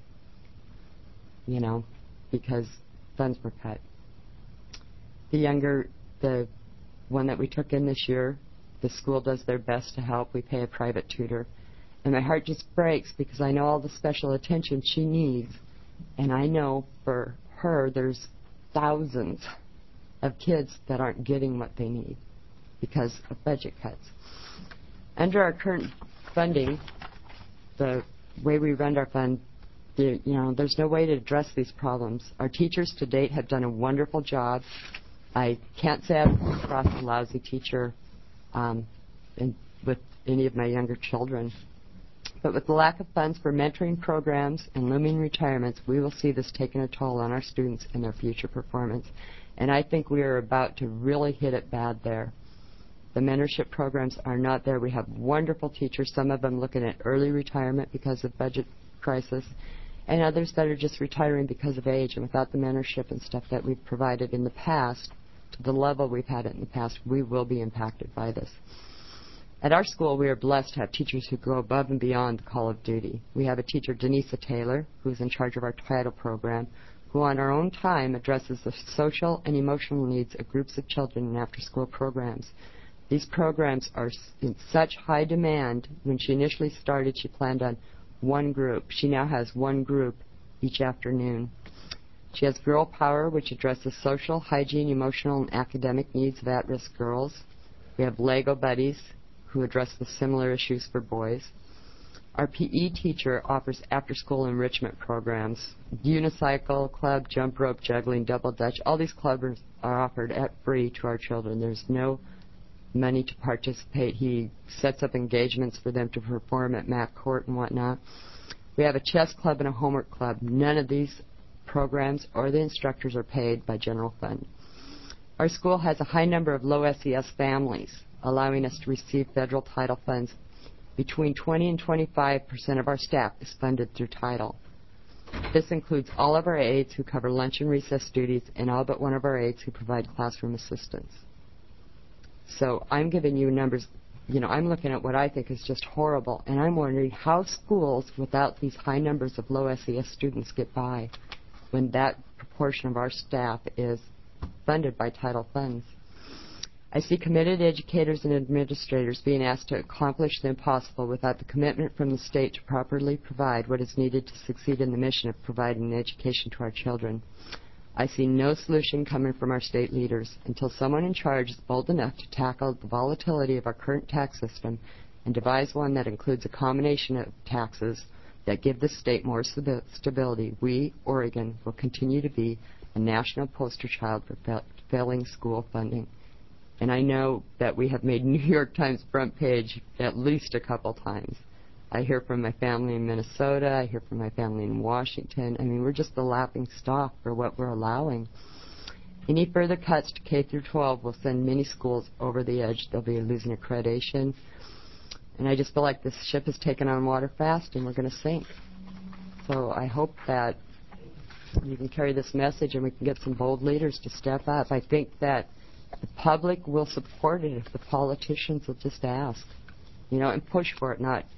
because funds were cut. The one that we took in this year, the school does their best to help. We pay a private tutor. And my heart just breaks because I know all the special attention she needs. And I know for her there's thousands of kids that aren't getting what they need because of budget cuts. Under our current funding, the way we run our fund, there's no way to address these problems. Our teachers to date have done a wonderful job. I can't say I've come across a lousy teacher with any of my younger children. But with the lack of funds for mentoring programs and looming retirements, we will see this taking a toll on our students and their future performance. And I think we are about to really hit it bad there. The mentorship programs are not there. We have wonderful teachers, some of them looking at early retirement because of budget crisis, and others that are just retiring because of age. And without the mentorship and stuff that we've provided in the past, to the level we've had it in the past, we will be impacted by this. At our school, we are blessed to have teachers who go above and beyond the call of duty. We have a teacher, Denisa Taylor, who is in charge of our title program, who on her own time addresses the social and emotional needs of groups of children in after-school programs. These programs are in such high demand. When she initially started, she planned on one group. She now has one group each afternoon. She has Girl Power, which addresses social, hygiene, emotional, and academic needs of at-risk girls. We have Lego Buddies, who address the similar issues for boys. Our PE teacher offers after-school enrichment programs. Unicycle Club, jump rope, juggling, double dutch. All these clubs are offered at free to our children. There's no money to participate. He sets up engagements for them to perform at Mac Court and whatnot. We have a chess club and a homework club. None of these programs or the instructors are paid by general fund. Our school has a high number of low SES families, allowing us to receive federal title funds. Between 20 and 25% of our staff is funded through title. This includes all of our aides who cover lunch and recess duties and all but one of our aides who provide classroom assistance. So I'm giving you numbers. I'm looking at what I think is just horrible, and I'm wondering how schools without these high numbers of low SES students get by when that proportion of our staff is funded by title funds. I see committed educators and administrators being asked to accomplish the impossible without the commitment from the state to properly provide what is needed to succeed in the mission of providing an education to our children. I see no solution coming from our state leaders until someone in charge is bold enough to tackle the volatility of our current tax system and devise one that includes a combination of taxes that give the state more stability. We, Oregon, will continue to be a national poster child for failing school funding. And I know that we have made New York Times front page at least a couple times. I hear from my family in Minnesota. I hear from my family in Washington. I mean, we're just the laughing stock for what we're allowing. Any further cuts to K through 12 will send many schools over the edge. They'll be losing accreditation. And I just feel like this ship has taken on water fast and we're going to sink. So I hope that you can carry this message and we can get some bold leaders to step up. I think that the public will support it if the politicians will just ask, and push for it, not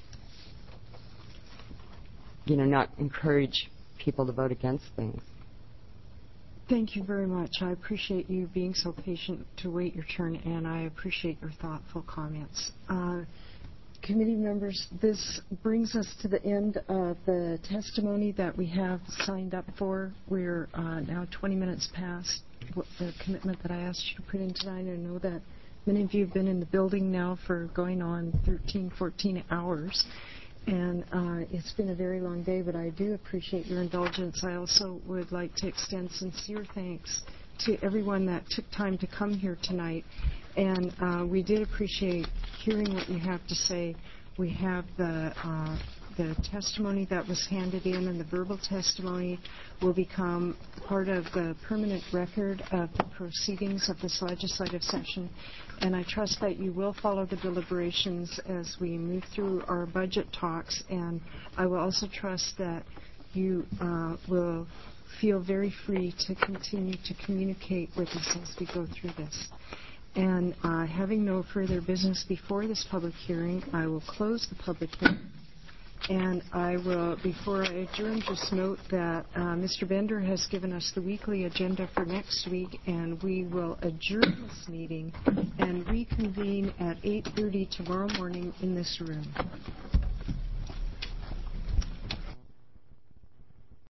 encourage people to vote against things. Thank you very much. I appreciate you being so patient to wait your turn, and I appreciate your thoughtful comments. Committee members, this brings us to the end of the testimony that we have signed up for. We're now 20 minutes past the commitment that I asked you to put in tonight. I know that many of you have been in the building now for going on 13, 14 hours, and it's been a very long day, but I do appreciate your indulgence. I also would like to extend sincere thanks to everyone that took time to come here tonight, and we did appreciate hearing what you have to say. We have the testimony that was handed in, and the verbal testimony will become part of the permanent record of the proceedings of this legislative session. And I trust that you will follow the deliberations as we move through our budget talks. And I will also trust that you will feel very free to continue to communicate with us as we go through this. And having no further business before this public hearing, I will close the public hearing. And I will, before I adjourn, just note that Mr. Bender has given us the weekly agenda for next week, and we will adjourn this meeting and reconvene at 8:30 tomorrow morning in this room.